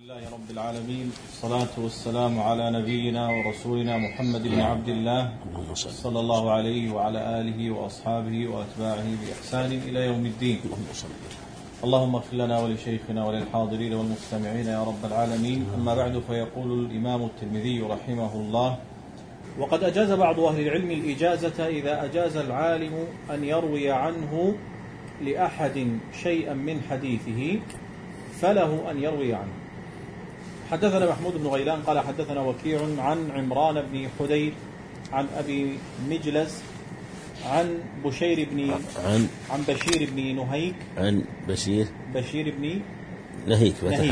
لله رب العالمين، الصلاة والسلام على نبينا ورسولنا محمد بن عبد الله صلى الله عليه وعلى آله وأصحابه وأتباعه بإحسان إلى يوم الدين. اللهم اغفر لنا ولشيخنا وللحاضرين والمستمعين يا رب العالمين. أما بعد، فيقول الإمام الترمذي رحمه الله: وقد أجاز بعض أهل العلم الإجازة إذا أجاز العالم أن يروي عنه لأحد شيئا من حديثه فله أن يروي عنه. حدثنا محمود بن غيلان قال حدثنا وكيع عن عمران بن حدير عن أبي مجلس عن بشير بن عن بشير بن نهيك عن بشير بن نهيك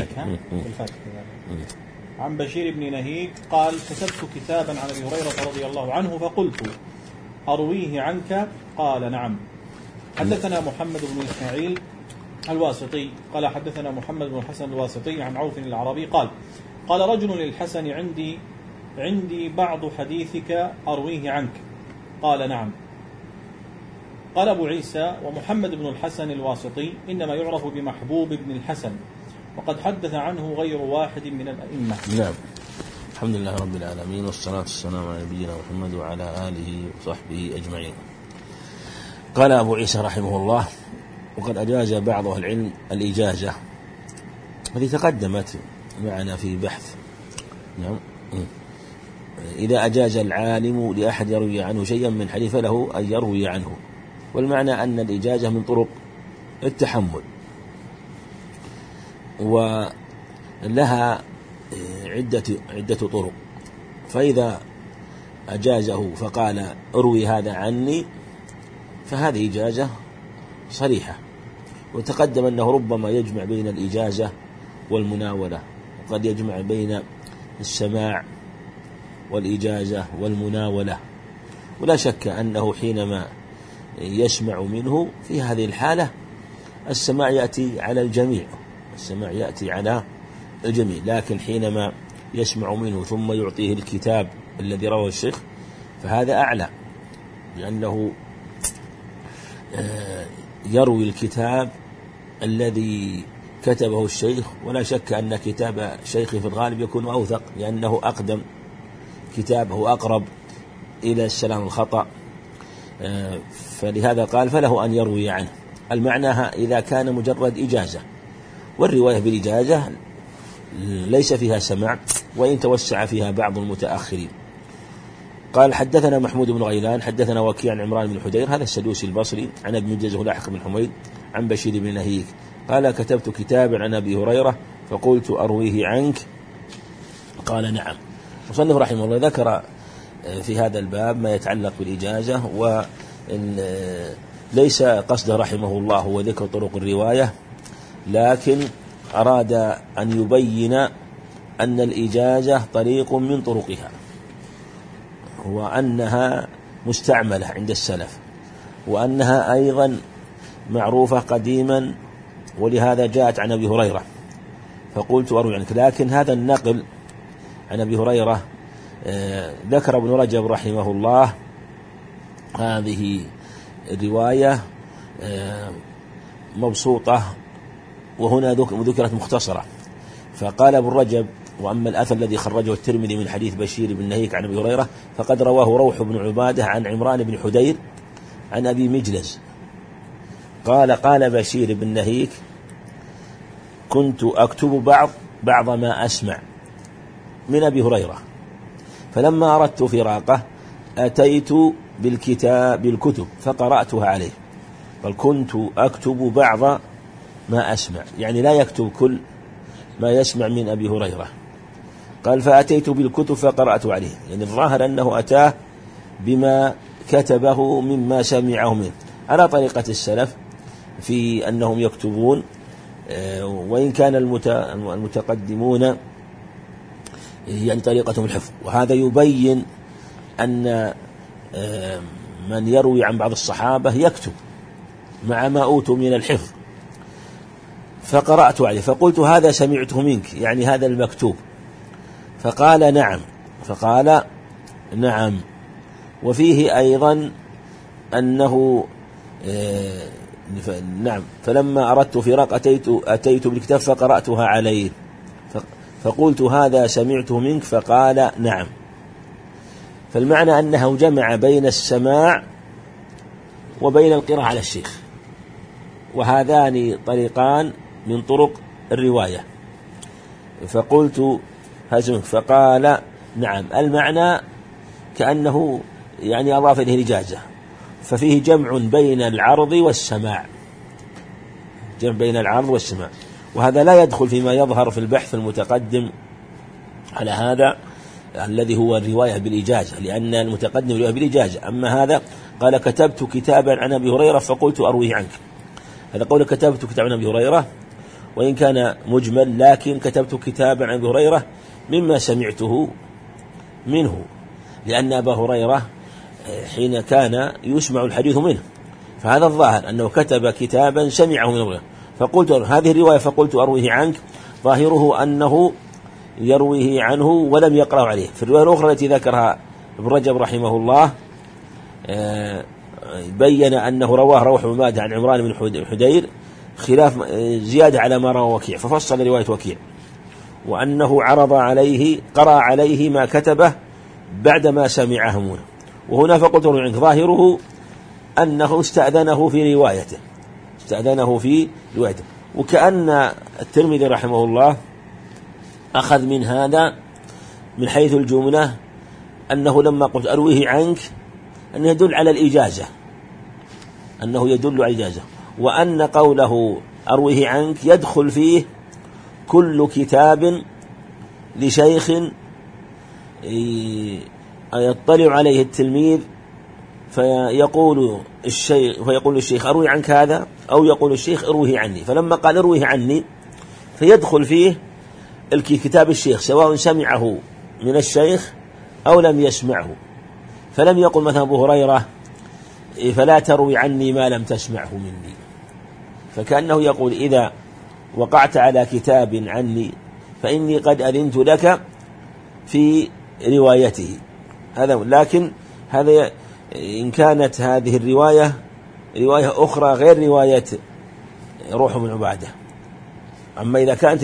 عن بشير بن نهيك قال: كتبت كتابا عن أبي هريرة رضي الله عنه فقلت: أرويه عنك؟ قال: نعم. حدثنا محمد بن إسماعيل الواسطي قال حدثنا محمد بن الحسن الواسطي عن عوف العربي قال: قال رجل للحسن: عندي بعض حديثك أرويه عنك. قال: نعم. قال أبو عيسى: ومحمد بن الحسن الواسطي إنما يعرف بمحبوب بن الحسن، وقد حدث عنه غير واحد من الأئمة. نعم. الحمد لله رب العالمين، والصلاة والسلام على نبينا محمد وعلى آله وصحبه أجمعين. قال أبو عيسى رحمه الله: وقد أجاز بعض أهل العلم الإجازة، التي تقدمت معنا في بحث. نعم. إذا أجاز العالم لأحد يروي عنه شيئا من حديث فله أن يروي عنه، والمعنى أن الإجازة من طرق التحمل، ولها عدة طرق. فإذا أجازه فقال: أروي هذا عني، فهذه إجازة صريحة. وتقدم أنه ربما يجمع بين الإجازة والمناولة، وقد يجمع بين السماع والإجازة والمناولة. ولا شك أنه حينما يسمع منه في هذه الحالة السماع يأتي على الجميع، لكن حينما يسمع منه ثم يعطيه الكتاب الذي رواه الشيخ فهذا أعلى، لأنه يروي الكتاب الذي كتبه الشيخ. ولا شك أن كتاب شيخه في الغالب يكون أوثق، لأنه أقدم كتاب، هو أقرب إلى السلام الخطأ، فلهذا قال: فله أن يروي عنه. المعنى إذا كان مجرد إجازة، والرواية بالإجازة ليس فيها سماع، وإن توسع فيها بعض المتأخرين. قال: حدثنا محمود بن غيلان حدثنا وكيع عن عمران بن حدير، هذا السدوسي البصري، عن ابن مجلس لاحق بن حميد عن بشير بن نهيك قال: كتبت كتابا عن أبي هريرة فقلت: أرويه عنك؟ قال: نعم. مصنف رحمه الله ذكر في هذا الباب ما يتعلق بالإجازة، وليس قصده رحمه الله هو ذكر طرق الرواية، لكن أراد أن يبين أن الإجازة طريق من طرقها، وأنها مستعملة عند السلف، وأنها أيضا معروفة قديما، ولهذا جاءت عن أبي هريرة فقلت: أروي عنك. لكن هذا النقل عن أبي هريرة ذكر ابن رجب رحمه الله هذه الرواية مبسوطة، وهنا ذكرت مختصرة. فقال ابن رجب: وأما الأثر الذي خرجه الترمذي من حديث بشير بن نهيك عن أبي هريرة فقد رواه روح بن عبادة عن عمران بن حدير عن أبي مجلس قال بشير بن نهيك: كنت أكتب بعض ما أسمع من أبي هريرة، فلما أردت فراقه أتيت بالكتب فقرأتها عليه. قال: كنت أكتب بعض ما أسمع، يعني لا يكتب كل ما يسمع من أبي هريرة. قال: فأتيت بالكتب فقرأت عليه، يعني الظاهر أنه أتاه بما كتبه مما سمعه منه، على طريقة السلف في أنهم يكتبون، وإن كان المتقدمون يعني طريقتهم الحفظ. وهذا يبين أن من يروي عن بعض الصحابة يكتب مع ما أوتوا من الحفظ. فقرأت عليه فقلت: هذا سمعته منك، يعني هذا المكتوب. فقال: نعم. وفيه أيضا أنه نعم، فلما أردت فراق أتيت بالكتاب فقرأتها عليه. فقلت هذا سمعته منك فقال نعم. فالمعنى أنه جمع بين السماع وبين القراءة على الشيخ، وهذان طريقان من طرق الرواية. فقلت هذا سمعك فقال نعم، المعنى كأنه يعني أضاف إليه الإجازة، ففيه جمع بين العرض والسماع، جمع بين العرض والسماع، وهذا لا يدخل فيما يظهر في البحث المتقدم على هذا الذي هو الرواية بالإجازة، لأن المتقدم الرواية بالإجازة. أما هذا قال كتبت كتابا عن أبي هريرة فقلت أرويه عنك، هذا قول كتبت كتابا عن أبي هريرة وإن كان مجمل، لكن كتبت كتابا عن أبي هريرة مما سمعته منه، لأن أبا هريرة حين كان يسمع الحديث منه، فهذا الظاهر أنه كتب كتابا سمعه من أبي هريرة. فقلت هذه الرواية فقلت أرويه عنك، ظاهره أنه يرويه عنه ولم يقرأ عليه. في الرواية الأخرى التي ذكرها ابن رجب رحمه الله بين أنه رواه روح بن عبادة عن عمران بن حدير خلاف زيادة على ما رواه وكيع، ففصل رواية وكيع، وأنه عرض عليه قرأ عليه ما كتبه بعدما سمعه منه. وهنا فقلت عنك ظاهره أنه استأذنه في روايته، وكأن الترمذي رحمه الله أخذ من هذا من حيث الجملة أنه لما قلت أرويه عنك أنه يدل على الإجازة، وأن قوله أرويه عنك يدخل فيه كل كتاب لشيخ يطلع عليه التلميذ فيقول الشيخ أروي عنك هذا، أو يقول الشيخ أرويه عني. فلما قال أرويه عني فيدخل فيه الكتاب الشيخ سواء سمعه من الشيخ أو لم يسمعه، فلم يقل مثلا أبو هريرة فلا تروي عني ما لم تسمعه مني، فكأنه يقول إذا وقعت على كتاب عني فإني قد أذنت لك في روايته. هذا لكن هذا إن كانت هذه الرواية رواية أخرى غير رواية روح بن عبادة. أما إذا كانت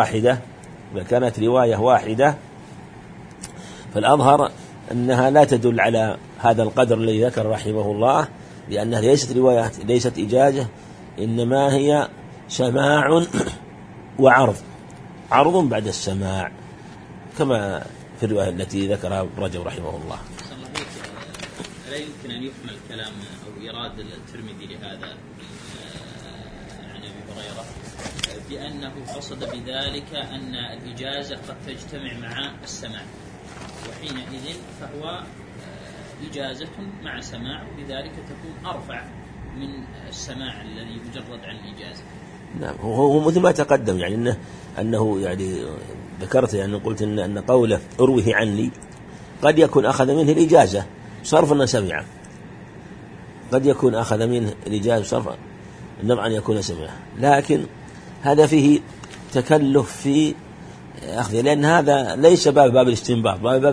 رواية واحدة فالأظهر أنها لا تدل على هذا القدر الذي ذكر رحمه الله، لأنها ليست إجازة، إنما هي سماع وعرض، عرض بعد السماع، كما في الرواية التي ذكرها ابن رجب رحمه الله. لا يمكن أن يحمل كلام أو إيراد الترمذي لهذا عن أبي هريرة بأنه قصد بذلك أن الإجازة قد تجتمع مع السماع، وحينئذ فهو إجازة مع سماع، بذلك تكون أرفع من السماع الذي مجرد عن الإجازة. نعم، هو مثل ما تقدم، يعني أنه يعني ذكرت، يعني قلت أن قوله أرويه عني قد يكون أخذ منه الإجازة صرف أنه سمعه، قد يكون أخذ منه الإجازة صرف أن يكون سمعه، لكن هذا فيه تكلف في أخذه، لأن هذا ليس باب الاستنباط، باب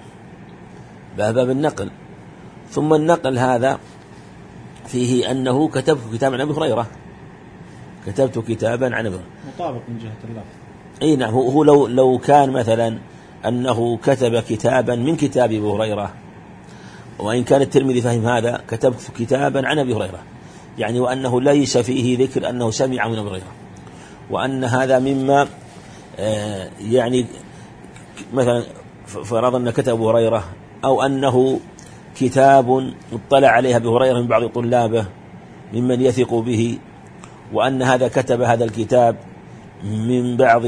النقل. ثم النقل هذا فيه أنه كتبت كتابا عن أبي هريرة، مطابق من جهة اللفظ. أي نعم، هو لو كان مثلا أنه كتب كتابا من كتاب أبي هريرة، وإن كان الترمذي فهم هذا كتبت كتابا عن أبي هريرة، يعني وأنه ليس فيه ذكر أنه سمع من أبي هريرة، وأن هذا مما يعني مثلا فرض أن كتب أبو هريرة، أو أنه كتاب اطلع عليها أبي هريرة من بعض طلابه ممن يثق به، وأن هذا كتب هذا الكتاب من بعض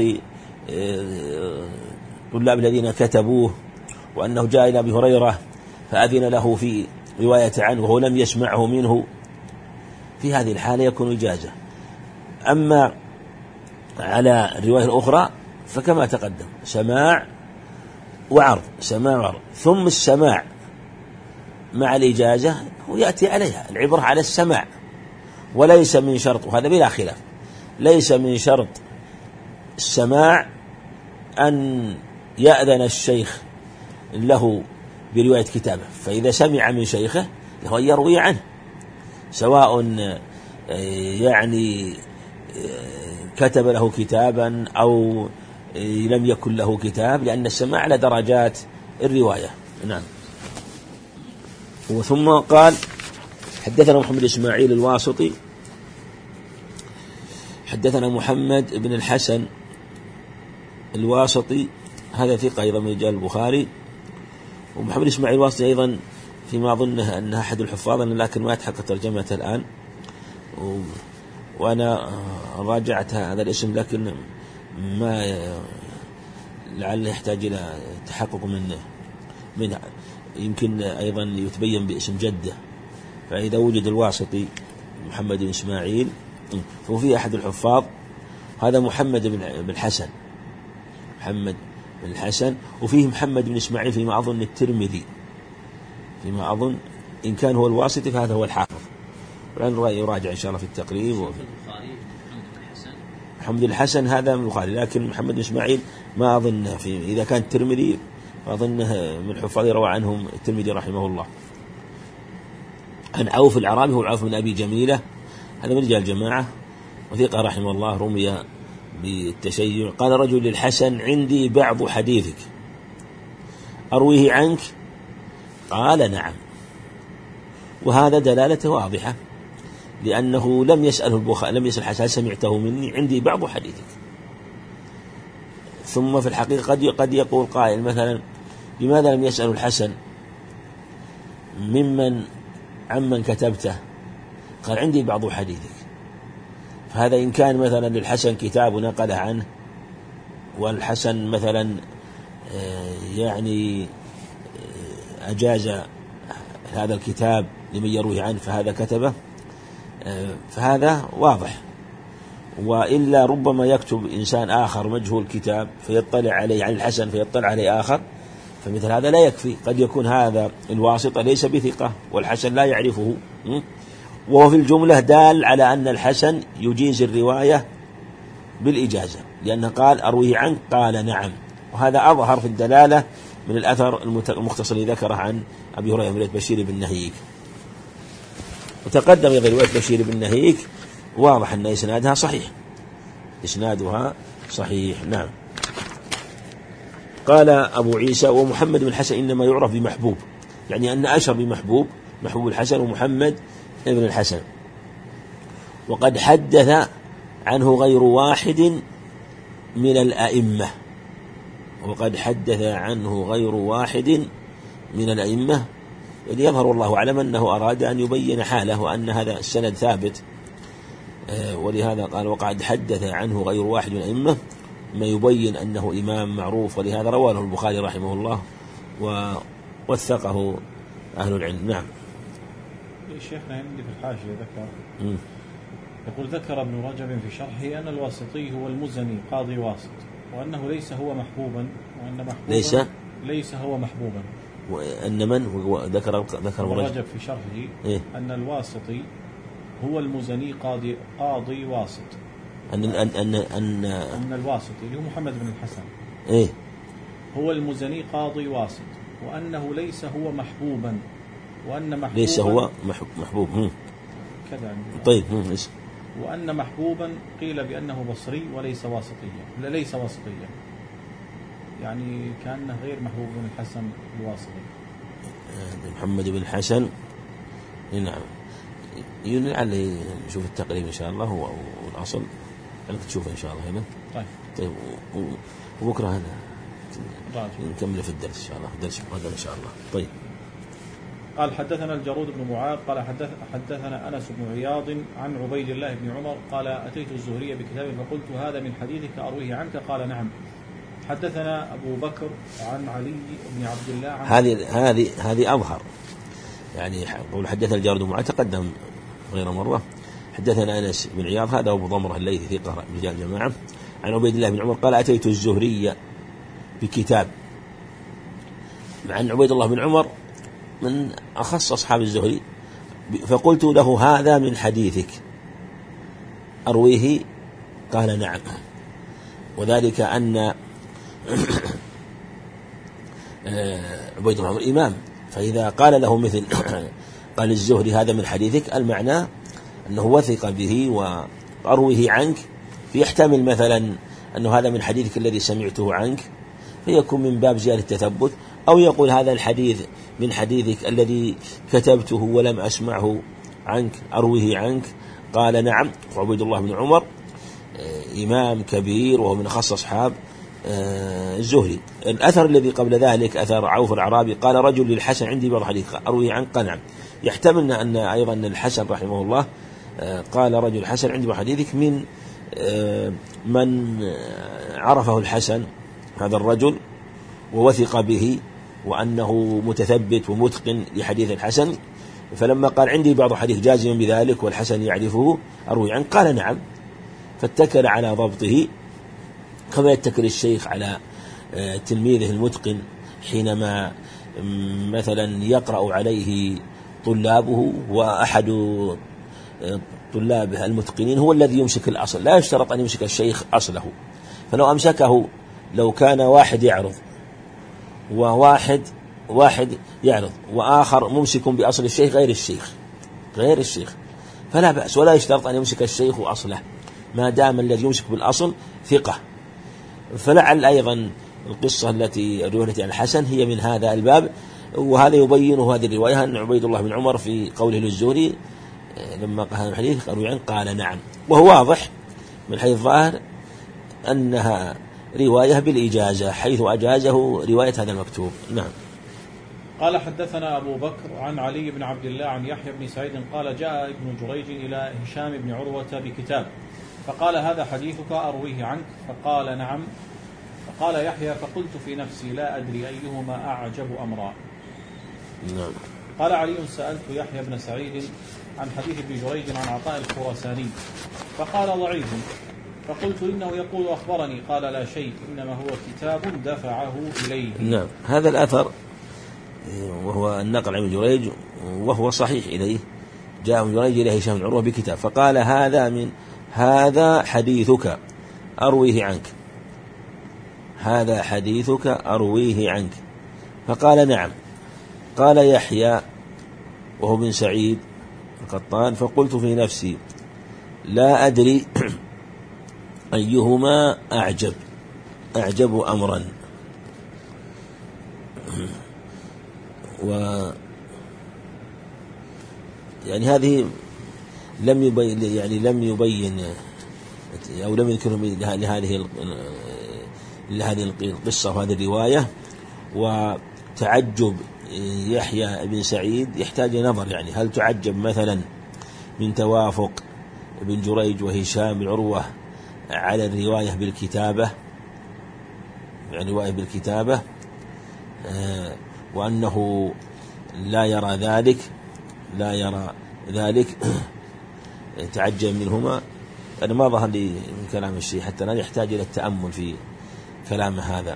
طلاب الذين كتبوه، وأنه جاء إلى أبي هريرة فأذن له في رواية عنه وهو لم يسمعه منه، في هذه الحالة يكون إجازة. أما على الرواية الأخرى فكما تقدم سماع وعرض، ثم السماع مع الإجازة ويأتي عليها العبرة على السماع، وليس من شرط، وهذا بلا خلاف، ليس من شرط السماع أن يأذن الشيخ له برواية كتابه، فإذا سمع من شيخه له أن يروي عنه، سواء يعني كتب له كتابا أو لم يكن له كتاب، لأن السماع على درجات الرواية. نعم. ثم قال حدثنا محمد إسماعيل الواسطي حدثنا محمد بن الحسن الواسطي، هذا ثقة أيضا من رجال البخاري. ومحمد إسماعيل الواسطي أيضا فيما أظنه أنه أحد الحفاظ، لكن ما يتحقق ترجمته الآن، وأنا راجعت هذا الاسم لكن ما لعله يحتاج إلى تحقق منه، يمكن أيضا يتبين باسم جده. فإذا وجد الواسطي محمد بن إسماعيل فهو فيه أحد الحفاظ، هذا محمد بن الحسن، محمد بن الحسن. وفيه محمد بن إسماعيل فيما أظن الترمذي، فيما أظن إن كان هو الواسطي فهذا هو الحافظ، الآن يراجع إن شاء الله في التقريب. محمد الحسن هذا من البخاري، لكن محمد بن إسماعيل ما أظن إذا كان الترمذي فأظنه من الحفاظ روى عنهم الترمذي رحمه الله. عن عوف العرابي، هو عوف من أبي جميلة، هذا من رجال الجماعة وثقة رحمه الله، رمي بالتشيع. قال رجل للحسن: عندي بعض حديثك أرويه عنك؟ قال: نعم. وهذا دلالته واضحة، لأنه لم يسأله البخاري، لم يسأل الحسن: سمعته مني؟ عندي بعض حديثك. ثم في الحقيقة قد يقول قائل مثلا: لماذا لم يسأل الحسن عمن كتبته؟ قال: عندي بعض حديثك. فهذا إن كان مثلا للحسن كتاب نقل عنه، والحسن مثلا يعني أجاز هذا الكتاب لمن يروي عنه فهذا كتبه، فهذا واضح. وإلا ربما يكتب إنسان آخر مجهول الكتاب فيطلع عليه عن الحسن فيطلع عليه آخر، فمثل هذا لا يكفي. قد يكون هذا الواسطة ليس بثقة والحسن لا يعرفه، وهو في الجملة دال على أن الحسن يجيز الرواية بالإجازة، لأنه قال: أرويه عنك؟ قال: نعم. وهذا أظهر في الدلالة من الأثر المختصر الذي ذكره عن أبي هريرة من رواية بشير بن نهيك. وتقدم رواية بشير بن نهيك واضح أن إسنادها صحيح، إسنادها صحيح. نعم. قال أبو عيسى: ومحمد بن الحسن إنما يعرف بمحبوب، يعني أن أشهر بمحبوب، محبوب الحسن ومحمد بن الحسن. وقد حدث عنه غير واحد من الأئمة، وقد حدث عنه غير واحد من الأئمة، يعني يظهر والله أعلم أنه أراد أن يبين حاله وأن هذا السند ثابت، ولهذا قال: وقد حدث عنه غير واحد من الأئمة، ما يبين أنه إمام معروف، ولهذا رواه البخاري رحمه الله ووثقه أهل العلم. نعم. شيخنا عندي في الحاشية يقول: ذكر ابن رجب في شرحه أن الواسطي هو المزني قاضي واسط، وأنه ليس هو محبوبا، وأن محبوبا ليس هو محبوبا. وأن من ذكر ابن رجب في شرحه أن الواسطي هو المزني قاضي واسط، أن الواسطي اللي هو محمد بن الحسن هو المزني قاضي واسط، وأنه ليس هو محبوبا، وأن محبوبا ليس هو محبوب كذا. طيب. وأن محبوبا قيل بأنه بصري وليس واسطيا، ليس واسطيا، يعني كأنه غير محبوب بن الحسن الواسطي. محمد بن الحسن. نعم. لعل نشوف التقريب إن شاء الله والأصل لك تشوفه إن شاء الله هنا. طيب. وبكرة هذا نكمل في الدرس إن شاء الله، درس غدا إن شاء الله. طيب. قال: حدثنا الجرود بن معاذ قال: حدثنا أنس بن عياض عن عبيد الله بن عمر قال: أتيت الزهري بكتاب فقلت: هذا من حديثك أرويه عنك؟ قال: نعم. حدثنا أبو بكر عن علي بن عبد الله عن هذه أظهر، يعني قول حدثنا الجرود بن معاذ تقدم غير مرة. حدثنا أنس بن عياض، هذا أبو ضمرة الليثي ثقة رجال جماعة، عن عبيد الله بن عمر قال: أتيت الزهري بكتاب. عن عبيد الله بن عمر من أخص أصحاب الزهري، فقلت له: هذا من حديثك أرويه؟ قال: نعم. وذلك أن عبيد الله بن عمر إمام، فإذا قال له مثل قال الزهري هذا من حديثك، المعنى أنه وثق به وأرويه عنك، فيحتمل مثلا أنه هذا من حديثك الذي سمعته عنك، فيكون من باب زيادة التثبت، أو يقول هذا الحديث من حديثك الذي كتبته ولم أسمعه عنك أرويه عنك. قال نعم. عبيد الله بن عمر إمام كبير وهو من أخص أصحاب الزهري. الأثر الذي قبل ذلك أثر عوف الأعرابي قال رجل للحسن عندي بعض حديث أرويه عنك. قال نعم. يحتمل أن أيضا الحسن رحمه الله قال رجل الحسن عندي بعض حديثك من عرفه الحسن هذا الرجل ووثق به وأنه متثبت ومتقن لحديث الحسن، فلما قال عندي بعض حديث جازم بذلك والحسن يعرفه أروي عنه قال نعم، فاتكل على ضبطه كما يتكل الشيخ على تلميذه المتقن حينما مثلا يقرأ عليه طلابه وأحد طلابه المتقنين هو الذي يمسك الأصل، لا يشترط أن يمسك الشيخ أصله، فلو أمسكه لو كان واحد يعرض وواحد يعرض وآخر ممسك بأصل الشيخ غير الشيخ فلا بأس، ولا يشترط أن يمسك الشيخ أصله ما دام الذي يمسك بالأصل ثقة. فلعل أيضا القصة التي رويت عن الحسن هي من هذا الباب، وهذا يبينه هذه الرواية أن عبيد الله بن عمر في قوله للزهري لما قال الحديث قال نعم، وهو واضح من حيث الظاهر أنها رواية بالإجازة حيث أجازه رواية هذا المكتوب. نعم. قال حدثنا أبو بكر عن علي بن عبد الله عن يحيى بن سعيد قال جاء ابن جريج إلى هشام بن عروة بكتاب فقال هذا حديثك أرويه عنك؟ فقال نعم. فقال يحيى فقلت في نفسي لا أدري أيهما أعجب أمرا. نعم. قال علي سألت يحيى بن سعيد عن حديث ابن جريج عن عطاء الخراساني فقال ضعيف، فقلت إنه يقول أخبرني، قال لا شيء إنما هو كتاب دفعه إليه. نعم. هذا الأثر وهو النقل عن ابن جريج وهو صحيح إليه، جاء ابن جريج إلى هشام بن عروة بكتاب فقال هذا حديثك أرويه عنك، هذا حديثك أرويه عنك. فقال نعم. قال يحيى وهو بن سعيد القطان فقلت في نفسي لا أدري أيهما أعجب أمرا. يعني هذه لم يبين أو لم يذكر لهذه القصة وهذه الرواية. وتعجب يحيى بن سعيد يحتاج نظر، يعني هل تعجب مثلا من توافق ابن جريج وهشام بن عروة على الرواية بالكتابة، يعني رواية بالكتابة وأنه لا يرى ذلك تعجب منهما. أنا ما ظهر لي من كلام الشيء حتى لا يحتاج إلى التأمل في كلام هذا.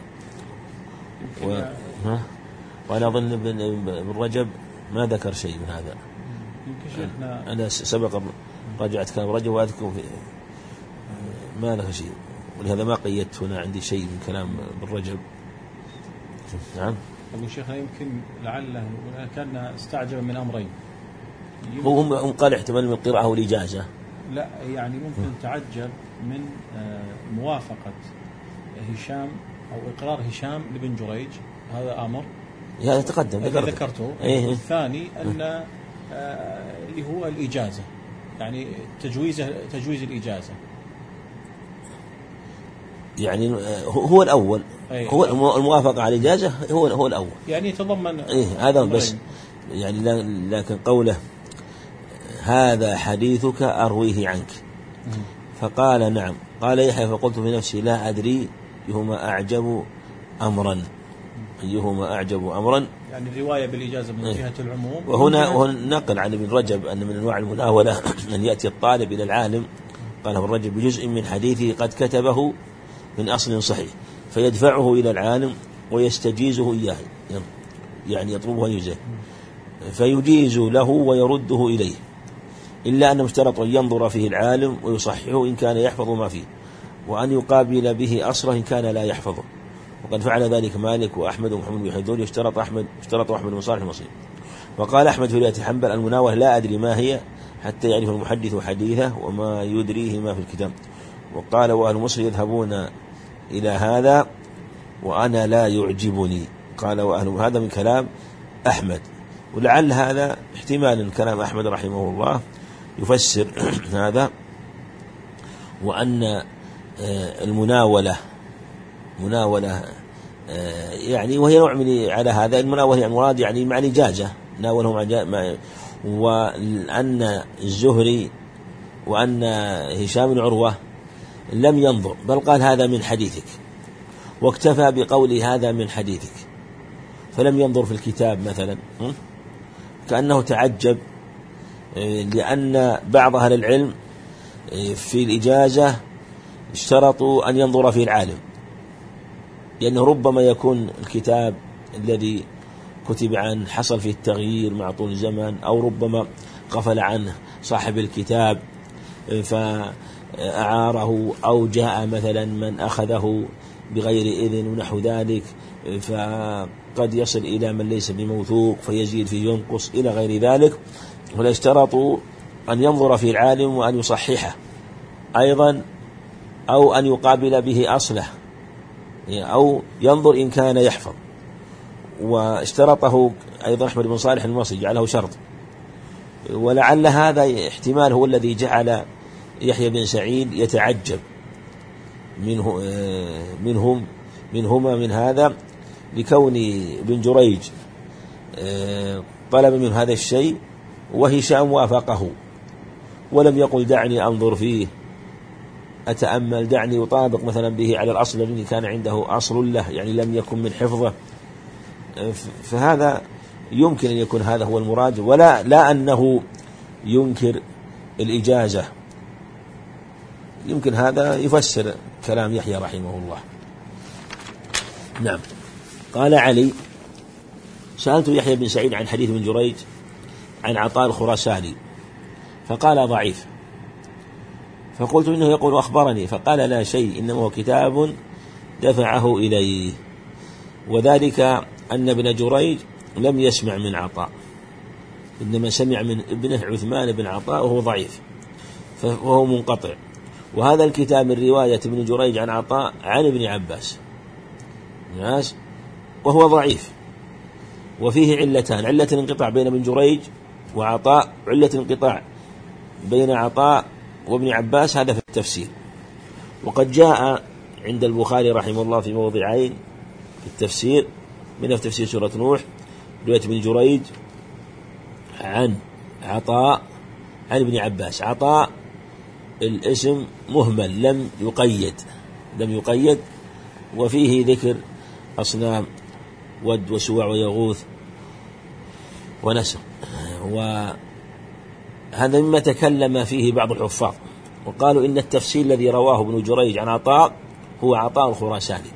وأنا أظن ابن رجب ما ذكر شيء من هذا. أنا سبق رجعت كلام رجب وأذكر ما ذكر شيء، ولهذا ما قيدت هنا عندي شيء من كلام ابن رجب. نعم. أبو شيخنا يمكن لعله كان استعجب من أمرين. هم قال احتمال من القراءة والإجازة. لا يعني ممكن تعجب من موافقة هشام أو إقرار هشام لابن جريج، هذا أمر هذا تقدم ذكرته. الثاني أن اللي هو الإجازة، يعني تجويز الإجازة، يعني هو الأول. هو الموافقة على الإجازة هو الأول، يعني يتضمن هذا بس. يعني لكن قوله هذا حديثك أرويه عنك فقال نعم. قال يحيى فقلت في نفسي لا أدري أيهما أعجب أمرا، يعني الرواية بالإجازة من جهة العموم. وهنا نقل عن ابن رجب أن من أنواع المناولة أن يأتي الطالب إلى العالم، قال ابن رجب بجزء من حديثه قد كتبه من أصل صحيح فيدفعه إلى العالم ويستجيزه إياه، يعني يطلبه أن يجزيه فيجيز له ويرده إليه، إلا أنه اشترط أن ينظر فيه العالم ويصححه إن كان يحفظ ما فيه، وأن يقابل به أصله إن كان لا يحفظه. وقد فعل ذلك مالك وأحمد ومحمد بن حيدون، اشترط أحمد بن صالح المصري. وقال أحمد في رواية حنبل المناولة لا أدري ما هي حتى يعرف المحدث حديثه وما يدريه ما في الكتاب. وقال وأهل مصر يذهبون إلى هذا وأنا لا يعجبني. قال وأهل هذا من كلام أحمد، ولعل هذا احتمال كلام أحمد رحمه الله يفسر هذا، وأن المناولة يعني وهي نوع من على هذا المناولة يعني مراد يعني مع الإجازة ناولهم وأن الزهري وأن هشام بن عروة لم ينظر، بل قال هذا من حديثك، واكتفى بقول هذا من حديثك، فلم ينظر في الكتاب مثلا. كأنه تعجب، لأن بعض أهل العلم في الإجازة اشترطوا أن ينظر فيه العالم، لأنه ربما يكون الكتاب الذي كتب عنه حصل فيه التغيير مع طول الزمن، أو ربما غفل عنه صاحب الكتاب فأعاره، أو جاء مثلا من أخذه بغير إذن ونحو ذلك، فقد يصل إلى من ليس بموثوق فيزيد فيه ينقص إلى غير ذلك. ولا اشترطوا أن ينظر فيه العالم وأن يصححه أيضا، أو أن يقابل به أصله، أو ينظر إن كان يحفظ. واشترطه أيضا أحمد بن صالح المصري، جعله شرط، ولعل هذا احتمال هو الذي جعل يحيى بن سعيد يتعجب منهما من هذا، لكون بن جريج طلب من هذا الشيء وهشام وافقه، ولم يقل دعني أنظر فيه أتأمل، دعني أطابق مثلا به على الأصل الذي كان عنده أصل له، يعني لم يكن من حفظه. فهذا يمكن أن يكون هذا هو المراد، لا أنه ينكر الإجازة، يمكن هذا يفسر كلام يحيى رحمه الله. نعم. قال علي: سألت يحيى بن سعيد عن حديث بن جريج عن عطاء الخراساني فقال ضعيف، فقلت إنه يقول أخبرني، فقال لا شيء، إنما هو كتاب دفعه إليه، وذلك أن ابن جريج لم يسمع من عطاء، إنما سمع من ابنه عثمان بن عطاء وهو ضعيف فهو منقطع. وهذا الكتاب من رواية ابن جريج عن عطاء عن ابن عباس وهو ضعيف، وفيه علتان: علة الانقطاع بين ابن جريج وعطاء، علة الانقطاع بين عطاء وابن عباس، هذا في التفسير. وقد جاء عند البخاري رحمه الله في موضعين في التفسير، منها في تفسير سورة نوح رواية ابن جريج عن عطاء عن ابن عباس. عطاء الاسم مهمل لم يقيد، وفيه ذكر أصنام ود وسواع ويغوث ونسر، وهذا مما تكلم فيه بعض الحفاظ، وقالوا إن التفسير الذي رواه ابن جريج عن عطاء هو عطاء الخراساني،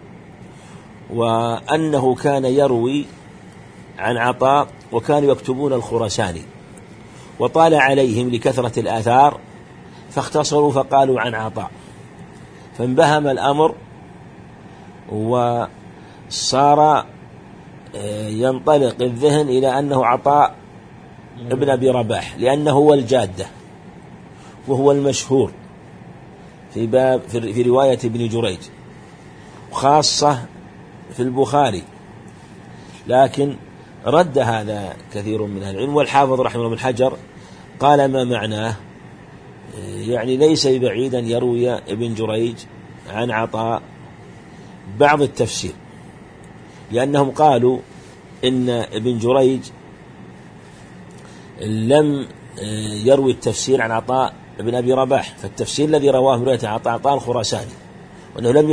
وأنه كان يروي عن عطاء وكانوا يكتبون الخراساني، وطال عليهم لكثرة الآثار فاختصروا فقالوا عن عطاء، فانبهم الأمر وصار ينطلق الذهن إلى أنه عطاء ابن أبي رباح، لأنه هو الجادة وهو المشهور في رواية ابن جريج، خاصة في البخاري. لكن رد هذا كثير من أهل العلم، والحافظ رحمه الله بن حجر قال ما معناه، يعني ليس بعيدا يروي ابن جريج عن عطاء بعض التفسير، لأنهم قالوا إن ابن جريج لم يروي التفسير عن عطاء ابن أبي رباح، فالتفسير الذي رواه من رواية عطاء الخراساني، وأنه لم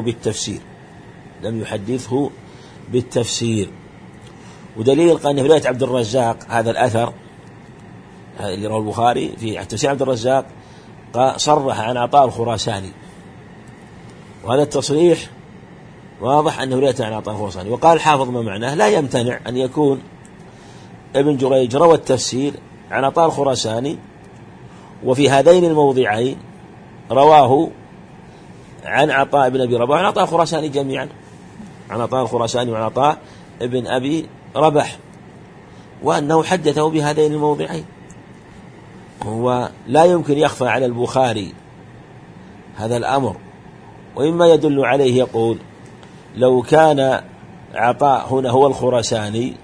يحدثه بالتفسير. ودليل قال في رواية عبد الرزاق هذا الأثر اللي رواه البخاري في تفسير عبد الرزاق صرح عن عطاء الخراساني، وهذا التصريح واضح أنه رواية عن عطاء الخراساني. وقال الحافظ ما معناه: لا يمتنع أن يكون ابن جريج روى التفسير عن عطاء الخراساني، وفي هذين الموضعين رواه عن عطاء ابن أبي رباح وعن عطاء الخراساني جميعا، عن عطاء الخراساني وعن عطاء ابن أبي رباح، وأنه حدثه بهذين الموضعين. ولا يمكن يخفى على البخاري هذا الأمر، ومما يدل عليه يقول لو كان عطاء هنا هو الخراساني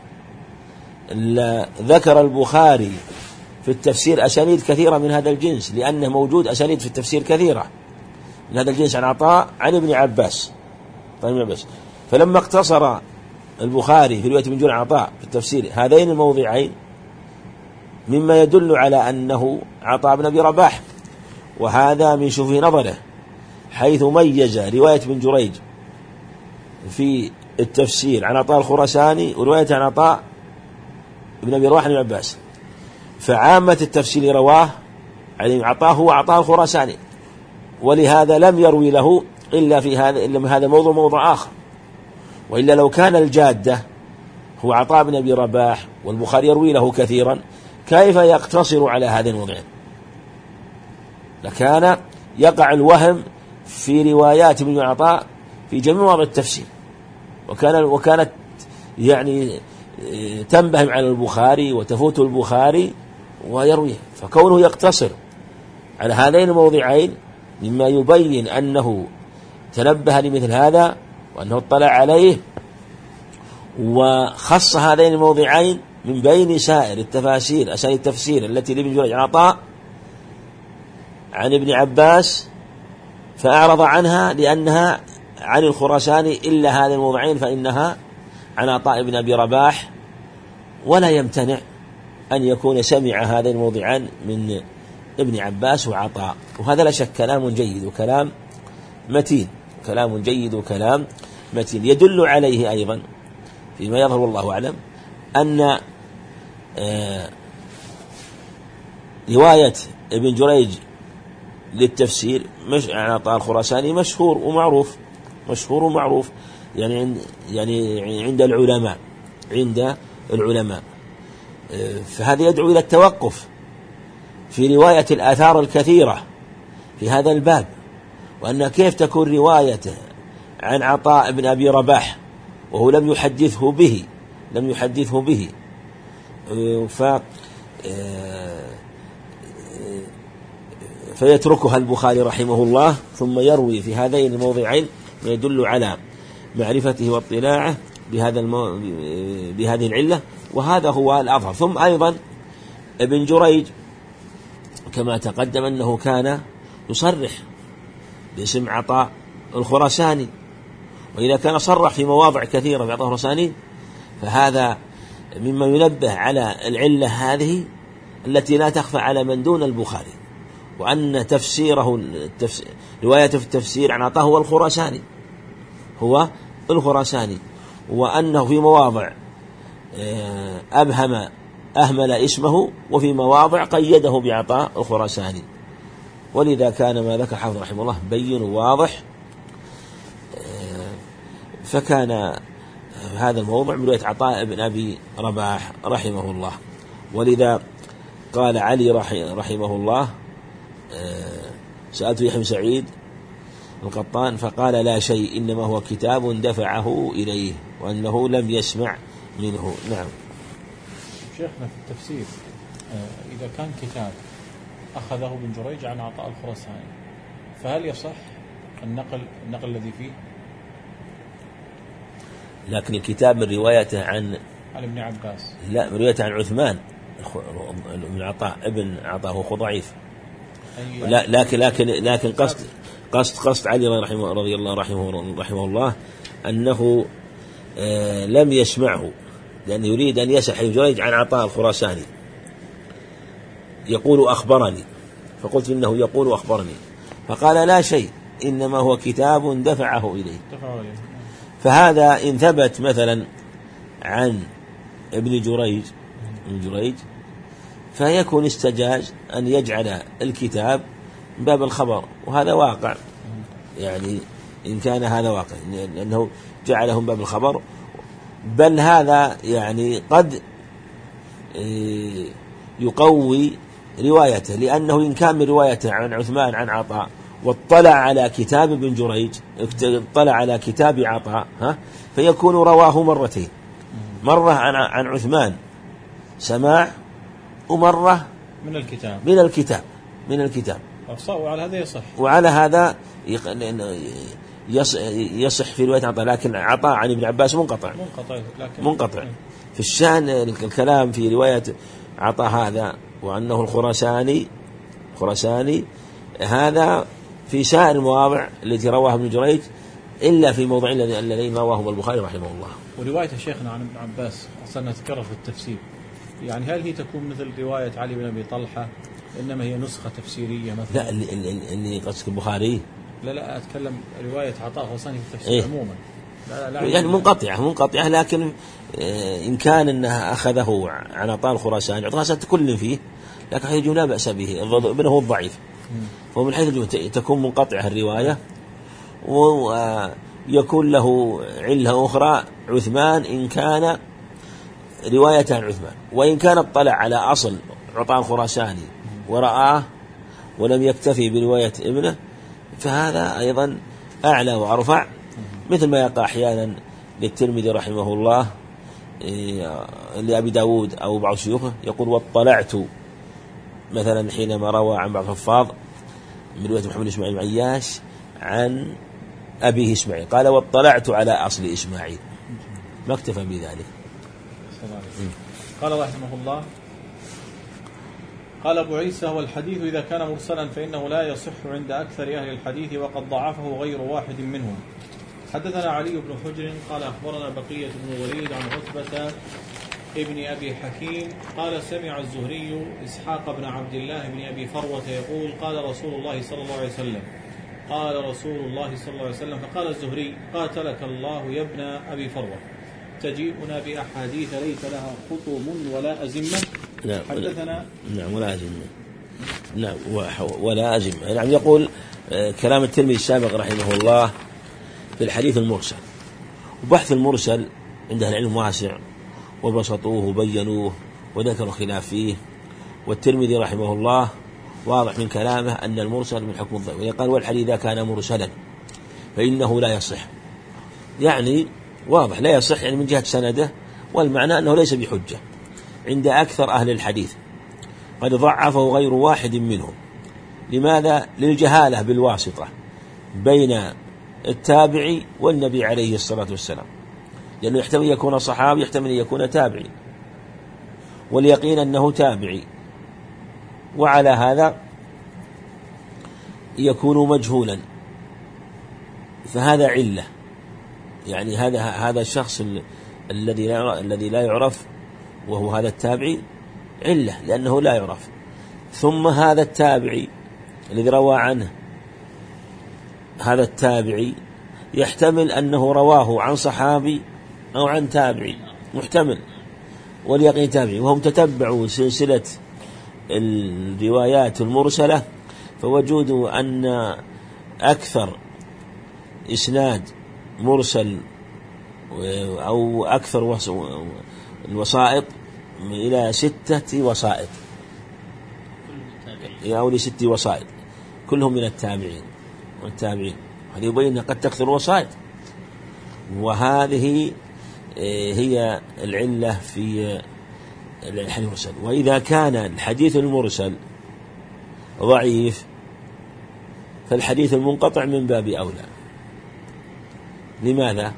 ذكر البخاري في التفسير أسانيد كثيرة من هذا الجنس، لأنه موجود أسانيد في التفسير كثيرة من هذا الجنس عن عطاء عن ابن عباس. فلما اقتصر البخاري في رواية ابن جريج عن عطاء في التفسير هذين الموضعين مما يدل على أنه عطاء بن أبي رباح، وهذا من شوفه نظره، حيث ميز رواية ابن جريج في التفسير عن عطاء الخراساني ورواية عن عطاء ابن أبي رباح عن ابن عباس. فعامة التفسير رواه عن عطاء هو عطاء الخراساني، ولهذا لم يروي له إلا في هذا، إلا من هذا موضوع آخر. وإلا لو كان الجادة هو عطاء بن أبي رباح والبخاري يروي له كثيرا، كيف يقتصر على هذه الموضعين؟ لكان يقع الوهم في روايات ابن عطاء في جميع مواضع التفسير، وكانت يعني تنبهم على البخاري وتفوت البخاري ويرويه. فكونه يقتصر على هذين الموضعين مما يبين أنه تنبه لمثل هذا، وأنه اطلع عليه وخص هذين الموضعين من بين سائر التفاسير أسانيد التفسير التي لابن جريج عن عطاء عن ابن عباس، فأعرض عنها لأنها عن الخراساني، إلا هذه الموضعين فإنها عن عطاء بن أبي رباح، ولا يمتنع أن يكون سمع هذين الموضعان من ابن عباس وعطاء. وهذا لا شك كلام جيد وكلام متين، كلام جيد وكلام متين. يدل عليه أيضا فيما يظهر والله أعلم أن رواية ابن جريج للتفسير عن عطاء الخراساني مشهور ومعروف يعني عند العلماء. فهذا يدعو إلى التوقف في رواية الآثار الكثيرة في هذا الباب، وأن كيف تكون روايته عن عطاء بن أبي رباح وهو لم يحدثه به فيتركها البخاري رحمه الله، ثم يروي في هذين الموضعين ما يدل على معرفته واطلاعه بهذه العلة، وهذا هو الأظهر. ثم أيضا ابن جريج كما تقدم أنه كان يصرح باسم عطاء الخراساني، وإذا كان صرح في مواضع كثيرة في عطاء الخراساني فهذا مما ينبه على العلة هذه التي لا تخفى على من دون البخاري، وأن تفسيره روايته في التفسير عن عطاء هو الخراساني، وأنه في مواضع أهمل اسمه، وفي مواضع قيده بعطاء الخراساني. ولذا كان ما ذكر حافظ رحمه الله بين واضح، فكان هذا الموضوع من رواية عطاء بن أبي رباح رحمه الله. ولذا قال علي رحمه الله سألت يحيى بن سعيد القطان فقال لا شيء، إنما هو كتاب دفعه إليه، وأنه لم يسمع منه. نعم. شيخنا في التفسير إذا كان كتاب أخذه ابن جريج عن عطاء الخراساني، فهل يصح النقل الذي فيه؟ لكن الكتاب من روايته عن ابن عباس، لا، من روايته عن عثمان من عطاء ابن عطاء هو ضعيف. لا لكن قصد علي رحمه الله أنه لم يسمعه، لأنه يريد أن يسح ابن جريج عن عطاء الخراساني يقول أخبرني، فقلت إنه يقول أخبرني، فقال لا شيء، إنما هو كتاب دفعه إليه. فهذا إن ثبت مثلا عن ابن جريج فيكون استجاز أن يجعل الكتاب من باب الخبر، وهذا واقع، يعني إن كان هذا واقع لأنه جعله من باب الخبر، بل هذا يعني قد يقوي روايته، لأنه إن كان من روايته عن عثمان عن عطاء واطلع على كتاب ابن جريج، اطلع على كتاب عطاء فيكون رواه مرتين، مرة عن عثمان سماع، ومرة من الكتاب. وعلى هذا يصح في رواية عطاء، لكن عطاء عن ابن عباس منقطع. في الشأن الكلام في رواية عطاء هذا وأنه الخراساني هذا في سائر المواضع التي رواه ابن جريج إلا في موضعين الذين رواهم البخاري رحمه الله. ورواية شيخنا عن ابن عباس أصلا تكرر في التفسير، يعني هل هي تكون مثل رواية علي بن أبي طلحة إنما هي نسخة تفسيرية مثلا؟ لا، اللي قصدك البخاري. لا أتكلم رواية عطاء الخراساني في التفسير عموما. لا يعني منقطعة، لكن إن كان أنها أخذه عن عطاء الخراساني، عطاء الخراساني تكلم فيه، لكن حيث لا بأس به، ابنه هو الضعيف، فمن حيث تكون منقطعة الرواية، ويكون له علة أخرى عثمان إن كان رواية عن عثمان، وإن كان اطلع على أصل عطاء الخراساني ورآه ولم يكتفي برواية ابنه، فهذا أيضا أعلى وأرفع، مثل ما يقع أحيانا للترمذي رحمه الله لأبي داود أو بعض شيوخه يقول واطلعت مثلا حينما روى عن بعض الحفاظ من رواية محمد إسماعيل بن عياش عن أبيه إسماعيل، قال واطلعت على أصل إسماعيل، ما اكتفى بذلك. قال رحمه الله: قال أبو عيسى: والحديث إذا كان مرسلا فإنه لا يصح عند أكثر أهل الحديث، وقد ضعفه غير واحد منهم. حدثنا علي بن حجر قال أخبرنا بقية بن وليد عن عتبة ابن أبي حكيم قال سمع الزهري إسحاق بن عبد الله بن أبي فروة يقول قال رسول الله صلى الله عليه وسلم، قال رسول الله صلى الله عليه وسلم. فقال الزهري: قاتلك الله يا ابن أبي فروة، تجيئنا بأحاديث ليس لها خطوم ولا أزمة. حدثنا ولا أزمة. ولا أزمة. يعني يقول كلام الترمذي السابق رحمه الله في الحديث المرسل، وبحث المرسل عند أهل العلم واسع، وبسطوه وبينوه وذكروا خلاف فيه، والترمذي رحمه الله واضح من كلامه أن المرسل من حكم الضعيف، ويقال والحديث إذا كان مرسلا فإنه لا يصح، يعني واضح لا يصح، يعني من جهة سنده، والمعنى أنه ليس بحجة عند أكثر أهل الحديث، قد ضعفه غير واحد منهم. لماذا؟ للجهالة بالواسطة بين التابعي والنبي عليه الصلاة والسلام، لأنه يحتمل يكون صحابي، يحتمل يكون تابعي، واليقين أنه تابعي، وعلى هذا يكون مجهولا، فهذا علة، يعني هذا الشخص الذي لا يعرف وهو هذا التابعي علة لأنه لا يعرف. ثم هذا التابعي الذي روى عنه، هذا التابعي يحتمل أنه رواه عن صحابي أو عن تابعي، محتمل، واليقين تابعي، وهم تتبعوا سلسلة الروايات المرسلة فوجدوا أن أكثر إسناد مرسل أو أكثر الوسائط إلى 6 وسائط أو ل6 وسائط كلهم من التابعين والتابعين. هذا يبين قد تكثر الوسائط، وهذه هي العلة في الحديث المرسل. وإذا كان الحديث المرسل ضعيف فالحديث المنقطع من باب أولى. لماذا؟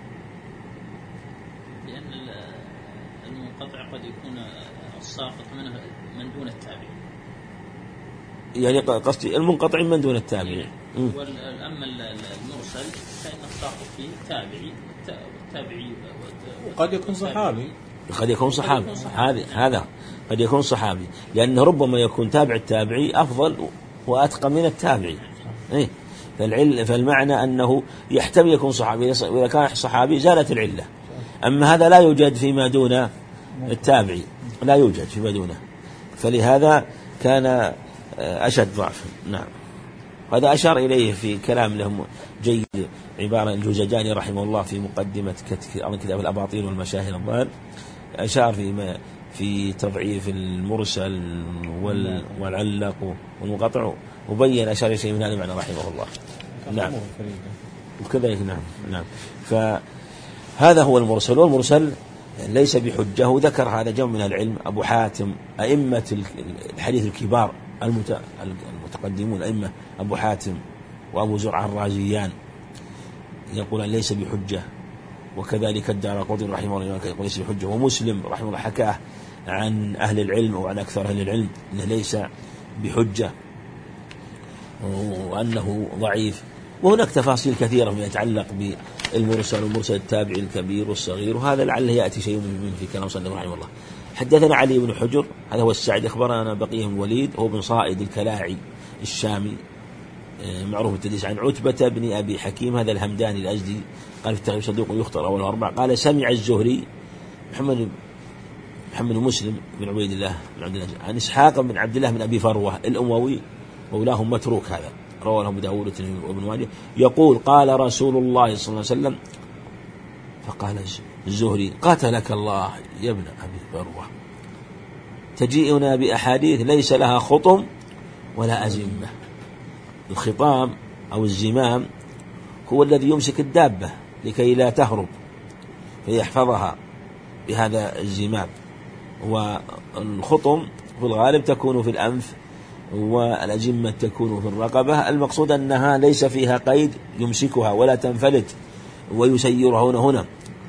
لأن المنقطع قد يكون الساقط منه من دون التابع، يعني قصدي المنقطع من دون التابع. أما المرسل فإن الساقط فيه تابعي وقد يكون صحابي، قد يكون صحابي، هذا قد يكون صحابي، لأنه ربما يكون تابع التابعي أفضل وأتقى من التابعي. فالمعنى أنه يحتمل يكون صحابي، وإذا كان صحابي زالت العلة. أما هذا لا يوجد فيما دون التابعي، لا يوجد فيما دونه، فلهذا كان أشد ضعفا. نعم، هذا أشار إليه في كلام لهم جيد، عبارة الجوزجاني رحمه الله في مقدمة كتاب الأباطيل والمشاهير الظاهر، أشار في تضعيف المرسل والعلق والمقطع، وبين أشار شيء من هذا المعنى رحمه الله. نعم، وكذلك نعم. فهذا هو المرسل، والمرسل ليس بحجة. ذكر هذا جمع من العلم، أبو حاتم، أئمة الحديث الكبار المتقدمون، أئمة أبو حاتم وأبو زرعة الرازيان يقول ليس بحجة، وكذلك الدارقطني رحمه الله يقول ليس بحجة، ومسلم رحمه الله حكاه عن أهل العلم وعن أكثر أهل العلم أنه ليس بحجة وأنه ضعيف. وهناك تفاصيل كثيرة فيما يتعلق بالمرسل ومرسل التابع الكبير والصغير، وهذا لعله يأتي شيء منه في كلام صلى الله عليه وسلم. حدثنا علي بن حجر هذا هو السعدي، أخبرنا بقية بن الوليد هو بن صائد الكلاعي الشامي معروف التدليس، عن عتبة بن أبي حكيم هذا الهمداني الأزدي قال في التغيير صدوق يخطر أول أربعة. قال سمع الزهري محمد بن مسلم بن عبيد الله بن عبد الله عن إسحاق بن عبد الله بن أبي فروة الأموي مولاهم متروك، هذا رواه أبو داود وابن ماجه، يقول قال رسول الله صلى الله عليه وسلم، فقال الزهري قاتلك الله يا ابن أبي فروة تجيئنا بأحاديث ليس لها خطم ولا أزمة. الخطام أو الزمام هو الذي يمسك الدابة لكي لا تهرب فيحفظها بهذا الزمام، والخطم في الغالب تكون في الأنف والأجمة تكون في الرقبة. المقصود أنها ليس فيها قيد يمسكها ولا تنفلت ويسيرها هنا.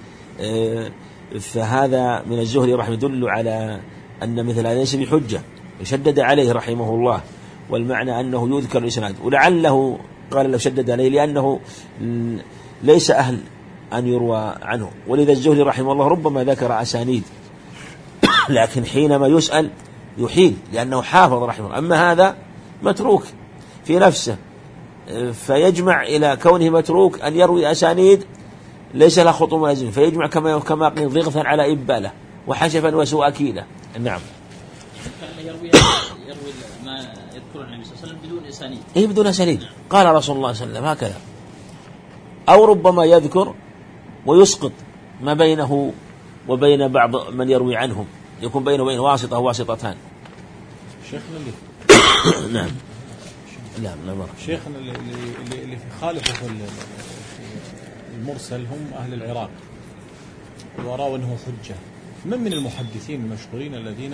فهذا من الزهري رحمه يدل على أن مثل هذا ليس بحجة، شدد عليه رحمه الله، والمعنى أنه يذكر الإسناد، ولعله قال لو شدد عليه لأنه ليس أهل أن يروى عنه، ولذا الزهري رحمه الله ربما ذكر أسانيد لكن حينما يسأل يحيل لأنه حافظ رحمه الله. أما هذا متروك في نفسه، فيجمع إلى كونه متروك أن يروي أسانيد ليس له خطوم لازم، فيجمع كما قيل ضغثا على إبالة وحشفا وسوء أكيلة. نعم. كان يروي ما يذكر النبي صلى الله عليه وسلم بدون أسانيد. إيه بدون أسانيد. قال رسول الله صلى الله عليه وسلم هكذا، أو ربما يذكر ويسقط ما بينه وبين بعض من يروي عنهم، يكون بينه وبين واسطة واسطتان. شيخنا نعم. لا شيخنا اللي في خالفه المرسل هم أهل العراق، ورأوا أنه حجة. من المحدثين المشهورين الذين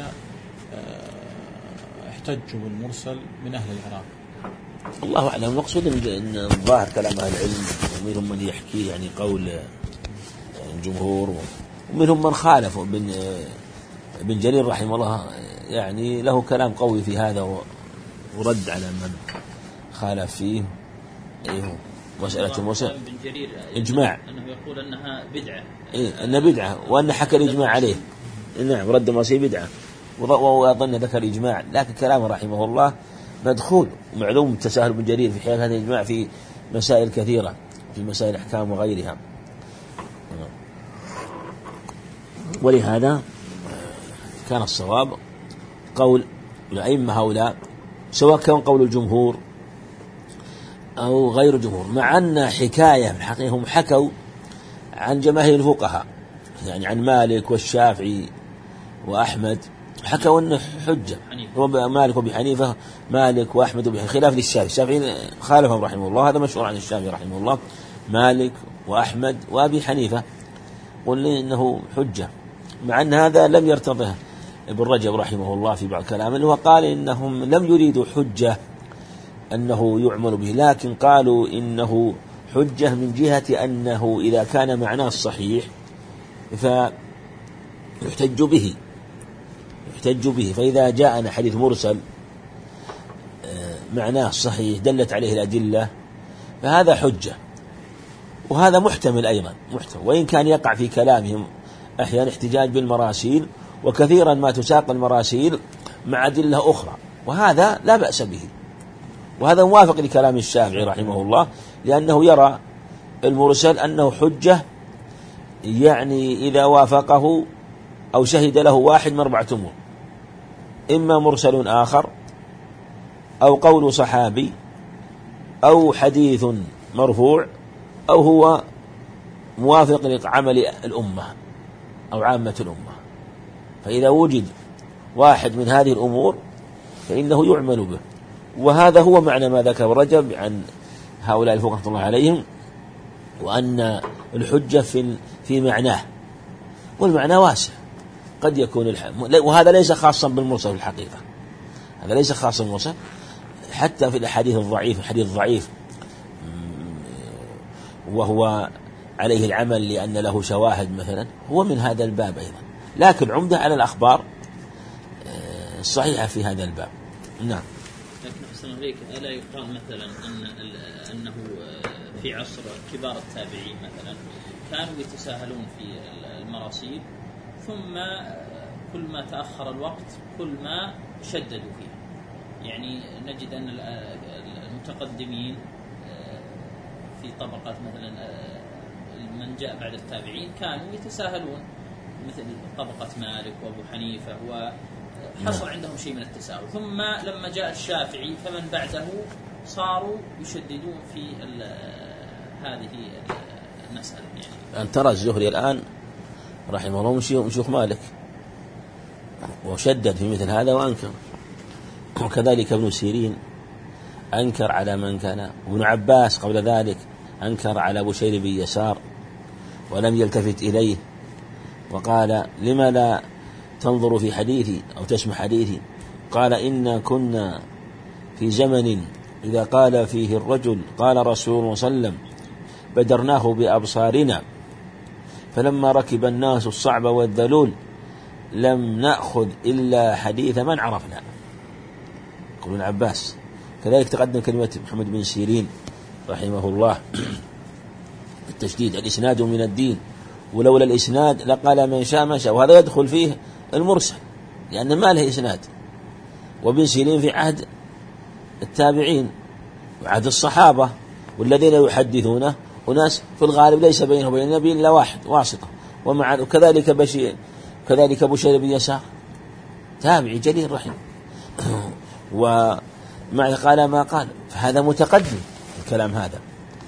احتجوا بالمرسل من أهل العراق؟ الله أعلم. المقصود أن الظاهر كلام أهل العلم، ومنهم من يحكي يعني قول الجمهور، ومنهم من خالف. ابن جرير رحمه الله يعني له كلام قوي في هذا ورد على من خالف فيه. مسألة المرسل إجماع أنه يقول أنها بدعة، أنها بدعة، وأن حكى الإجماع عليه. نعم، رد المرسل بدعة، وأظن ذكر الإجماع، لكن كلامه رحمه الله مدخول. معلوم تساهل ابن جرير في حياة هذا الإجماع في مسائل كثيرة، في مسائل الأحكام وغيرها. ولهذا كان الصواب قول الأئمة هؤلاء، سواء كان قول الجمهور أو غير الجمهور، مع أن حكاية في الحقيقة هم حكوا عن جماهير الفقهاء، يعني عن مالك والشافعي وأحمد، حكوا أنه حجة. مالك وأبي حنيفة، مالك وأحمد وأبي حنيفة، خلاف للشافعي. الشافعي خالفهم رحمه الله، هذا مشهور عن الشافعي رحمه الله. مالك وأحمد وأبي حنيفة قلنا إنه حجة، مع أن هذا لم يرتضه ابن رجب رحمه الله في بعض كلامه، وقال إنهم لم يريدوا حجة أنه يعمل به، لكن قالوا إنه حجة من جهة أنه إذا كان معناه الصحيح فيحتج به. فإذا جاءنا حديث مرسل معناه صحيح دلت عليه الأدلة فهذا حجة، وهذا محتمل أيضا، وإن كان يقع في كلامهم أحيانا احتجاج بالمراسيل، وكثيرا ما تساق المراسيل مع أدلة أخرى، وهذا لا بأس به، وهذا موافق لكلام الشافعي رحمه الله، لأنه يرى المرسل أنه حجة، يعني إذا وافقه أو شهد له واحد من 4 أمور: إما مرسل آخر، أو قول صحابي، أو حديث مرفوع، أو هو موافق لعمل الأمة أو عامة الأمة. فإذا وجد واحد من هذه الأمور فإنه يعمل به، وهذا هو معنى ما ذكر رجب عن هؤلاء الفقهاء رحمة الله عليهم، وأن الحجة في معناه، والمعنى واسع، قد يكون وهذا ليس خاصا بالمرسل في الحقيقة، هذا ليس خاصا بالمرسل، حتى في الأحاديث الضعيف، الحديث ضعيف وهو عليه العمل لأن له شواهد مثلا، هو من هذا الباب أيضا، لكن عمدة على الأخبار الصحيحة في هذا الباب. نعم. لكن أحسن إليك، ألا يقال مثلا أنه في عصر كبار التابعين مثلا كانوا يتساهلون في المراسيل، ثم كل ما تأخر الوقت كل ما شددوا فيه. يعني نجد أن المتقدمين في طبقات مثلا من جاء بعد التابعين كانوا يتساهلون، مثل طبقة مالك وأبو حنيفة، وحصل عندهم شيء من التساهل. ثم لما جاء الشافعي فمن بعده صاروا يشددون في هذه المسألة. يعني أن ترى الزهري الآن رحمه الله من شيوخ مالك، وشدد في مثل هذا وأنكر، وكذلك ابن سيرين أنكر على من كان، ابن عباس قبل ذلك أنكر على بشير بن يسار ولم يلتفت إليه، وقال: لما لا تنظر في حديثي أو تسمع حديثي؟ قال: إنا كنا في زمن إذا قال فيه الرجل قال رسول الله صلى الله عليه وسلم بدرناه بأبصارنا، فلما ركب الناس الصعب والذلول لم نأخذ إلا حديث من عرفنا. يقول ابن عباس. كذلك تقدم كلمة محمد بن سيرين رحمه الله التشديد: الإسناد من الدين، ولولا الإسناد لقال من شاء ما شاء. وهذا يدخل فيه المرسل لأن ما له إسناد. وابن سيرين في عهد التابعين وعهد الصحابة، والذين يحدثونه وناس في الغالب ليس بينه وبين النبي إلا واحد واسطة. وكذلك بشير بن يسار تابعي جليل رحمه، ومع قال ما قال، فهذا متقدم الكلام هذا.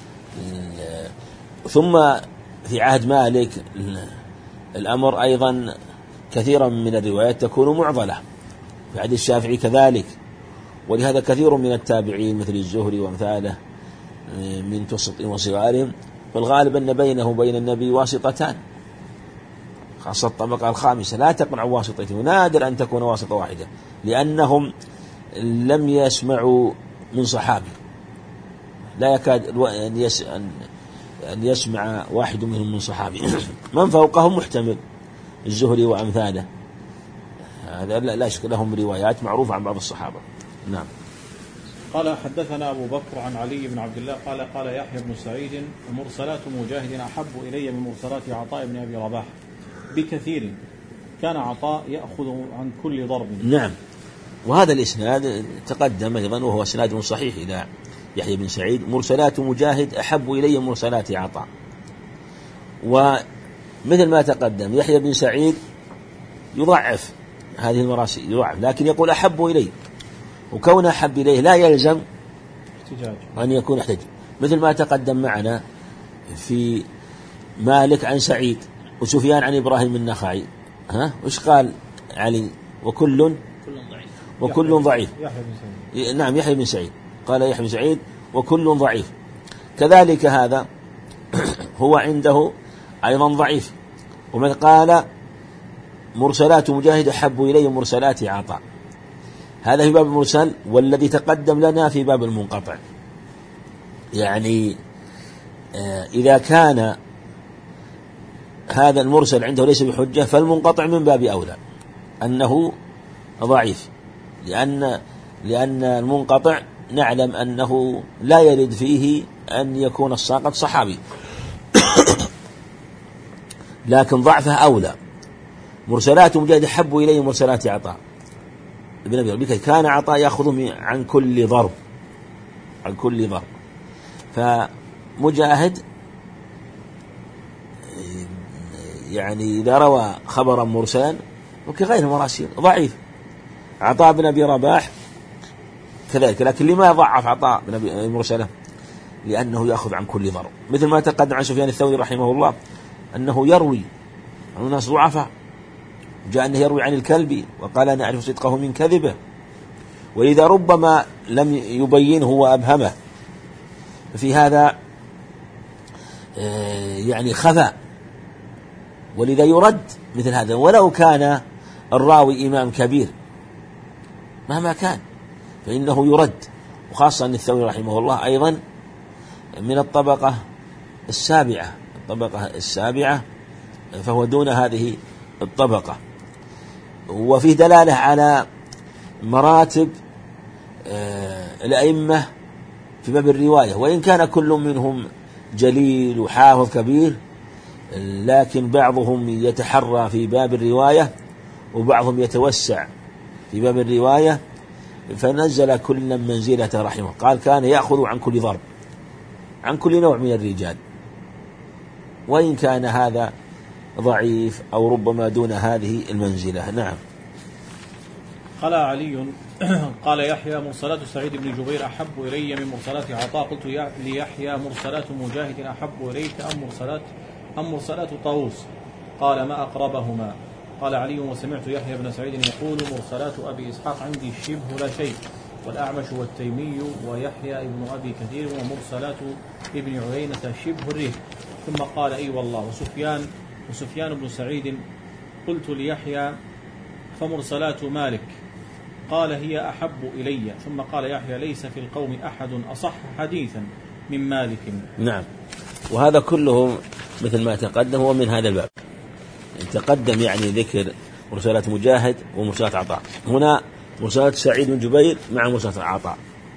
ثم في عهد مالك الأمر أيضا كثيرا من الروايات تكون معضلة، في عهد الشافعي كذلك، ولهذا كثير من التابعين مثل الزهري وامثاله من توسط وصغارهم والغالب أن بينه وبين النبي واسطتان، خاصة الطبقة الخامسة لا تقنع واسطته، ونادر أن تكون واسطة واحدة، لأنهم لم يسمعوا من صحابي، لا يكاد أن يسمع واحد منهم من صحابي. من فوقهم محتمل، الزهري وأمثاله، هذا لا شك لهم روايات معروفة عن بعض الصحابة. نعم. قال: حدثنا أبو بكر عن علي بن عبد الله قال يحيى بن سعيد: مرسلات مجاهد أحب إلي من مرسلات عطاء بن أبي رباح بكثير، كان عطاء يأخذ عن كل ضرب. نعم. وهذا الإسناد تقدم أيضا وهو إسناد صحيح إلى يحيى بن سعيد: مرسلات مجاهد أحب إلي من مرسلات عطاء. ومثل ما تقدم يحيى بن سعيد يضعف هذه المراسيل، يضعف، لكن يقول أحب إلي، وكون أحب إليه لا يلزم أن يكون احتج، مثل ما تقدم معنا في مالك عن سعيد وسفيان عن إبراهيم النخعي. وش قال علي؟ وكل ضعيف. نعم، يحيى بن سعيد قال يحيى بن سعيد وكل ضعيف. كذلك هذا هو عنده أيضا ضعيف. ومن قال مرسلات مجاهد أحب إلي مرسلات عطاء، هذا في باب المرسل، والذي تقدم لنا في باب المنقطع. يعني إذا كان هذا المرسل عنده ليس بحجة، فالمنقطع من باب أولى أنه ضعيف، لأن المنقطع نعلم أنه لا يرد فيه أن يكون الساقط صحابي، لكن ضعفه أولى. مرسلات مجاهد أحب إليه مرسلات عطاء ابن أبي ربيعة، كان عطاء يأخذ عن كل ضرب، فمجاهد يعني إذا روى خبرا مرسلا وكغير مراسيل ضعيف. عطاء بن أبي رباح كذلك، لكن لما ضعف عطاء بن أبي مرسله؟ لأنه يأخذ عن كل ضرب، مثل ما تقدم عن سفيان الثوري رحمه الله أنه يروي عن الناس ضعفاء، جاء أنه يروي عن الكلب وقال نعرف صدقه من كذبه، وإذا ربما لم يبينه وأبهمه، ففي هذا يعني خفاء، ولذا يرد مثل هذا، ولو كان الراوي إمام كبير مهما كان فإنه يرد. وخاصة أن الثوري رحمه الله أيضا من الطبقة السابعة، الطبقة السابعة، فهو دون هذه الطبقة. وفيه دلالة على مراتب الأئمة في باب الرواية، وإن كان كل منهم جليل وحافظ كبير، لكن بعضهم يتحرى في باب الرواية وبعضهم يتوسع في باب الرواية، فنزل كل منزلة رحمه. قال كان يأخذ عن كل ضرب، عن كل نوع من الرجال، وإن كان هذا ضعيف أو ربما دون هذه المنزلة. نعم. قال علي قال يحيى مرسلات سعيد بن جبير أحب إلي من مرسلات عطاء. قلت ليحيى مرسلات مجاهد أحب إليك أم مرسلات طاووس؟ قال ما أقربهما. قال علي وسمعت يحيى بن سعيد يقول مرسلات أبي إسحاق عندي شبه لا شيء، والأعمش والتيمي ويحيى ابن أبي كثير، ومرسلات ابن عيينة شبه الريح. ثم قال أي والله. وسفيان بن سعيد قلت ليحيى فمرسلات مالك؟ قال هي أحب إلي. ثم قال يحيى ليس في القوم أحد أصح حديثا من مالك. نعم. وهذا كله مثل ما تقدم هو من هذا الباب. تقدم يعني ذكر مرسلات مجاهد ومرسلات عطاء، هنا مرسلات سعيد بن جبير مع مرسلات عطاء،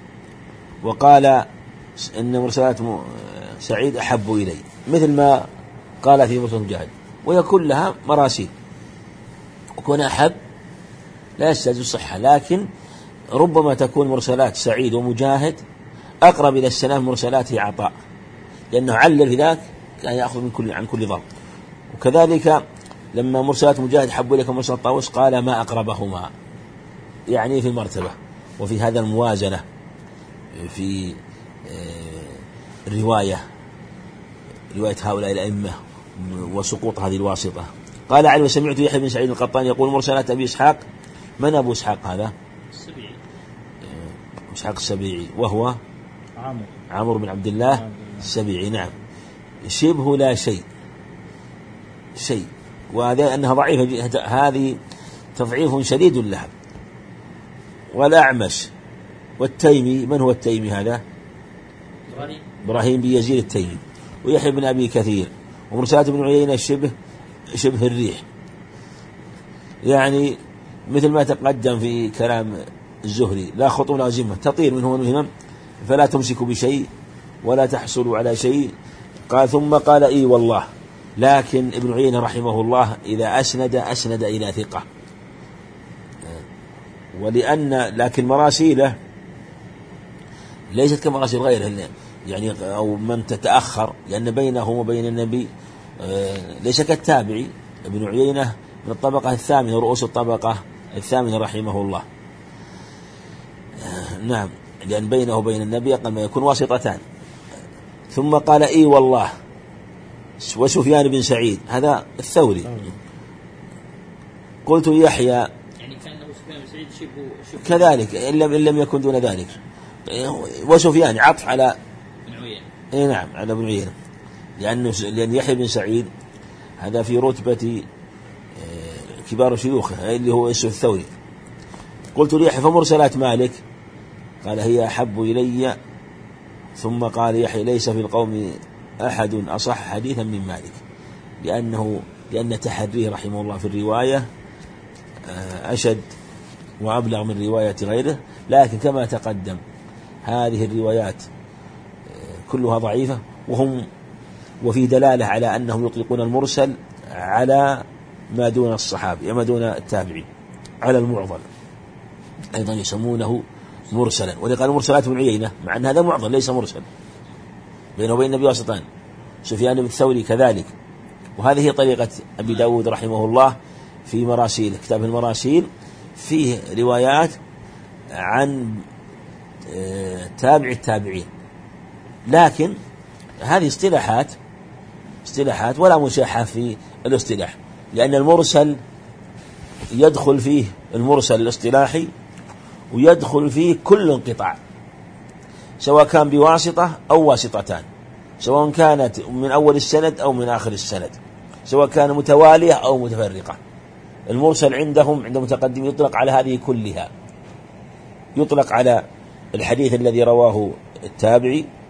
وقال إن مرسلات سعيد أحب إلي مثل ما قال في مرسلات مجاهد، ويكون لها مراسيل، وكون أحب لا يستلزم الصحة، لكن ربما تكون مرسلات سعيد ومجاهد أقرب إلى السلام مرسلات عطاء، لأنه علل في ذاك كان يأخذ عن كل ضرب. وكذلك لما مرسلات مجاهد حبوا لك مرسلات طاووس قال ما أقربهما، يعني في المرتبة. وفي هذا الموازنة في رواية هؤلاء الأئمة وسقوط هذه الواسطة. قال علي وسمعت يحيى بن سعيد القطان يقول مرسلات أبي إسحاق. من أبو إسحاق هذا؟ السبيعي. إسحاق السبيعي، وهو عمرو بن عبد الله السبيعي. نعم. شبه لا شيء، وهذا أنها ضعيفة، هذه تضعيف شديد لها. والأعمش والتيمي، من هو التيمي هذا؟ إبراهيم بن يزيد التيمي. ويحيى بن أبي كثير. ومرسلات ابن عيينة شبه الريح، يعني مثل ما تقدم في كلام الزهري لا خطو ولا زمة، تطير منه الهمم فلا تمسك بشيء ولا تحصل على شيء. قال ثم قال إي والله. لكن ابن عيينة رحمه الله إذا أسند إلى ثقة، لكن مراسيله ليست كمراسيل غيره، يعني أو من تتأخر، لأن بينه وبين النبي ليس كالتابعي. ابن عيينة من الطبقة الثامنة، رؤوس الطبقة الثامنة رحمه الله. نعم، لأن بينه وبين النبي أقل ما يكون واسطتان. ثم قال إي والله. وسفيان بن سعيد هذا الثوري. قلت يحيى، يعني كأنه سفيان بن سعيد شبه كذلك إن لم يكن دون ذلك. وسفيان عطف على ابن عيينة. إيه نعم، على ابن عيينة، لأن يحيى بن سعيد هذا في رتبة كبار شيوخه اللي هو اسمه الثوري. قلت ليحيى فمرسلات مالك؟ قال هي أحب إلي. ثم قال يحيى ليس في القوم أحد أصح حديثا من مالك، لأن تحريه رحمه الله في الرواية أشد وأبلغ من رواية غيره. لكن كما تقدم هذه الروايات كلها ضعيفة، وفي دلالة على أنهم يطلقون المرسل على ما دون الصحابي، ما دون التابعي، على المعضل أيضا يسمونه مرسلا. ولقال مرسلات ابن عيينة، مع أن هذا معضل ليس مرسل، بينه وبين النبي واسطان. سفيان بن الثوري كذلك. وهذه هي طريقة أبي داود رحمه الله في مراسيل، كتاب المراسيل فيه روايات عن تابع التابعين، لكن هذه اصطلاحات ولا مشاحة في الاصطلاح، لأن المرسل يدخل فيه المرسل الاصطلاحي ويدخل فيه كل انقطاع، سواء كان بواسطة أو واسطتان، سواء كانت من أول السند أو من آخر السند، سواء كان متوالية أو متفرقة. المرسل عندهم عند متقدم يطلق على هذه كلها، يطلق على الحديث الذي رواه التابعي،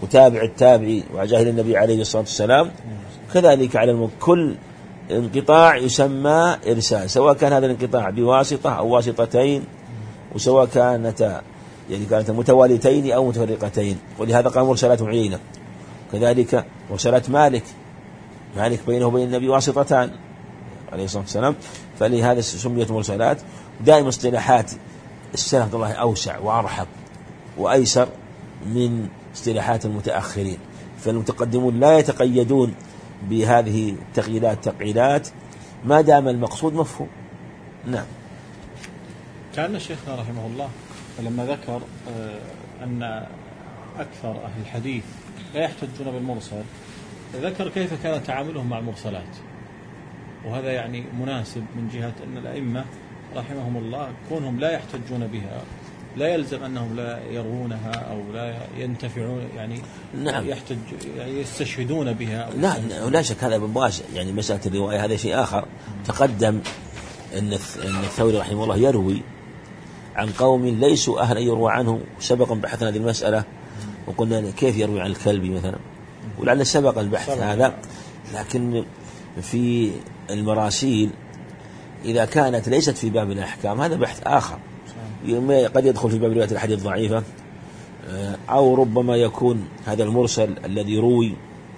وتابع التابعي وجاهل النبي عليه الصلاة والسلام، كذلك على كل انقطاع يسمى إرسال، سواء كان هذا الانقطاع بواسطة أو واسطتين، وسواء كانت متواليتين أو متفرقتين. ولهذا قال مرسلات عيينة. كذلك مرسلات مالك بينه وبين النبي واسطتان عليه الصلاة والسلام، فلهذا سميت مرسلات. دائما اصطلاحات السلف الله أوسع وأرحب وأيسر من اصطلاحات المتأخرين، فالمتقدمون لا يتقيدون بهذه التقييدات ما دام المقصود مفهوم. نعم. كان شيخنا رحمه الله لما ذكر أن أكثر أهل الحديث لا يحتجون بالمرسل، ذكر كيف كان تعاملهم مع المرسلات، وهذا يعني مناسب من جهة أن الأئمة رحمهم الله كونهم لا يحتجون بها لا يلزم أنهم لا يروونها أو لا ينتفعون، يعني نعم يستشهدون بها. لا شك هذا بواسع، يعني مسألة الرواية هذا شيء آخر. تقدم أن الثوري رحمه الله يروي عن قوم ليسوا أهل أن يروى عنه، سبقا بحثنا هذه المسألة وقلنا كيف يروي عن الكلبي مثلا، ولعل سبق البحث هذا. لكن في المراسيل إذا كانت ليست في باب الأحكام هذا بحث آخر، قد يدخل في باب رواية الحديث الضعيفة، أو ربما يكون هذا المرسل الذي روي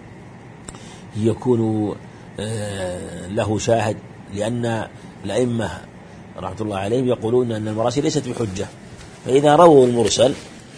يكون له شاهد، لأن الأئمة رحمة الله عليهم يقولون أن المراسيل ليست بحجة، فإذا رووا المرسل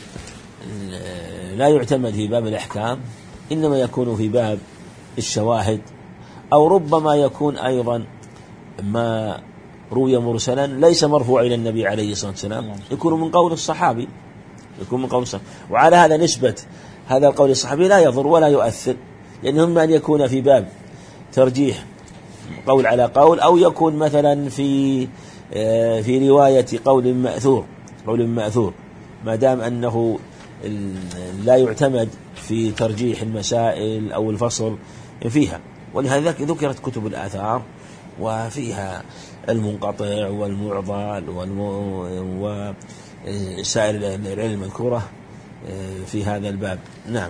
لا يعتمد في باب الأحكام، إنما يكون في باب الشواهد، أو ربما يكون أيضا ما روي مرسلا ليس مرفوع إلى النبي عليه الصلاة والسلام، يكون من قول الصحابي، وعلى هذا نسبة هذا القول الصحابي لا يضر ولا يؤثر، لأنه إما أن يكون في باب ترجيح قول على قول، أو يكون مثلا في رواية قول مأثور، ما دام أنه لا يعتمد في ترجيح المسائل أو الفصل فيها. ولهذا ذكرت كتب الآثار وفيها المنقطع والمعضل وسائر العلم المذكورة في هذا الباب. نعم.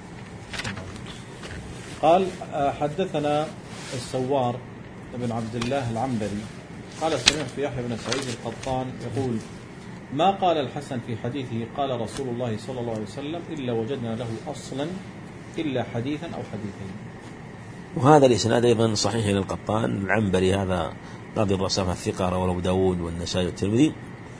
قال حدثنا السوار بن عبد الله العنبري قال سمعت في يحيى بن سعيد القطان يقول ما قال الحسن في حديثه قال رسول الله صلى الله عليه وسلم إلا وجدنا له أصلا إلا حديثا أو حديثين. وهذا الإسناد أيضا صحيح للقطان العنبري، هذا قاضي الرصافة الثقة رواه أبو داود والنسائي والترمذي.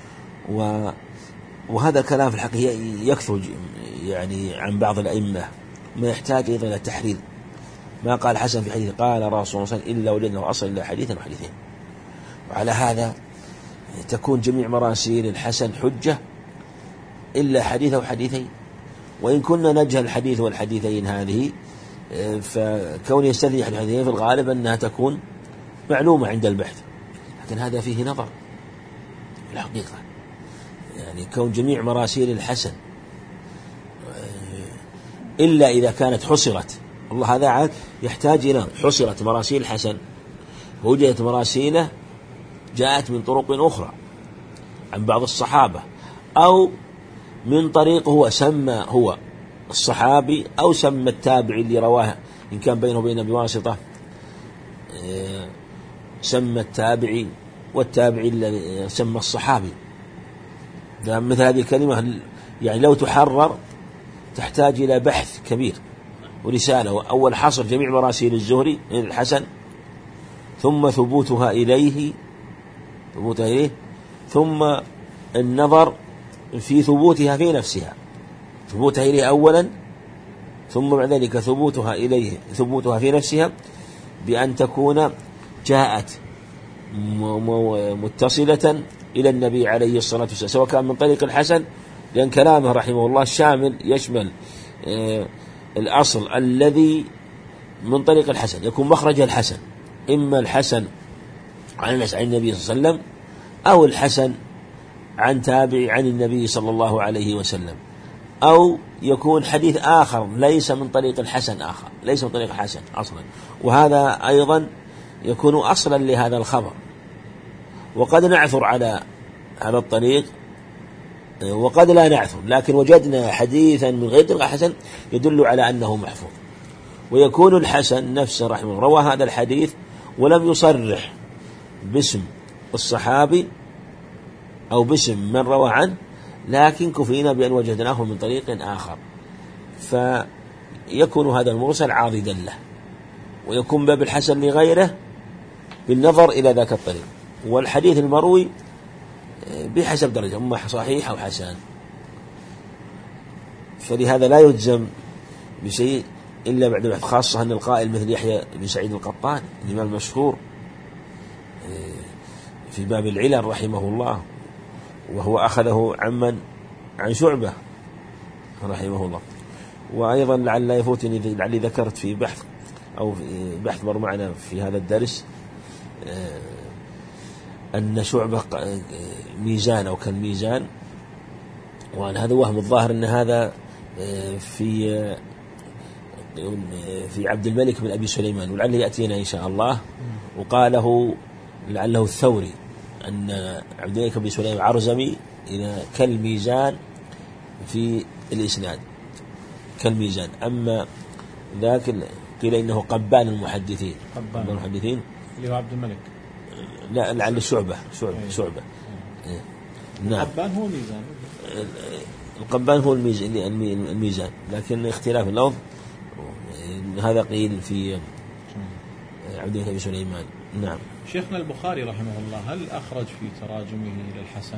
وهذا الكلام في الحقيقة يكثر يعني عن بعض الأئمة، ما يحتاج أيضا إلى التحرير. ما قال حسن في حديث قال رسول الله صلى الله عليه وسلم إلا وجدنا له أصلا إلا حديثا وحديثين. وعلى هذا تكون جميع مراسيل الحسن حجة إلا حديث أو حديثين، وإن كنا نجهل الحديث والحديثين هذه، فكون يستثني الحديثين في الغالب أنها تكون معلومة عند البحث، لكن هذا فيه نظر في الحقيقة. يعني كون جميع مراسيل الحسن إلا إذا كانت حصرت، الله هذا عاد يحتاج إلى حصرت مراسيل الحسن، ووجدت مراسيله جاءت من طرق أخرى عن بعض الصحابة، أو من طريق هو سمى هو الصحابي أو سمى التابعي اللي رواه، إن كان بينه وبينه بواسطة سمى التابعي، والتابعي اللي سمى الصحابي. مثل هذه الكلمة يعني لو تحرر تحتاج إلى بحث كبير ورسالة، أول حصر جميع مراسيل الزهري الحسن، ثم ثبوتها إليه، ثم النظر في ثبوتها في نفسها، ثبوتها إليه أولا، ثم بعد ذلك ثبوتها إليه، ثبوتها في نفسها بأن تكون جاءت متصلة إلى النبي عليه الصلاة والسلام، سواء كان من طريق الحسن، لأن كلامه رحمه الله شامل يشمل الأصل الذي من طريق الحسن، يكون مخرج الحسن، إما الحسن عن النبي صلى الله عليه وسلم، أو الحسن عن تابع عن النبي صلى الله عليه وسلم، أو يكون حديث آخر ليس من طريق الحسن آخر، ليس من طريق الحسن أصلا، وهذا أيضا يكون أصلا لهذا الخبر. وقد نعثر على هذا الطريق وقد لا نعثر، لكن وجدنا حديثا من غير طريق حسن يدل على أنه محفوظ. ويكون الحسن نفسه رحمه الله روى هذا الحديث ولم يصرح باسم الصحابي أو باسم من روى عنه، لكن كفينا بأن وجدناه من طريق آخر، فيكون هذا المرسل عاضدا له، ويكون باب الحسن لغيره بالنظر إلى ذاك الطريق. والحديث المروي بحسب درجة، إما صحيح أو حسن، فلهذا لا يجزم بشيء إلا بعد البحث، خاصة أن القائل مثل يحيى بن سعيد القطان الإمام المشهور في باب العلل رحمه الله، وهو أخذه عن شعبة رحمه الله. وأيضا لعل يفوتني لعلي ذكرت في بحث أو في بحث مر معنا في هذا الدرس أن شعبة ميزان أو كان ميزان، وأن هذا وهم الظاهر أن هذا في عبد الملك بن أبي سليمان، ولعله يأتينا إن شاء الله. وقاله لعله الثوري أن عبد الملك بن سليمان عرزمي إلى كالميزان في الإسناد كالميزان. أما ذاك قيل إنه قبان المحدثين، قبان المحدثين اللي هو عبد الملك، لا لعل شعبة. نعم، القبان هو ميزان، القبان هو الميزان، لكن اختلاف اللفظ هذا قيل في عبد الله بن سليمان. نعم. شيخنا البخاري رحمه الله هل أخرج في تراجمه للحسن؟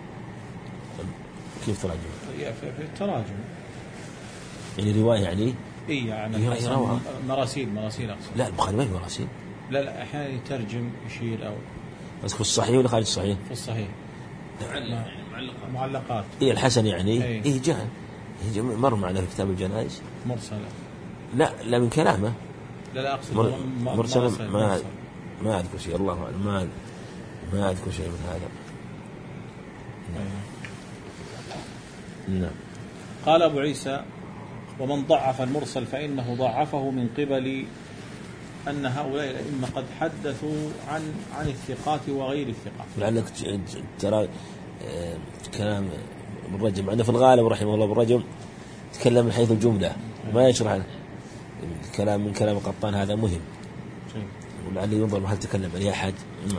كيف تراجمه؟ في التراجم يعني رواية يعني؟ إيه يعني مراسيل أقصد. لا البخاري ما في مراسيل. لا أحيانا يترجم يشير أو بس في الصحيح ولا خارج الصحيح؟ في الصحيح معلقات. إيه الحسن يعني إيه جاء مر معنا في كتاب الجنائز مرسلة. لا من كلامه. لا أقصد مرسل ما أذكر شيء، الله أعلم، ما أذكر شيء من هذا. نعم. قال أبو عيسى: ومن ضعف المرسل فإنه ضعفه من قبل أن هؤلاء الأئمة قد حدثوا عن الثقات وغير الثقات. لعلك ترى كلام ابن رجب عندنا في الغالب رحمه الله، ابن رجب تكلم من حيث الجملة ما يشرح الكلام من كلام قطان، هذا مهم، ولعله ينظر هل تكلم عن أحد.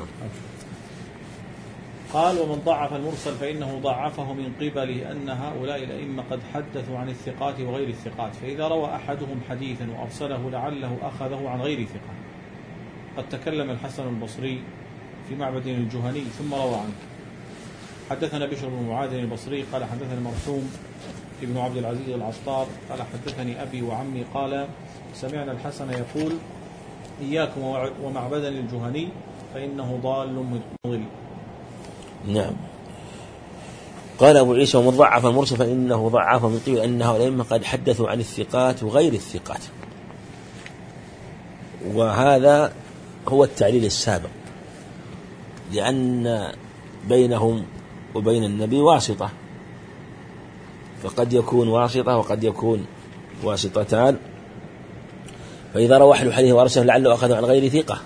قال: ومن ضعف المرسل فإنه ضعفه من قبل أن هؤلاء الأئمة قد حدثوا عن الثقات وغير الثقات، فإذا روى أحدهم حديثا وأرسله لعله أخذه عن غير ثقة. قد تكلم الحسن البصري في معبد الجهني ثم روى عنه. حدثنا بشر بن معاذ البصري قال حدثنا المرحوم ابن عبد العزيز العطار قال حدثني أبي وعمي قال سمعنا الحسن يقول: إياكم ومعبدا الجهني فإنه ضال مضل. نعم. قال أبو عيسى: ومن ضعف المرسل فإنه ضعف من قبل أن هؤلاء الأئمة قد حدثوا عن الثقات وغير الثقات. وهذا هو التعليل السابق، لأن بينهم وبين النبي واسطة، فقد يكون واسطة وقد يكون واسطتان، فإذا روى أحد الحديث وأرسله لعله أخذه عن غير ثقة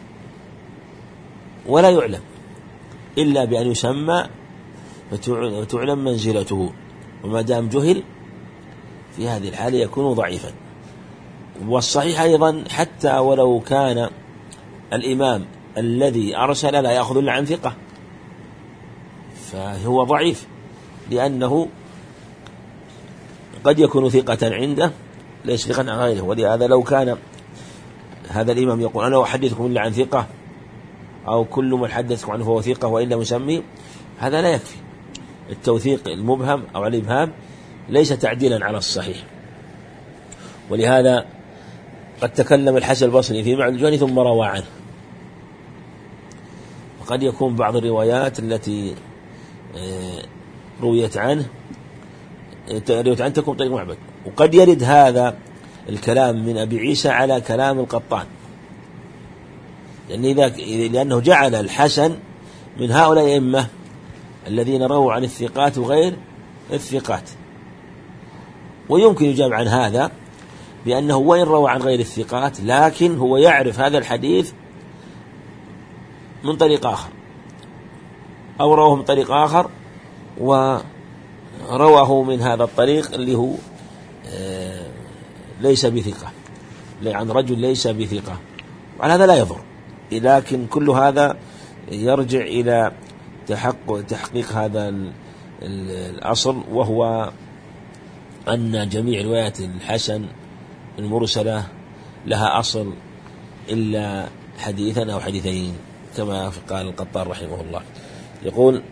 ولا يعلم إلا بأن يسمى فتعلم منزلته، وما دام جهل في هذه الحالة يكون ضعيفا. والصحيح أيضا حتى ولو كان الإمام الذي أرسل لا يأخذ إلا عن ثقة فهو ضعيف، لأنه قد يكون ثقة عنده ليس ثقة عن غيره. ولهذا لو كان هذا الإمام يقول: أنا أحدثكم إلا عن ثقة، أو كل من حدثكم عنه فهو ثقة وإلا مسمي، هذا لا يكفي. التوثيق المبهم أو الإبهام ليس تعديلا على الصحيح. ولهذا قد تكلم الحسن البصري في معبد الجهني ثم روى عنه، وقد يكون بعض الروايات التي رويت عنه تكون طريق معبد، وقد يرد هذا الكلام من أبي عيسى على كلام القطان، لأنه جعل الحسن من هؤلاء الأئمة الذين رووا عن الثقات وغير الثقات. ويمكن يجاب عن هذا بأنه وإن روى عن غير الثقات لكن هو يعرف هذا الحديث من طريق آخر، أو رواه من طريق آخر رواه من هذا الطريق اللي هو ليس بثقة، عن رجل ليس بثقة، وعلى هذا لا يضر، لكن كل هذا يرجع إلى تحقيق هذا الأصل، وهو أن جميع روايات الحسن المرسلة لها أصل إلا حديثا أو حديثين، كما قال القطان رحمه الله. يقول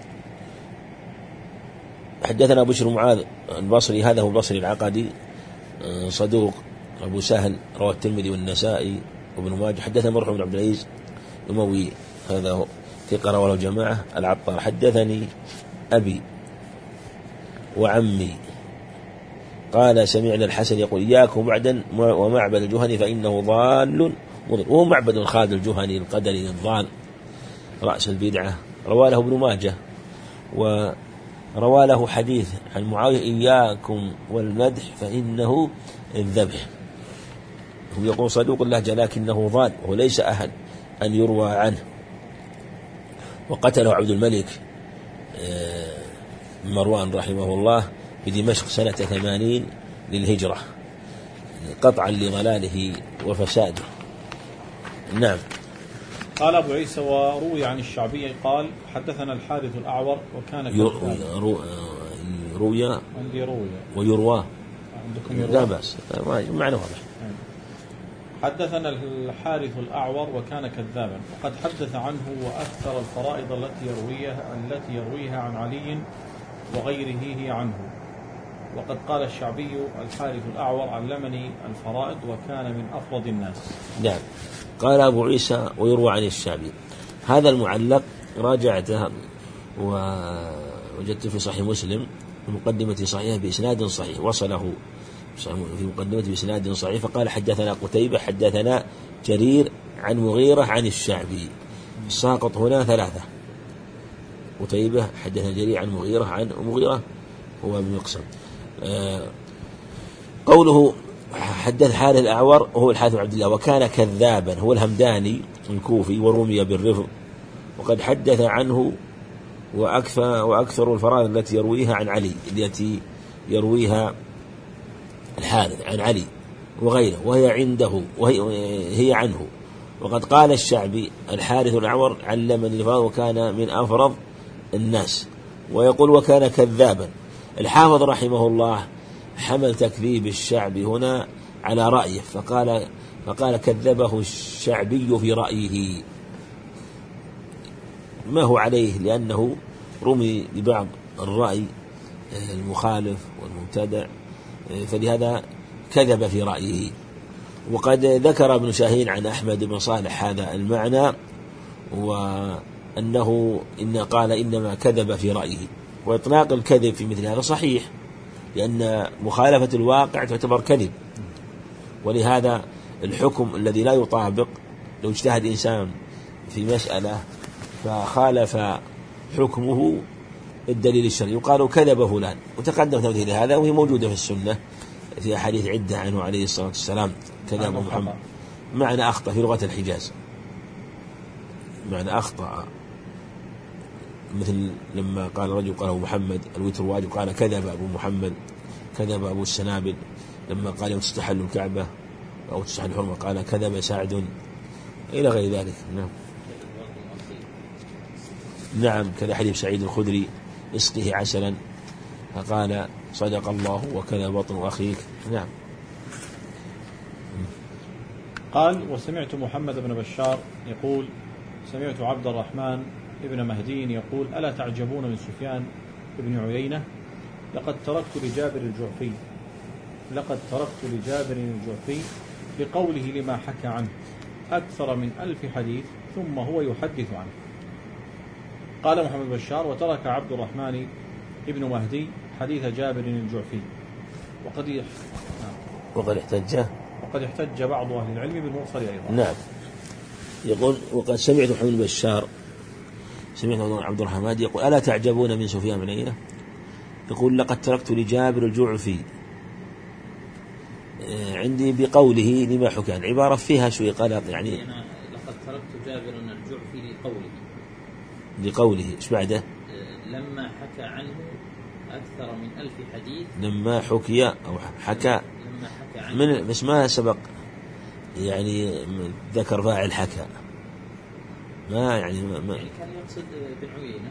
حدثنا بشر معاذ البصري، هذا هو البصري العقدي، صدوق أبو سهل، رواه الترمذي والنسائي وابن ماجه. حدثنا مرحوم بن عبد العزيز الأموي، هذا هو ثقة رواه الجماعة. العطار حدثني أبي وعمي قال سمعنا الحسن يقول إياكم بعدا ومعبد الجهني فإنه ضال مضل، وهو معبد خالد الجهني القدري الضال رأس البدعة. رواه له ابن ماجه، وروى له حديث عن معاوية إياكم والمدح فإنه الذبح. هم يقول صدوق اللهجة لكنه ضال وليس أهل أن يروى عنه. وقتله عبد الملك مروان رحمه الله بدمشق سنة 80 للهجرة، قطعا لضلاله وفساده. نعم. قال أبو عيسى وروي عن الشعبي قال حدثنا الحارث الأعور وكان روي عندي روي ويروى عندكم يروى؟ لا بأس، معنى واضح. حدثنا الحارث الأعور وكان كذابا، وقد حدث عنه وأكثر الفرائض التي يرويها عن علي وغيره هي عنه. وقد قال الشعبي الحارث الأعور علمني الفرائض وكان من أفرض الناس. نعم. قال أبو عيسى ويروى عن الشعبي. هذا المعلق راجعته ووجدت في صحيح مسلم في مقدمة صحيحه بإسناد صحيح، وصله في مقدمة بإسناد صحيح، فقال حدثنا قتيبة حدثنا جرير عن مغيرة عن الشعبي. الساقط هنا ثلاثة: قتيبة حدثنا جرير عن مغيرة عن مغيرة هو ابن مقسم. قوله حدث حارث الأعور هو الحارث بن عبد الله وكان كذابا، هو الهمداني الكوفي ورمي بالرفض، وقد حدث عنه وأكثر الفرائض التي يرويها عن علي، التي يرويها الحارث عن علي وغيره وهي عنده وهي عنه. وقد قال الشعبي الحارث الأعور علمني الفرائض وكان من أفرض الناس، ويقول وكان كذابا. الحافظ رحمه الله حمل تكذيب الشعبي هنا على رأيه، فقال كذبه الشعبي في رأيه، ما هو عليه، لأنه رمي ببعض الرأي المخالف والمبتدع، فلهذا كذب في رأيه. وقد ذكر ابن شاهين عن أحمد بن صالح هذا المعنى، وأنه قال إنما كذب في رأيه. وإطلاق الكذب في مثل هذا صحيح، لأن مخالفة الواقع تعتبر كذب، ولهذا الحكم الذي لا يطابق، لو اجتهد إنسان في مسألة فخالف حكمه الدليل الشرعي يقال كذب فلان، وتقدم تمثيل هذا وهي موجودة في السنة في أحاديث عدة عنه عليه الصلاة والسلام. كذب محمد معنى أخطأ في لغة الحجاز، معنى أخطأ، مثل لما قال رجل قال أبو محمد الوتر واجب قال كذب أبو محمد، كذب أبو السنابل لما قال يوم تستحل الكعبة أو تستحل الحرمة قال كذب سعد، إلى غير ذلك. نعم. نعم. كذا حديث سعيد الخدري اسقه عسلا فقال صدق الله وكذا بطن أخيك. نعم. قال وسمعت محمد بن بشار يقول سمعت عبد الرحمن ابن مهدي يقول ألا تعجبون من سفيان بن عيينة لقد تركت لجابر الجعفي بقوله لما حكى عنه أكثر من 1000 حديث ثم هو يحدث عنه. قال محمد بشار وترك عبد الرحمن ابن مهدي حديث جابر الجعفي وقد احتج بعض أهل العلم بالمرسل أيضا. نعم. يقول وقد سمعت محمد بشار سمعت عبد الرحمن يقول ألا تعجبون من سفيان بن عيينة يقول لقد تركت لجابر الجعفي عندي بقوله لما حكى عن عبارة فيها شوي قلق، يعني لقد تركت جابر الجعفي لقوله إيش بعده لما حكى عنه أكثر من 1000 حديث لما حكي أو حكى من بس ما سبق يعني ذكر فاعل حكى ما يعني كان يقصد بن عيينة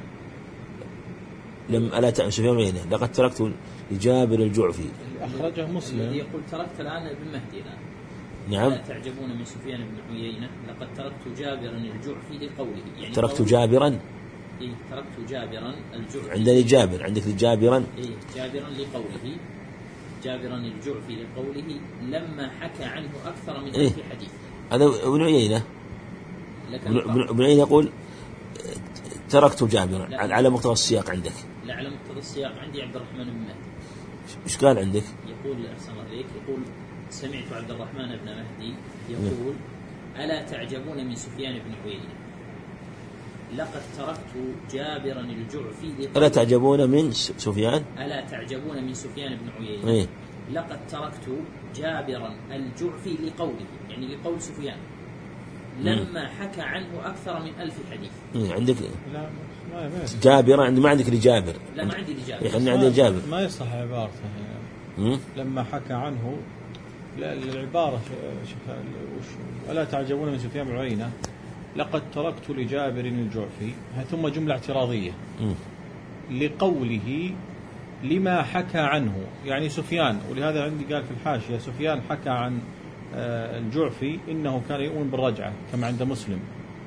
ألا سفيان بن عيينة لقد تركت لجابر الجعفي أخرجه مسلم يقول تركت الآن ابن مهدي الآن. نعم. لا تعجبون من سفيان بن عيينة لقد تركت جابرا الجعفي لقوله يعني تركت جابرا تركت جابرا الجعفي عندني جابر عندك جابرا جابرا لقوله جابرا الجعفي لقوله لما حكى عنه أكثر من 1000 حديث. هذا ابن عيينة. ابن عيينة يقول تركت جابرا على مقتضى السياق عندك. لا على مقتضى السياق عندي عبد الرحمن بن مهدي. إيش قال عندك؟ يقول أحسن عليك يقول سمعت عبد الرحمن بن مهدي يقول ألا تعجبون من سفيان بن عيينة لقد تركت جابرا الجعفي ألا تعجبون من سفيان؟ ألا تعجبون من سفيان بن عيينة لقد تركت جابرا الجعفي لقوله يعني لقول سفيان لما حكى عنه أكثر من 1000 حديث. عندك لا جابر عندي ما عندك لجابر. لا ما عندي لجابر. إحنا عندنا جابر. ما يصح عبارته لما حكى عنه. لا العبارة ولا تعجبون من سفيان بن عيينة لقد تركت لجابر الجعفي ثم جملة اعتراضية لقوله لما حكى عنه يعني سفيان. ولهذا عندي قال في الحاشية سفيان حكى عن الجعفي إنه كان يؤمن بالرجعة كما عند مسلم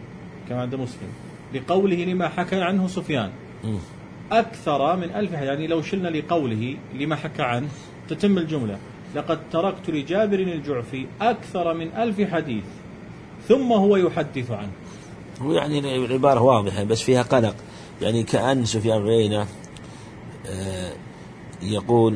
لقوله لما حكى عنه سفيان أكثر من 1000 يعني لو شلنا لقوله لما حكى عنه تتم الجملة لقد تركت لجابر الجعفي أكثر من 1000 حديث ثم هو يحدث عنه. يعني العبارة واضحة بس فيها قلق يعني كأن سفيان بن عيينة يقول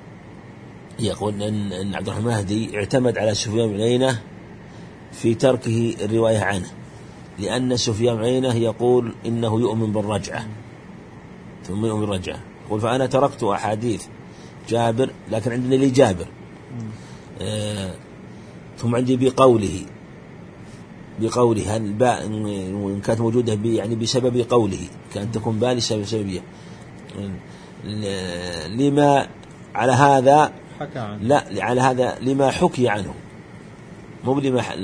أن عبد الرحمن المهدي اعتمد على سفيان بن عيينة في تركه الرواية عنه لأن سفيان بن عيينة يقول إنه يؤمن بالرجعة ثم يؤمن بالرجعة يقول فأنا تركت أحاديث جابر لكن عندنا لي جابر ثم عندي بقوله الباء إن كانت موجودة يعني بسبب قوله كانت تكون باء سببية لما على هذا حكى عنه. لا على هذا لما حكي عنه مو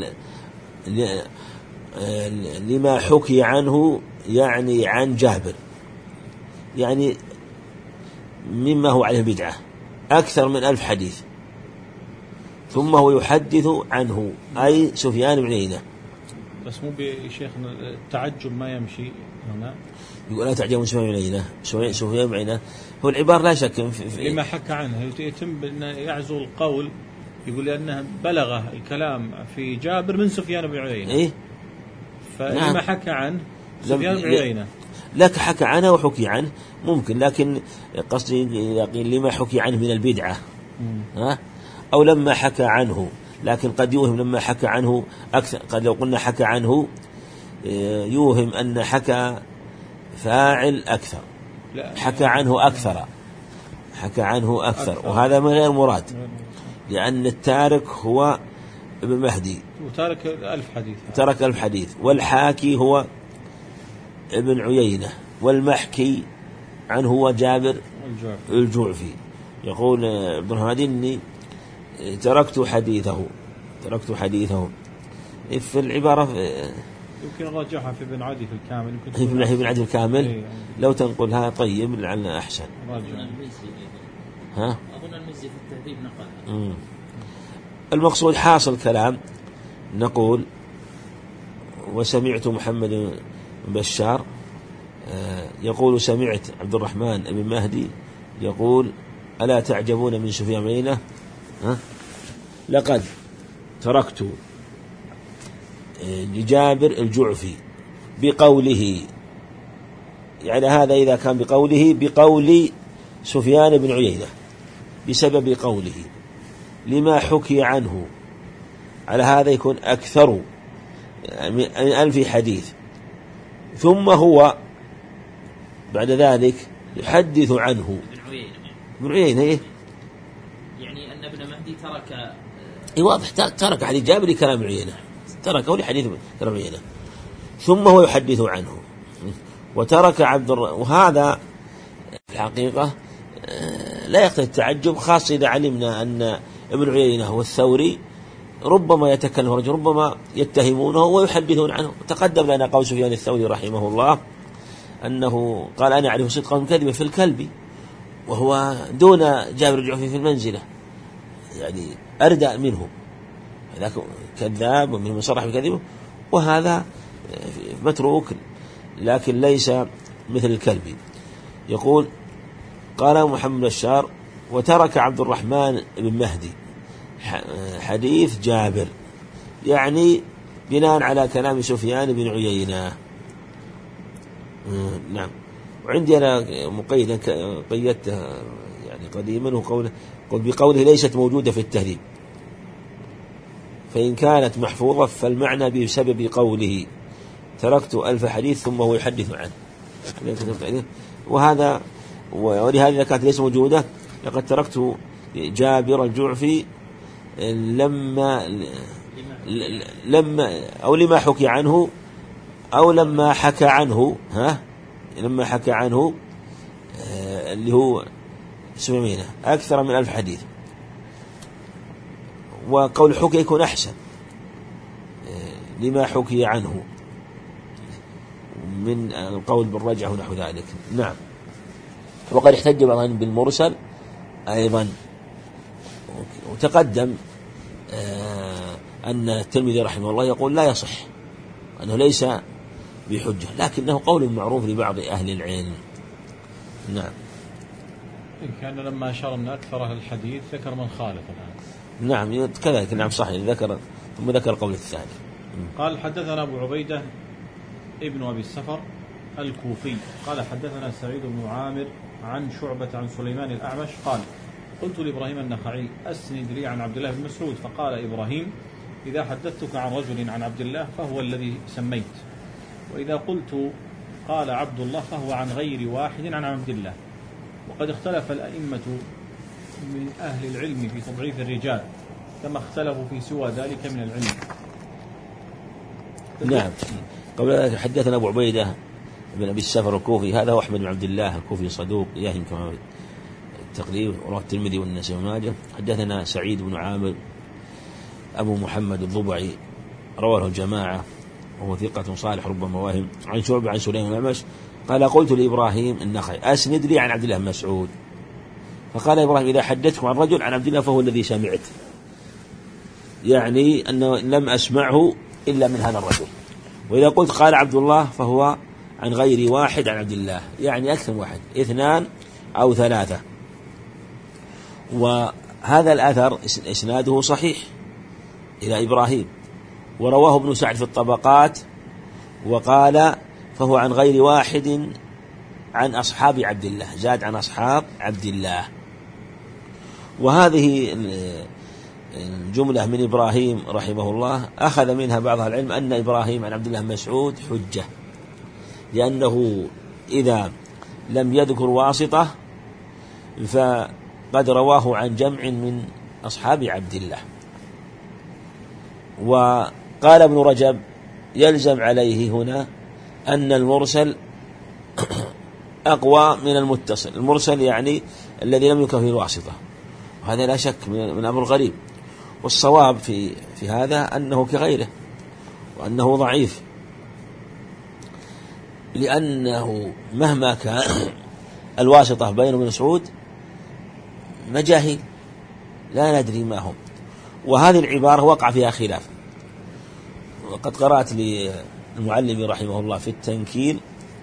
لما حكي عنه يعني عن جابر يعني مما هو عليه بدعة أكثر من 1000 حديث ثم هو يحدث عنه أي سفيان بن عيينة. بس مو بشيخنا التعجب ما يمشي هنا يقول لا تعجبون سفيان بن عيينة سفيان بن عيينة هو العبارة لا شك لما حكى عنه يتم بأن يعزو القول يقول لأنه بلغه الكلام في جابر من سفيان بن عيينة فلما حكى عنه سفيان بن عيينة لك حكى عنه وحكي عنه ممكن لكن قصدي لما حكي عنه من البدعة أو لما حكى عنه لكن قد يوهم لما حكى عنه أكثر قد لو قلنا حكى عنه يوهم أن حكى فاعل أكثر حكى عنه أكثر وهذا من غير مراد لأن التارك هو ابن مهدي وتارك 1000 حديث ترك 1000 حديث والحاكي هو ابن عيينة والمحكي عنه هو جابر الجعفي. يقول ابن هادي إني تركت حديثه في العبارة يمكن نراجعها في ابن عدي في الكامل في ابن عدي الكامل لو تنقلها طيب لعلنا أحسن. أظن المزي في التهذيب نقلها. المقصود حاصل كلام نقول وسمعت محمد بن بشار يقول سمعت عبد الرحمن بن مهدي يقول ألا تعجبون من سفيان بن عيينة لقد تركت لجابر الجعفي بقوله يعني هذا إذا كان بقول سفيان بن عيينة بسبب قوله لما حكي عنه على هذا يكون أكثر من 1000 حديث ثم هو بعد ذلك يحدث عنه ابن عيينة يعني أن ابن مهدي ترك واضح ترك حديث جابر كلام عيينة تركه لحديث كلام عيينة ثم هو يحدث عنه وترك وهذا الحقيقة لا يقتضي التعجب، خاصة إذا علمنا أن ابن عيينة والثوري ربما يتكلم رجل، ربما يتهمونه ويحدثون عنه. تقدم لنا قول سفيان الثوري رحمه الله أنه قال أنا أعرف صدقا كذبا في الكلب، وهو دون جابر الجعفي في المنزلة، يعني أردأ منه، هذا كذاب ومن مصرح بكذبه، وهذا متروك لكن ليس مثل الكلب. يقول قال محمد بشار وترك عبد الرحمن بن مهدي حديث جابر، يعني بناء على كلام سفيان بن عيينة. نعم. وعندي أنا مقيدا قيدتها يعني قديما، وقول بقوله ليست موجودة في التهذيب، فإن كانت محفوظة فالمعنى بسبب قوله تركت 1000 حديث ثم هو يحدث عنه، وهذا ولهذا إذا كانت ليست موجودة لقد تركت جابر الجعفي لما أو لما حكي عنه أو لما حكى عنه لما حكى عنه اللي هو سمعينه أكثر من 1000 حديث. وقول حكي يكون أحسن لما حكي عنه من القول بالرجع ونحو ذلك. نعم. وقد احتج بعضهم بالمرسل أيضا، وتقدم أن الترمذي رحمه الله يقول لا يصح، أنه ليس بحجة، لكنه قول معروف لبعض أهل العلم. نعم. كان لما أشار أن أكثر أهل الحديث ذكر من خالف الآن. نعم كذلك. نعم صحيح، ذكر ثم ذكر القول الثاني. قال حدثنا أبو عبيدة ابن أبي السفر الكوفي قال حدثنا سعيد بن عامر عن شعبة عن سليمان الأعمش قال قلت لإبراهيم النخعي أسند لي عن عبد الله بن مسعود، فقال إبراهيم إذا حدثتك عن رجل عن عبد الله فهو الذي سميت، وإذا قلت قال عبد الله فهو عن غير واحد عن عبد الله. وقد اختلف الأئمة من أهل العلم في تضعيف الرجال كما اختلفوا في سوى ذلك من العلم. نعم. قبل ذلك حدثنا أبو عبيدة بن أبي السفر الكوفي، هذا هو أحمد بن عبد الله الكوفي صدوق يهم كما التقريب، ورواه الترمذي والنسائي وابن ماجه. حدثنا سعيد بن عامر أبو محمد الضبعي رواه الجماعة وهو ثقة صالح ربما واهم، عن شعبة عن سليمان الأعمش قال قلت لإبراهيم النخعي أسند لي عن عبد الله بن مسعود، فقال إبراهيم إذا حدثتكم عن رجل عن عبد الله فهو الذي سمعت، يعني أنه لم أسمعه إلا من هذا الرجل. وإذا قلت قال عبد الله فهو عن غير واحد عن عبد الله، يعني أكثر من واحد، 2 أو 3. وهذا الأثر إسناده صحيح إلى إبراهيم، ورواه ابن سعد في الطبقات وقال فهو عن غير واحد عن أصحاب عبد الله، زاد عن أصحاب عبد الله. وهذه الجملة من إبراهيم رحمه الله أخذ منها بعض العلم أن إبراهيم عن عبد الله مسعود حجة، لأنه إذا لم يذكر واسطة فقد رواه عن جمع من أصحاب عبد الله. وقال ابن رجب يلزم عليه هنا أن المرسل أقوى من المتصل. المرسل يعني الذي لم يذكر فيه الواسطة، وهذا لا شك من أمر غريب. والصواب في هذا أنه كغيره، وأنه ضعيف، لأنه مهما كان الواسطة بين ابن مسعود مجاهيل لا ندري ما هم، وهذه العبارة وقع فيها خلاف. وقد قرأت للمعلم رحمه الله في التنكيل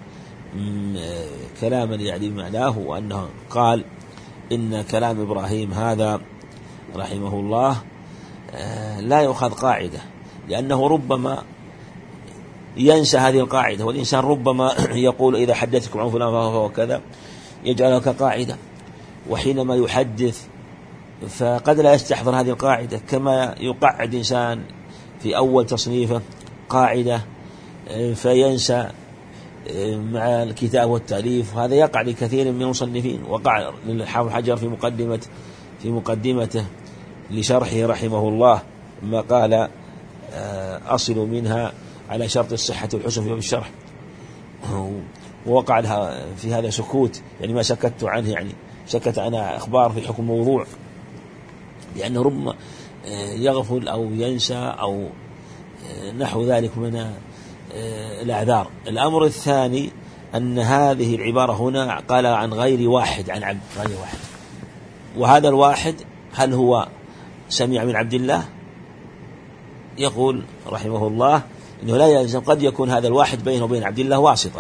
كلاما يعني معناه، وأنه قال إن كلام إبراهيم هذا رحمه الله لا يؤخذ قاعدة، لأنه ربما ينسى هذه القاعدة، والإنسان ربما يقول إذا حدثكم عن فلان فهو كذا، يجعلها كقاعدة، وحينما يحدث فقد لا يستحضر هذه القاعدة، كما يقعد إنسان في أول تصنيفه قاعدة فينسى مع الكتاب والتأليف. هذا يقع لكثير من المصنفين، وقع للحافظ حجر في مقدمته لشرحه رحمه الله ما قال أصل منها على شرط الصحة والحسن في باب الشرح، ووقع لها في هذا سكوت، يعني ما سكت عنه، يعني سكت عن أخبار في حكم موضوع، لأنه ربما يغفل أو ينسى أو نحو ذلك من الأعذار. الأمر الثاني أن هذه العبارة هنا قال عن غير واحد، عن عبد غير واحد، وهذا الواحد هل هو سمع من عبد الله؟ يقول رحمه الله إنه لا يلزم، قد يكون هذا الواحد بينه وبين عبد الله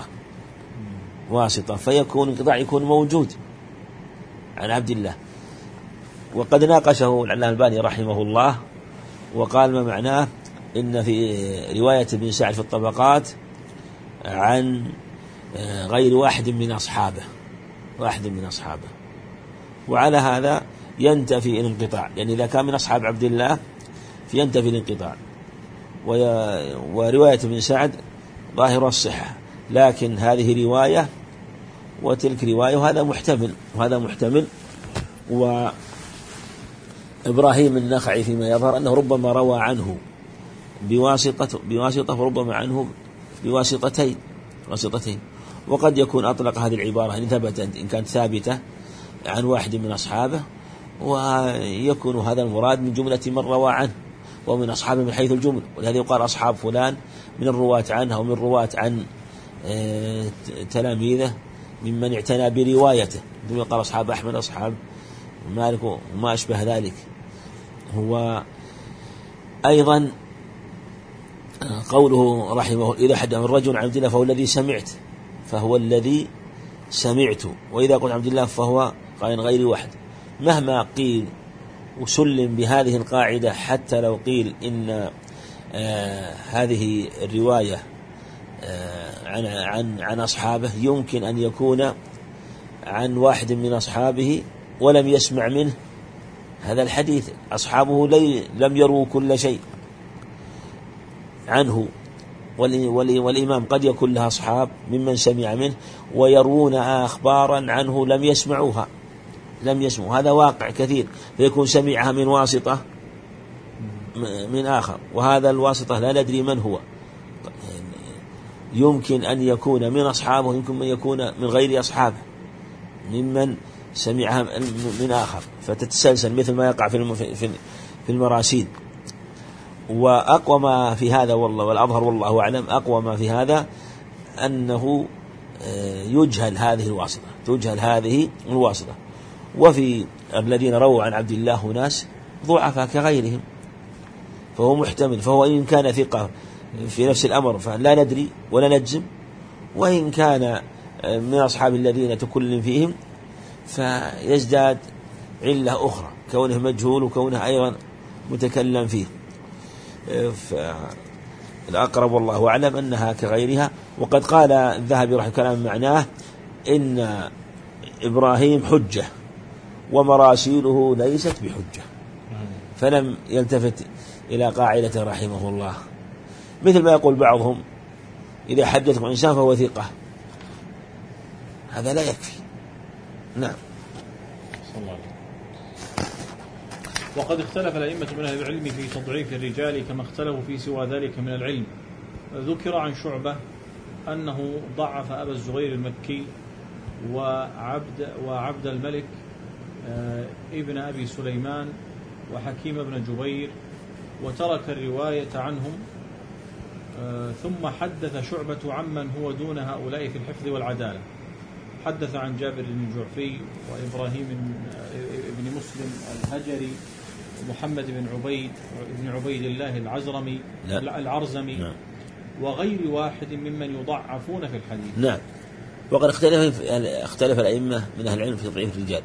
واسطة فيكون انقطاع يكون موجود عن عبد الله. وقد ناقشه العلامة الباني رحمه الله وقال ما معناه إن في رواية ابن سعد في الطبقات عن غير واحد من أصحابه، وعلى هذا ينتفي الانقطاع، يعني إذا كان من أصحاب عبد الله فينتفي الانقطاع. ورواية ابن سعد ظاهر الصحة، لكن هذه رواية وتلك رواية، وهذا محتمل. وإبراهيم النخعي فيما يظهر أنه ربما روى عنه بواسطة وربما عنه بواسطتين، وقد يكون أطلق هذه العبارة إن ثبتت، إن كانت ثابتة عن واحد من أصحابه، ويكون هذا المراد من جملة من روى عنه ومن أصحابه من حيث الجمل. ولهذا يقال أصحاب فلان من الرواة عنه ومن الرواة عن تلاميذه ممن اعتنى بروايته، ثم يقال أصحاب أحمد، أصحاب مالك وما أشبه ذلك. هو أيضا قوله رحمه إذا حدث الرجل عن عبد الله فهو الذي سمعت، وإذا قلت عبد الله فهو قال غير واحد. مهما قيل وسلم بهذه القاعدة، حتى لو قيل إن هذه الرواية عن أصحابه يمكن أن يكون عن واحد من أصحابه ولم يسمع منه هذا الحديث، أصحابه لم يروا كل شيء عنه، والإمام قد يكون له أصحاب ممن سمع منه ويرون أخبارا عنه لم يسمعوا، هذا واقع كثير، فيكون سمعها من واسطة من آخر، وهذا الواسطة لا ندري من هو، يمكن أن يكون من أصحابه، يمكن أن يكون من غير أصحابه ممن سمعها من آخر، فتتسلسل مثل ما يقع في المراسيل. وأقوى ما في هذا والأظهر والله أعلم، أقوى ما في هذا أنه يجهل هذه الواسطة، وفي الذين رووا عن عبد الله ناس ضعفاء كغيرهم، فهو محتمل، فهو إن كان ثقة في نفس الأمر فلا ندري ولا نجزم، وإن كان من أصحاب الذين تكلم فيهم فيزداد علة أخرى، كونه مجهول وكونه أيضا متكلم فيه. فالأقرب والله أعلم أنها كغيرها. وقد قال الذهبي رحمه كلام معناه إن إبراهيم حجة ومراسيله ليست بحجة، فلم يلتفت إلى قاعدة رحمه الله، مثل ما يقول بعضهم إذا حدثكم إنسان فهو ثقة، هذا لا يكفي. نعم. وقد اختلف الأئمة من أهل العلم في تضعيف الرجال كما اختلفوا في سوى ذلك من العلم. ذكر عن شعبة أنه ضعف أبا الزغير المكي وعبد الملك ابن أبي سليمان وحكيم بن جبير، وترك الرواية عنهم. ثم حدث شعبة عمن هو دون هؤلاء في الحفظ والعدالة، حدث عن جابر بن الجعفي وإبراهيم بن مسلم الهجري ومحمد بن عبيد الله العرزمي وغير واحد ممن يضعفون في الحديث. نعم. وقد اختلف الأئمة من أهل العلم في تضعيف الرجال،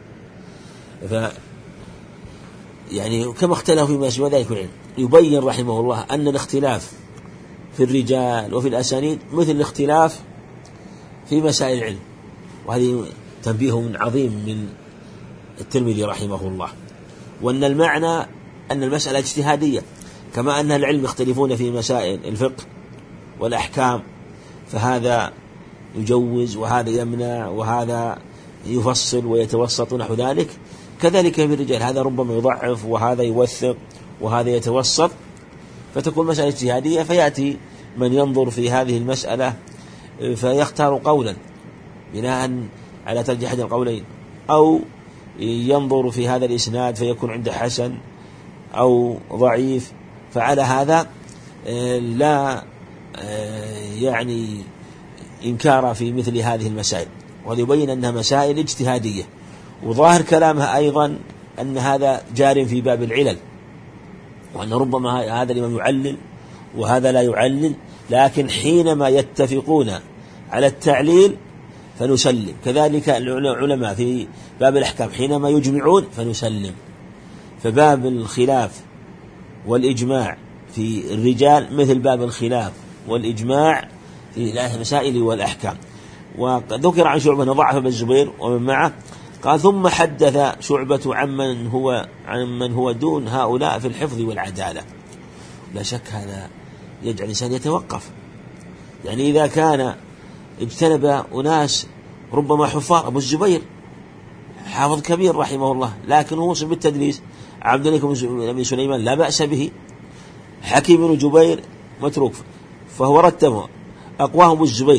يعني كما اختلفوا فيما سوى ذلك العلم. يبين رحمه الله أن الاختلاف في الرجال وفي الأسانيد مثل الاختلاف في مسائل العلم، وهذه تنبيه عظيم من الترمذي رحمه الله، وأن المعنى أن المسألة اجتهادية، كما أن العلم يختلفون في مسائل الفقه والأحكام، فهذا يجوز وهذا يمنع وهذا يفصل ويتوسط نحو ذلك، كذلك في الرجال، هذا ربما يضعف وهذا يوثق وهذا يتوسط، فتكون مسألة اجتهادية، فيأتي من ينظر في هذه المسألة فيختار قولا بناء على ترجيح أحد القولين، أو ينظر في هذا الإسناد فيكون عنده حسن أو ضعيف، فعلى هذا لا يعني إنكار في مثل هذه المسائل، ويبين أنها مسائل اجتهادية. وظاهر كلامها أيضا أن هذا جار في باب العلل، وأن ربما هذا الإمام يعلل وهذا لا يعلل، لكن حينما يتفقون على التعليل فنسلم. كذلك العلماء في باب الأحكام حينما يجمعون فنسلم. فباب الخلاف والإجماع في الرجال مثل باب الخلاف والإجماع في المسائل والأحكام. وذكر عن شعبة ضعف بن الزبير ومن معه، قال ثم حدث شعبة عن من هو دون هؤلاء في الحفظ والعدالة. لا شك هذا يجعل الإنسان يتوقف. يعني إذا كان اجتنب أناس ربما حفاظ، أبو الزبير حافظ كبير رحمه الله لكن هو وصف بالتدليس، عبد الملك بن سليمان لا بأس به، حكيم بن جبير متروك، فهو رتبه أقواهم أبو الزبير،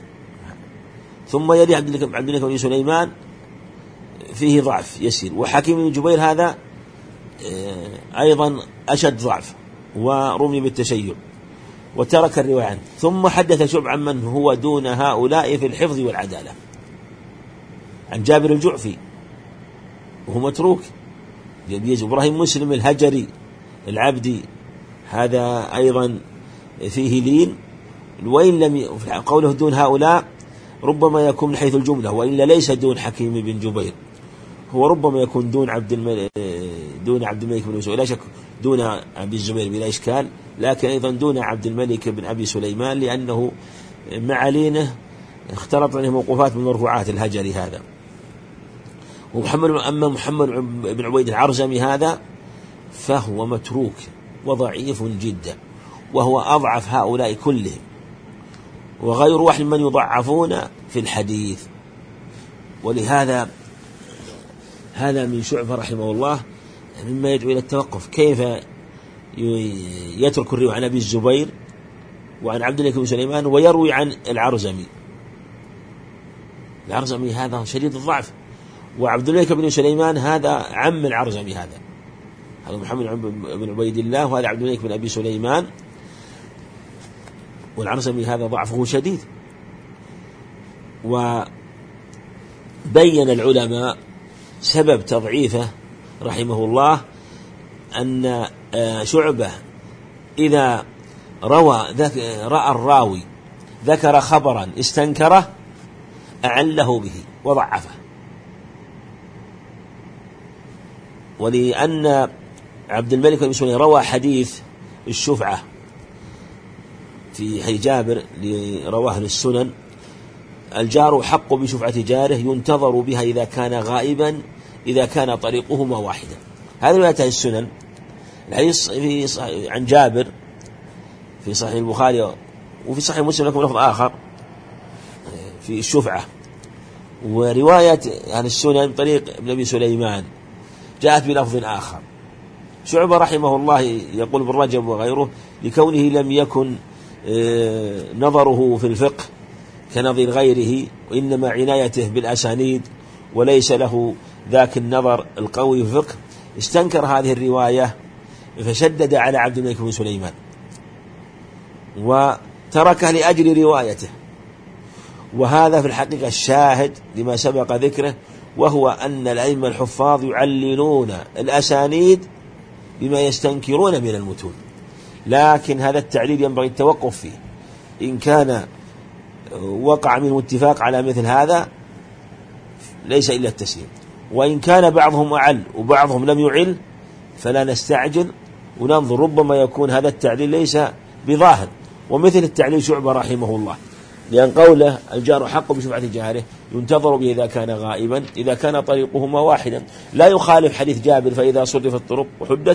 ثم يلي عبد الملك بن سليمان فيه ضعف يسير، وحكيم بن جبير هذا أيضا أشد ضعف ورمي بالتشيع وترك الرواية عنه. ثم حدث شعب عن من هو دون هؤلاء في الحفظ والعدالة، عن جابر الجعفي وهو متروك، إبراهيم مسلم الهجري العبدي هذا أيضا فيه لين، وإن لم قوله دون هؤلاء ربما يكون من حيث الجملة، وإلا ليس دون حكيم بن جبير، هو ربما يكون دون عبد الملك بن سليمان، لا شك دون أبي الزبير بلا إشكال، لكن أيضا دون عبد الملك بن أبي سليمان، لأنه مع لينه اختلط عليه موقوفات من مرفوعات الهجري هذا. أما محمد بن عبيد العرزمي هذا فهو متروك وضعيف جدا، وهو أضعف هؤلاء كلهم، وغير واحد من يضعفون في الحديث. ولهذا هذا من شعبة رحمه الله مما يدعو إلى التوقف، كيف يترك الرواية عن أبي الزبير وعن عبد الملك بن سليمان ويروي عن العرزمي. العرزمي هذا شديد الضعف، وعبد الملك بن سليمان هذا عم العرزمي، هذا محمد بن عبيد الله، وهذا عبد الملك بن أبي سليمان، والعرزمي هذا ضعفه شديد. وبين العلماء سبب تضعيفه رحمه الله أن شعبة إذا رأى الراوي ذكر خبرا استنكره أعله به وضعفه، ولأن عبد الملك بن سليمان روى حديث الشفعة في حديث جابر رواه للسنن، الجار حق بشفعة جاره ينتظر بها إذا كان غائبا إذا كان طريقهما واحدا. هذا رواية السنن. الحديث عن جابر في صحيح البخاري وفي صحيح مسلم لكم لفظ آخر في الشفعة، ورواية عن السنن طريق ابن أبي سليمان جاءت بلفظ آخر. شعبة رحمه الله يقول ابن رجب وغيره لكونه لم يكن نظره في الفقه كنظير غيره، وإنما عنايته بالأسانيد وليس له ذاك النظر القوي في الفقه، استنكر هذه الرواية فشدد على عبد الملك بن سليمان وتركه لأجل روايته. وهذا في الحقيقة الشاهد لما سبق ذكره، وهو أن الأئمة الحفاظ يعللون الأسانيد بما يستنكرون من المتون، لكن هذا التعليل ينبغي التوقف فيه. إن كان وقع منه اتفاق على مثل هذا ليس إلا التسليم، وإن كان بعضهم أعل وبعضهم لم يعل فلا نستعجل وننظر، ربما يكون هذا التعليل ليس بظاهر، ومثل التعليل شعبة رحمه الله، لأن قوله الجار حق بشفعة جاره ينتظر به إذا كان غائبا إذا كان طريقهما واحدا، لا يخالف حديث جابر فإذا صرفت الطرق وحدت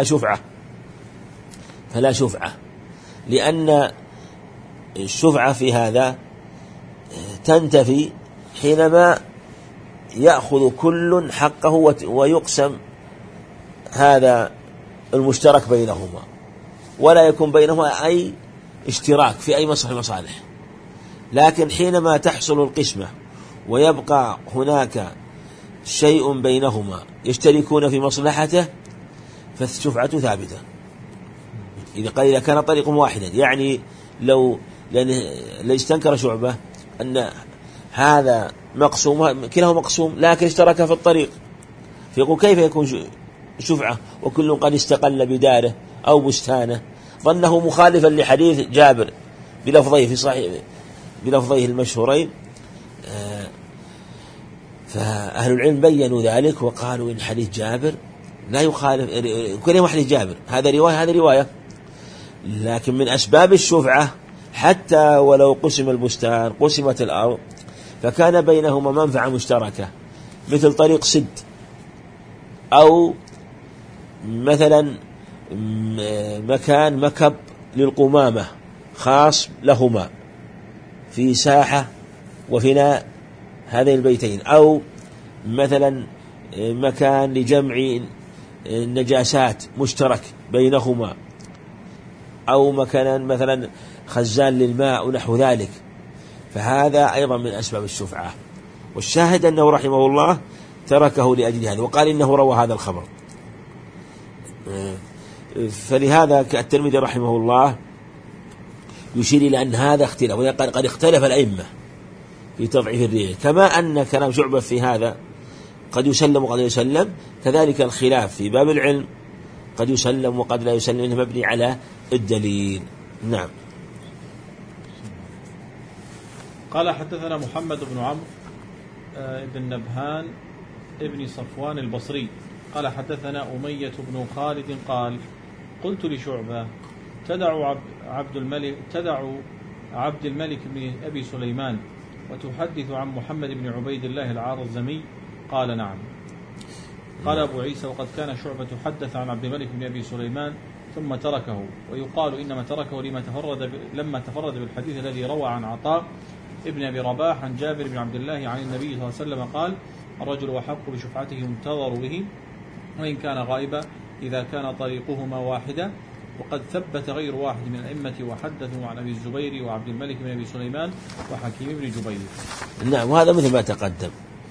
فلا شفعة، لأن الشفعة في هذا تنتفي حينما يأخذ كل حقه ويقسم هذا المشترك بينهما، ولا يكون بينهما أي اشتراك في أي مصالح. لكن حينما تحصل القسمة ويبقى هناك شيء بينهما يشتركون في مصلحته فالشفعة ثابتة. إذا كان طريق واحدا، يعني لو استنكر شعبة أن هذا مقسوم كلاهما مقسوم لكن اشترك في الطريق، فيقول كيف يكون شفعة وكل قد استقل بداره أو بستانه، ظنه مخالفا لحديث جابر بلفظيه في صحيح بلفظيه المشهورين. فأهل العلم بيّنوا ذلك وقالوا إن حديث جابر لا يخالف كلام حديث جابر، هذا رواية، لكن من أسباب الشفعة حتى ولو قسم البستان قسمت الأرض فكان بينهما منفعة مشتركة، مثل طريق سد، أو مثلا مكان مكب للقمامة خاص لهما في ساحة وفناء هذين البيتين، أو مثلا مكان لجمع النجاسات مشترك بينهما، أو مكان مثلا خزان للماء ونحو ذلك، فهذا أيضا من أسباب الشفعة. والشاهد أنه رحمه الله تركه لأجل هذا، وقال إنه روى هذا الخبر. فلهذا الترمذي رحمه الله يشير إلى أن هذا اختلاف، قد اختلف الأئمة في تضعيف الرجال، كما أن كلام شعبة في هذا قد يسلم وقد لا يسلم، كذلك الخلاف في باب العلم قد يسلم وقد لا يسلم، إنه مبني على الدليل. نعم. قال حدثنا محمد بن عمرو بن نبهان ابن صفوان البصري قال حدثنا أمية بن خالد قال قلت لشعبة تدع عبد الملك بن أبي سليمان وتحدث عن محمد بن عبيد الله العارزمي؟ قال نعم. قال أبو عيسى وقد كان شعبة حدث عن عبد الملك بن أبي سليمان ثم تركه، ويقال إنما تركه لما تفرد بالحديث الذي روى عن عطاء ابن أبي رباح عن جابر بن عبد الله عن النبي صلى الله عليه وسلم قال الرجل أحق بشفعته ينتظر به وإن كان غائبا إذا كان طريقهما واحدا. وقد ثبت غير واحد من الأئمة وحدثوا عن أبي الزبير وعبد الملك بن أبي سليمان وحكيم بن جبير. نعم. وهذا مثل ما تقدم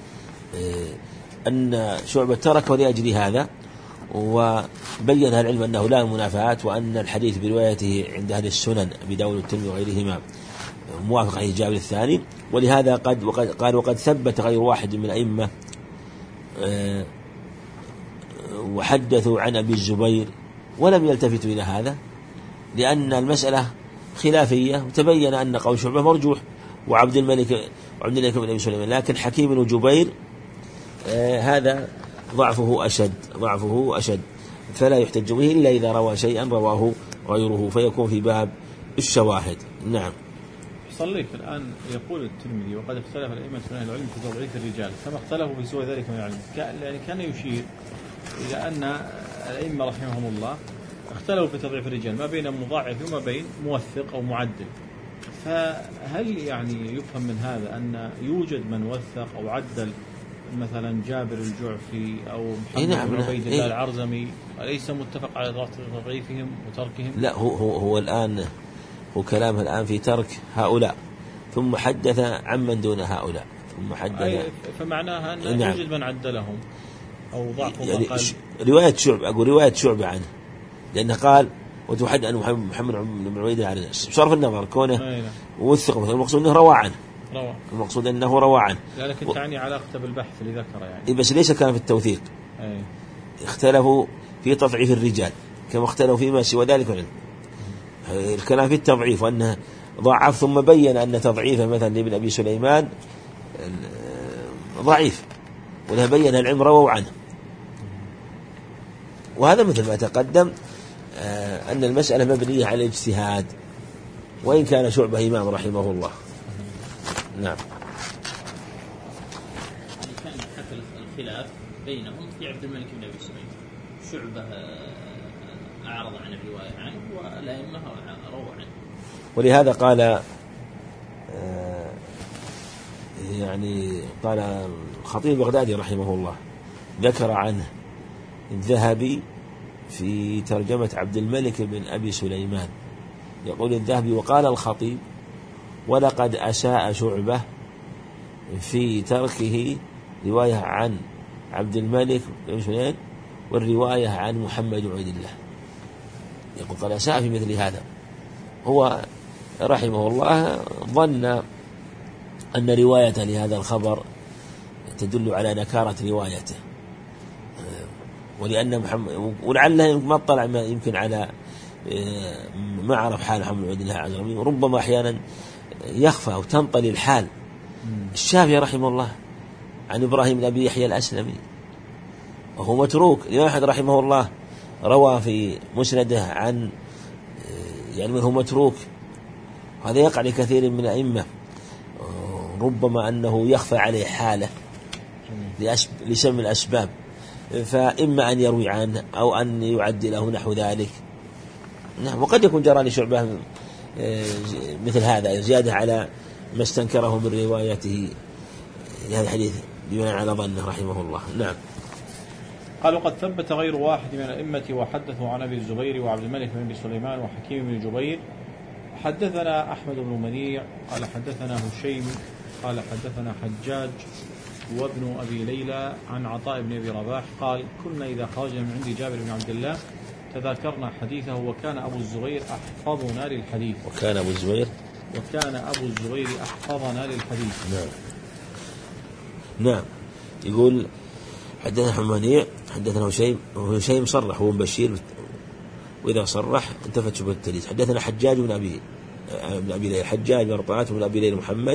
أن شعبة تركه لأجل هذا، وبين العلم أنه لا منافاة، وأن الحديث بروايته عند أهل السنن أبي داود والترمذي وغيرهما موافق عليه جابر الثاني، ولهذا وقد ثبت غير واحد من الأئمة وحدثوا عن أبي الزبير ولم يلتفتوا إلى هذا، لأن المسألة خلافية، وتبين أن قول شعبة مرجوح وعبد الملك بن أبي سليمان، لكن حكيم بن جبير هذا ضعفه أشد، فلا يحتج به إلا إذا روى شيئا رواه غيره فيكون في باب الشواهد. نعم. صليت الآن يقول الترمذي وقد اختلف الأئمة من أهل العلم في تضعيف الرجال كما اختلفوا في سوى ذلك من العلم، يعني كان يشير إلى أن الأئمة رحمهم الله اختلفوا في تضعيف الرجال ما بين مضاعف وما بين موثق أو معدل. فهل يعني يفهم من هذا أن يوجد من وثق أو عدل مثلا جابر الجعفي أو محمد بن عبيد الله العرزمي، أليس متفق على تضعيفهم وتركهم؟ لا، هو الآن هو كلامه الآن في ترك هؤلاء، ثم حدث عمن دون هؤلاء، ثم حدث فمعناها أن يوجد من عدلهم أو ضعفهم يعني أقل. رواية شعبة عنه، لأنه قال وتحدث أن محمد بن عبيد الله بصرف النظر كونه وثق، المقصود أنه روى عنه، المقصود أنه روى عنه، لكن تعني علاقته بالبحث اللي ذكره يعني. بس ليس كان في التوثيق. اختلفوا في تضعيف الرجال كما اختلفوا فيما سوى ذلك. الكلام في التضعيف وأنه ضعف، ثم بين أن تضعيفه مثلا لابن أبي سليمان ضعيف، وله بين العلم رووا عنه. وهذا مثل ما تقدم أن المسألة مبنية على الاجتهاد، وإن كان شعبة إمام رحمه الله. نعم. كان حصل الخلاف بينهم في عبد الملك بن أبي سليمان، شعبة أعرض عن الرواية عنه والأئمة رووا عنه، ولهذا قال يعني قال الخطيب البغدادي رحمه الله ذكر عنه الذهبي في ترجمة عبد الملك بن أبي سليمان، يقول الذهبي وقال الخطيب ولقد أساء شعبة في تركه رواية عن عبد الملك بن سليمان والرواية عن محمد بن عبد الله. يقول قال أساء في مثل هذا. هو رحمه الله ظن أن رواية لهذا الخبر تدل على نكارة روايته، ولأن محمد ولعله ما اطلع يمكن على ما عرف حال محمد بن عبد الله عز وجل، ربما أحيانا يخفى أو تنطلي الحال. الشافعي رحمه الله عن إبراهيم بن أبي يحيى الأسلمي وهو متروك. الإمام أحمد رحمه الله روى في مسنده عن يعني من هو متروك، هذا يقع لكثير من الأئمة، ربما أنه يخفى عليه حاله لسبب من الأسباب، فإما أن يروي عنه أو أن يعدله نحو ذلك. نعم. وقد يكون جرى لشعبة مثل هذا زيادة على ما استنكره من روايته لهذا الحديث بناء على ظنه رحمه الله. نعم. قال وقد ثبت غير واحد من الأئمة وحدثوا عن أبي الزبير وعبد الملك بن سليمان وحكيم بن جبير. حدثنا أحمد بن منيع قال حدثنا هشيم قال حدثنا حجاج وابن أبي ليلى عن عطاء بن أبي رباح قال كنا إذا خرجنا من عند جابر بن عبد الله تذاكرنا حديثه وكان أبو الزبير أحفظنا للحديث. وكان أبو الزبير أحفظنا للحديث. نعم. نعم. يقول حدثنا أحمد منيع حدثنا هشيم صرح هو بشير، وإذا صرح انتفت شبهة التدليس. حدثنا حجاج بن أبي ليلى، حجاج بن رطاعات بن أبي ليلى محمد،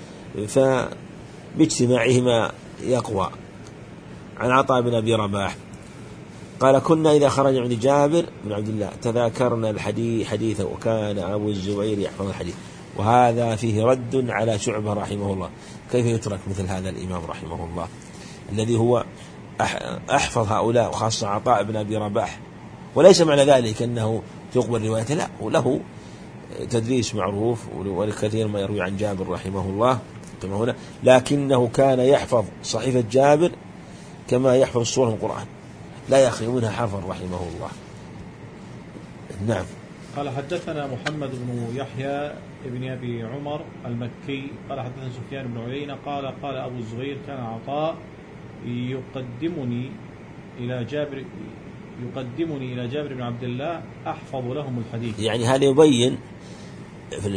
فباجتماعهما يقوى. عن عطاء بن أبي رباح قال كنا إذا خرج عند جابر بن عبد الله تذاكرنا الحديث حديثه وكان أبو الزبير يحفظ الحديث. وهذا فيه رد على شعبة رحمه الله. كيف يترك مثل هذا الإمام رحمه الله الذي هو أحفظ هؤلاء وخاصة عطاء بن أبي رباح؟ وليس معنى ذلك أنه تقبل روايته، لا، وله تدريس معروف والكثير ما يروي عن جابر رحمه الله كما هنا، لكنه كان يحفظ صحيفة جابر كما يحفظ السورة من القرآن، لا يخلو منها حرفا رحمه الله. نعم. قال حدثنا محمد بن يحيى ابن أبي عمر المكي قال حدثنا سفيان بن عيينة قال أبو الزبير كان عطاء يقدمني إلى جابر بن عبد الله أحفظ لهم الحديث. يعني هذا يبين في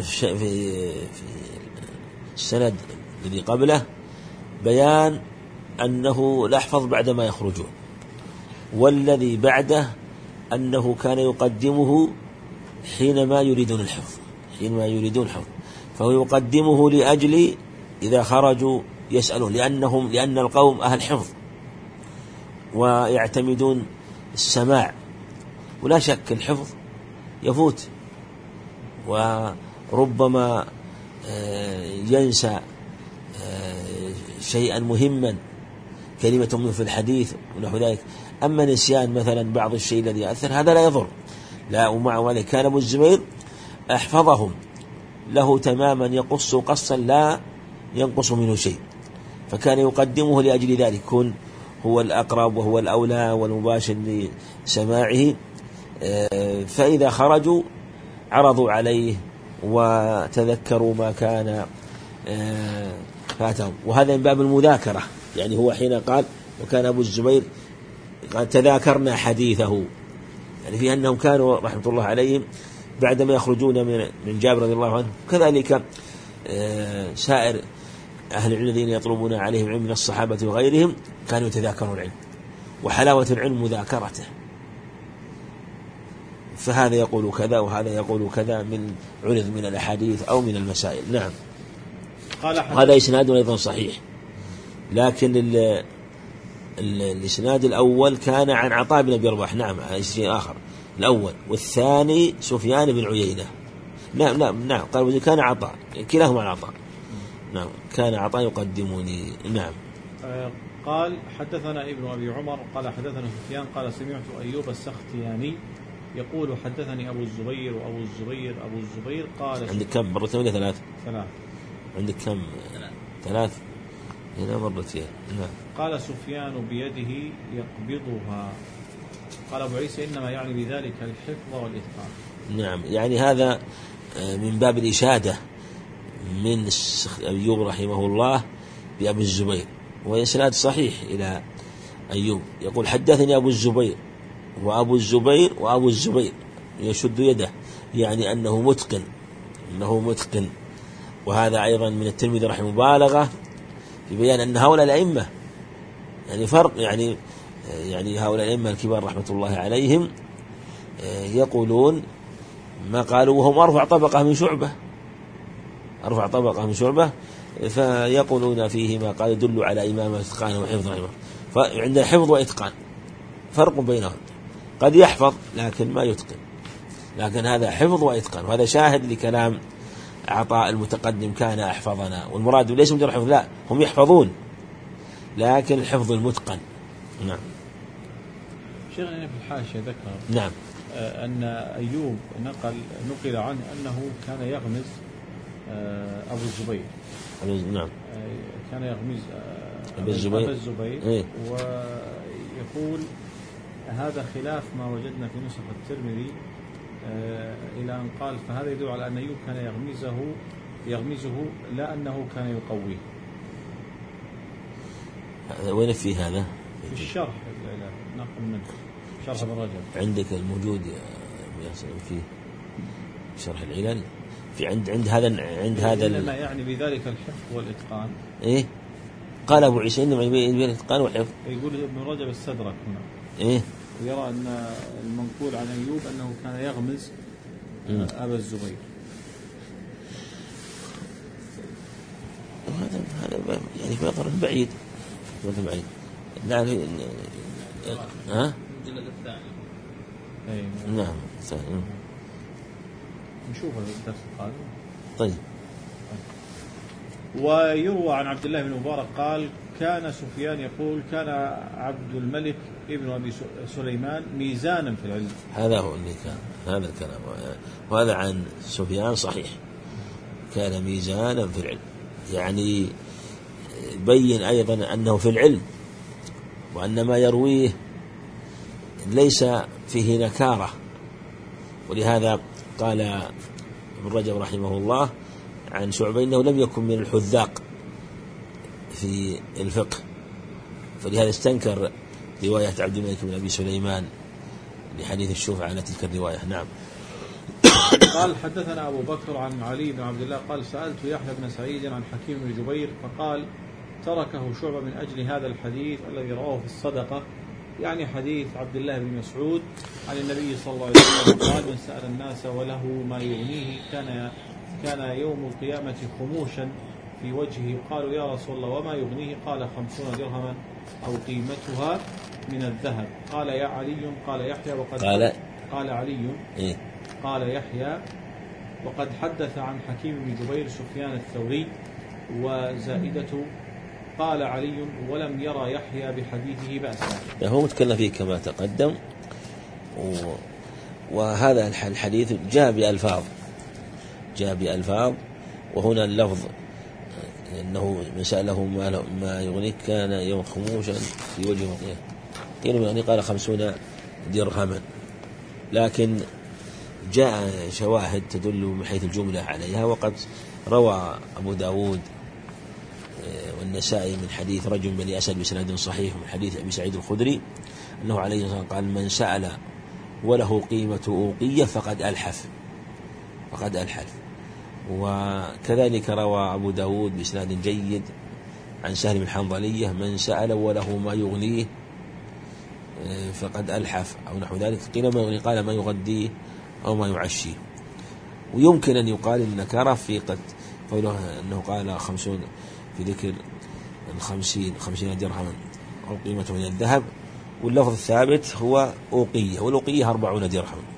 السند الذي قبله بيان أنه لا يحفظ بعدما يخرجون، والذي بعده أنه كان يقدمه حينما يريدون الحفظ، فهو يقدمه لأجل إذا خرجوا يسألون، لأن القوم أهل حفظ ويعتمدون السماع، ولا شك الحفظ يفوت وربما ينسى شيئا مهما كلمة منه في الحديث ونحو ذلك. أما نسيان مثلا بعض الشيء الذي يأثر هذا لا يضر، لا. ومع ذلك كان أبو الزبير أحفظهم له تماما، يقص قصا لا ينقص منه شيء، فكان يقدمه لأجل ذلك، يكون هو الأقرب وهو الأولى والمباشر لسماعه. فإذا خرجوا عرضوا عليه وتذكروا ما كان فاتهم، وهذا من باب المذاكرة. يعني هو حين قال وكان أبو الزبير قال تذاكرنا حديثه، يعني في أنهم كانوا رحمة الله عليهم بعدما يخرجون من جابر رضي الله عنه، كذلك سائر أهل العلم الذين يطلبون عليهم علم من الصحابة وغيرهم كانوا يتذاكرون العلم، وحلاوة العلم مذاكرته، فهذا يقول كذا وهذا يقول كذا من عرض من الأحاديث أو من المسائل. نعم. هذا إسناد أيضا صحيح، لكن الإسناد الأول كان عن عطاء بن أبي رباح. نعم، شيء آخر الأول، والثاني سفيان بن عيينة. نعم قال كان عطاء، كلاهما عن عطاء. نعم، كان عطاء يقدمني. نعم. قال حدثنا ابن أبي عمر قال حدثنا سفيان قال سمعت أيوب السختياني يقول حدثني أبو الزبير أبو الزبير قال. عندك كم مرتين ولا ثلاث؟ عندك كم؟ ثلاث. هنا مرتين. نعم. قال سفيان بيده يقبضها. قال أبو عيسى إنما يعني بذلك الحفظ والإتقان. نعم، يعني هذا من باب الإشادة من أيوب رحمه الله بأبي الزبير، وإسناد صحيح إلى أيوب يقول حدثني أبو الزبير وأبو الزبير وأبو الزبير، يشد يده يعني أنه متقن. وهذا أيضا من الترمذي رحمه مبالغة في بيان أن هؤلاء الأئمة يعني فرق، يعني هؤلاء الأئمة الكبار رحمة الله عليهم يقولون ما قالوا وهم أرفع طبقة من شعبة، فيقولون فيه ما قال يدل على إمامة إتقانه وحفظ رحمه. فعند حفظ وإتقان فرق بينهم، قد يحفظ لكن ما يتقن، لكن هذا حفظ وإتقان. وهذا شاهد لكلام عطاء المتقدم كان أحفظنا، والمراد ليس مجرد حفظ، لا هم يحفظون لكن الحفظ المتقن. نعم. شيخنا في الحاشية ذكر نعم أن أيوب نقل عنه أنه كان يغمز أبو الزبير. نعم كان يغمز أبو الزبير إيه؟ ويقول هذا خلاف ما وجدنا في نسخ الترمذي إلى أن قال فهذا يدل على أن أيوب كان يغمزه لا أنه كان يقويه. وين في هذا؟ في الشرح نقل منه شرح ابن رجب عندك الموجود في شرح العلل في عند هذا إنما يعني بذلك الحفظ والإتقان. إيه قال أبو عيسى إنما يعني الإتقان والحفظ. يقول ابن رجب السدرك هنا إيه ويرى أن المنقول عن أيوب أنه كان يغمز أبا الزبير. هذا يعني في نظر بعيد. نعم ها المجلد الثاني. نعم نشوف الدرس القادم. طيب. ويروى عن عبد الله بن مبارك قال كان سفيان يقول كان عبد الملك ابن أبي سليمان ميزانا في العلم. هذا هو اللي كان هذا الكلام، وهذا عن سفيان صحيح، كان ميزانا في العلم، يعني بين أيضا أنه في العلم وأن ما يرويه ليس فيه نكارة. ولهذا قال ابن رجب رحمه الله عن شعبة إنه لم يكن من الحذاق في الفقه، فلهذا استنكر رواية عبد الملك بن أبي سليمان لحديث الشوفع على تلك الرواية. نعم. قال حدثنا أبو بكر عن علي بن عبد الله قال سألت يحيى بن سعيد عن حكيم بن جبير فقال تركه شعبة من أجل هذا الحديث الذي رواه في الصدقة، يعني حديث عبد الله بن مسعود عن النبي صلى الله عليه وسلم قال من سأل الناس وله ما يغنيه كان يوم القيامة خموشا في وجهه. قالوا يا رسول الله وما يغنيه؟ قال 50 درهما أو قيمتها من الذهب. قال يا علي قال يحيى وقد قال علي إيه؟ قال يحيى وقد حدث عن حكيم بن جبير سفيان الثوري وزائدة. قال علي ولم يرى يحيى بحديثه بأسا. هو متكلم فيه كما تقدم، وهذا الحديث جاء بألفاظ، وهنا اللفظ أنه من سأله ما يغنيك كان يوم خموشا في وجهه يعني قال 50 درهما، لكن جاء شواهد تدل من حيث الجملة عليها. وقد روى أبو داود والنسائي من حديث رجل بني أسد بسند صحيح من حديث أبي سعيد الخدري أنه عليه الصلاة والسلام قال من سأل وله قيمة أوقية فقد ألحف. وكذلك روى أبو داود بسند جيد عن سهل بن حنظلية من سأل وله ما يغنيه فقد ألحف أو نحو ذلك. قال ما يغديه أو ما يعشيه. ويمكن أن يقال النكارة في قد قوله أنه قال 50 في ذكر 50 درهما أو قيمته من الذهب، واللفظ الثابت هو أوقية، والأوقية 40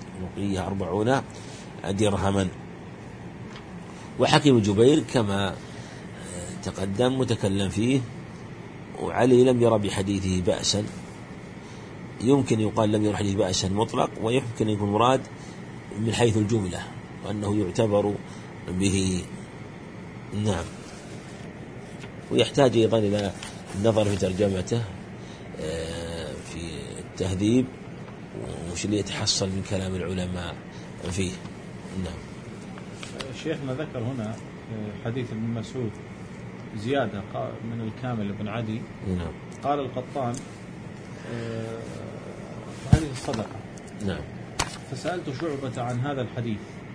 درهما. وحكيم جبير كما تقدم متكلم فيه، وعلي لم يرى بحديثه بأسا. يمكن يقال لم يرى حديث بأسا مطلق، ويمكن يكون مراد من حيث الجملة وأنه يعتبر به. نعم. ويحتاج أيضا إلى النظر في ترجمته في التهذيب وش اللي يتحصل من كلام العلماء فيه. نعم. شيخنا ذكر هنا حديث ابن مسعود زيادة من الكامل بن عدي. نعم. قال القطان حديث الصدقة. نعم. فسألت شعبة عن هذا الحديث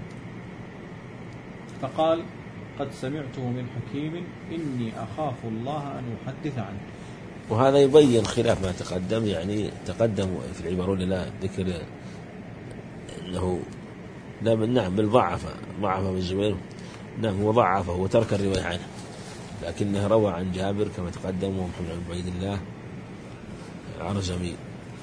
فقال قد سمعته من حكيم إني أخاف الله أن أحدث عنه. وهذا يبين خلاف ما تقدم، يعني تقدم في العبارة لا ذكر أنه نعم بل ضعف ابن الزبير، نعم هو ضعفه وترك الرواية عنه، لكنه روى عن جابر كما تقدم ومحمد بن عبيد الله عرزمي.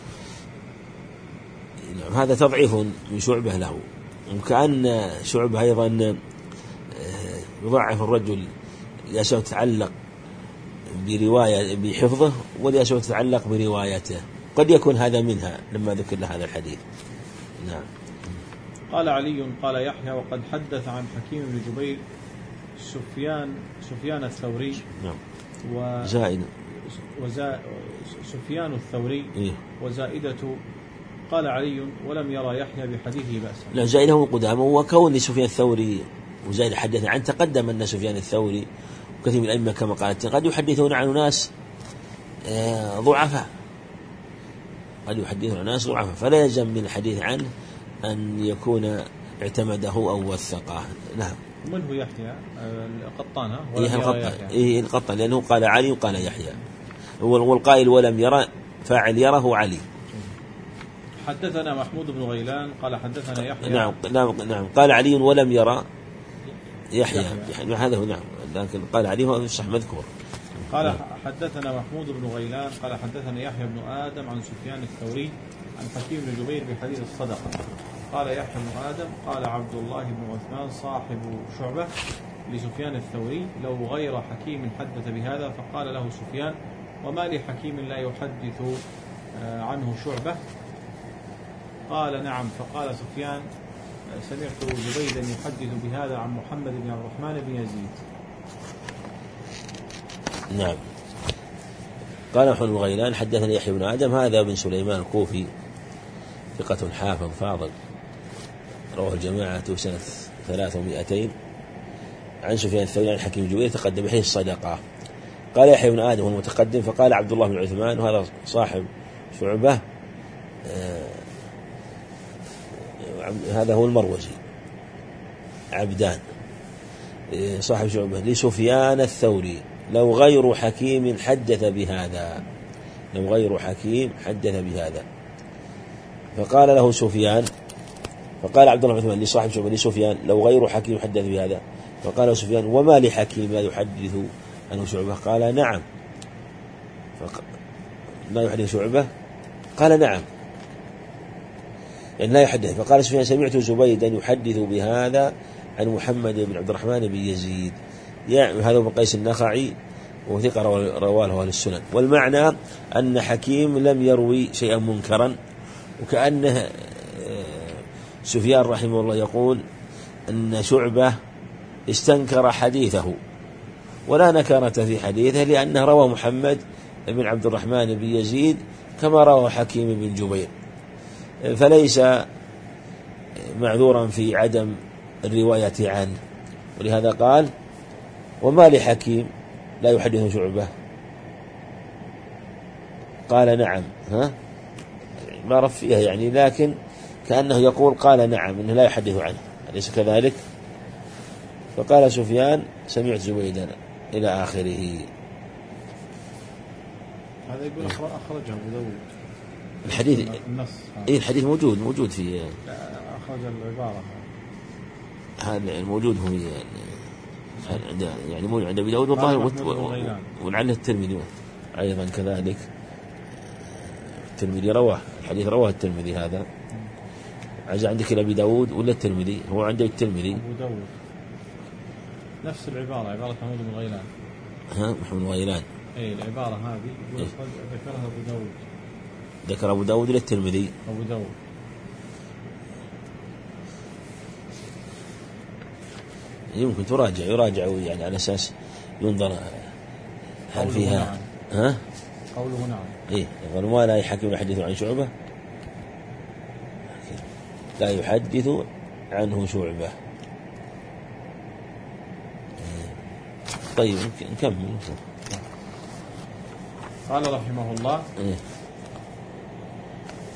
نعم هذا تضعيف من شعبة له، وكأن شعبة أيضا يضعف الرجل لأسباب تتعلق برواية بحفظه ولأسباب تتعلق بروايته، قد يكون هذا منها لما ذكر له هذا الحديث. نعم. قال علي قال يحيى وقد حدث عن حكيم بن جبير سفيان الثوري. نعم. سفيان الثوري إيه؟ وزائدة. قال علي ولم يرى يحيى بحديثه بأسا. لا زائدة هو قدامه، وكون سفيان الثوري وزائدة حدث عن تقدم أن سفيان الثوري وكثير من الأئمة كما قالت قد يحدثون عن ناس ضعفاء، فلا يلزم من الحديث عنه أن يكون اعتمده أو وثقه. نعم. من هو يحيى؟ القطان. القطان لأنه قال علي وقال يحيى، والقائل ولم يرى فاعل يره علي. حدثنا محمود بن غيلان قال حدثنا يحيى. نعم قال علي ولم يرى يحيى. هذا هو. نعم لكن قال علي هو صح مذكور. قال حدثنا محمود بن غيلان قال حدثنا يحيى بن آدم عن سفيان الثوري عن حكيم بن جبير بحديث الصدقة. قال يحيى بن آدم قال عبد الله بن عثمان صاحب شعبة لسفيان الثوري لو غير حكيم حدث بهذا، فقال له سفيان وما لحكيم لا يحدث عنه شعبة؟ قال نعم. فقال سفيان سمعت زبيدا يحدث بهذا عن محمد بن عبد الرحمن بن يزيد. نعم. قال محمد بن غيلان حدثني يحيى بن آدم هذا بن سليمان الكوفي ثقة حافظ فاضل، رواه الجماعة سنة 300 عن سفيان الثوري عن حكيم جبير تقدم بحديث الصدقة. قال يحيى بن آدم هو المتقدم، فقال عبد الله بن عثمان وهذا صاحب شعبة هذا هو المروزي عبدان صاحب شعبة لسفيان الثوري لو غير حكيم حدث بهذا، فقال له سفيان، فقال عبد الله بن عثمان لصاحب شعبة لسفيان لو غير حكيم حدث بهذا، فقال سفيان وما لحكيم لا يحدث عنه شعبة؟ قال نعم. لا يحدث شعبة؟ قال نعم يعني لا يحدث. فقال سفيان سمعت زبيدا يحدث بهذا عن محمد بن عبد الرحمن بن يزيد، يعني هذا ابن قيس النخعي وثقة رواه أهل السنن. والمعنى أن حكيم لم يروي شيئا منكرا، وكأنه سفيان رحمه الله يقول أن شعبة استنكر حديثه ولا نكرة في حديثه، لأنه روى محمد بن عبد الرحمن بن يزيد كما روى حكيم بن جبير، فليس معذورا في عدم الرواية عنه. ولهذا قال وما لحكيم لا يحدث شعبة؟ قال نعم. ما رف فيها يعني، لكن كأنه يقول قال نعم إنه لا يحدث عنه، أليس كذلك؟ فقال سفيان سمعت زبيدا إلى آخره. هذا يقول أخرجه أبو داود الحديث. النص الحديث موجود في أخرج العبارة هذا الموجود هو يعني موجود عند أبي داود ولعله الترمذي أيضا كذلك. الترمذي رواه الحديث، رواه الترمذي. هذا عايز عندك أبي داود ولا الترمذي؟ هو عنده الترمذي أبو داود نفس العبارة، عبارة محمود بن غيلان. محمود بن غيلان. العبارة هذه ذكرها أبو داود. ذكر أبو داود للترمذي. أبو داود يمكن يراجع يعني على أساس ينظر هل فيها نعم. قوله نعم. يقول ما لا يحكم يحدث عن شعبة، لا يحدث عنه شعبة. طيب نكمل. قال رحمه الله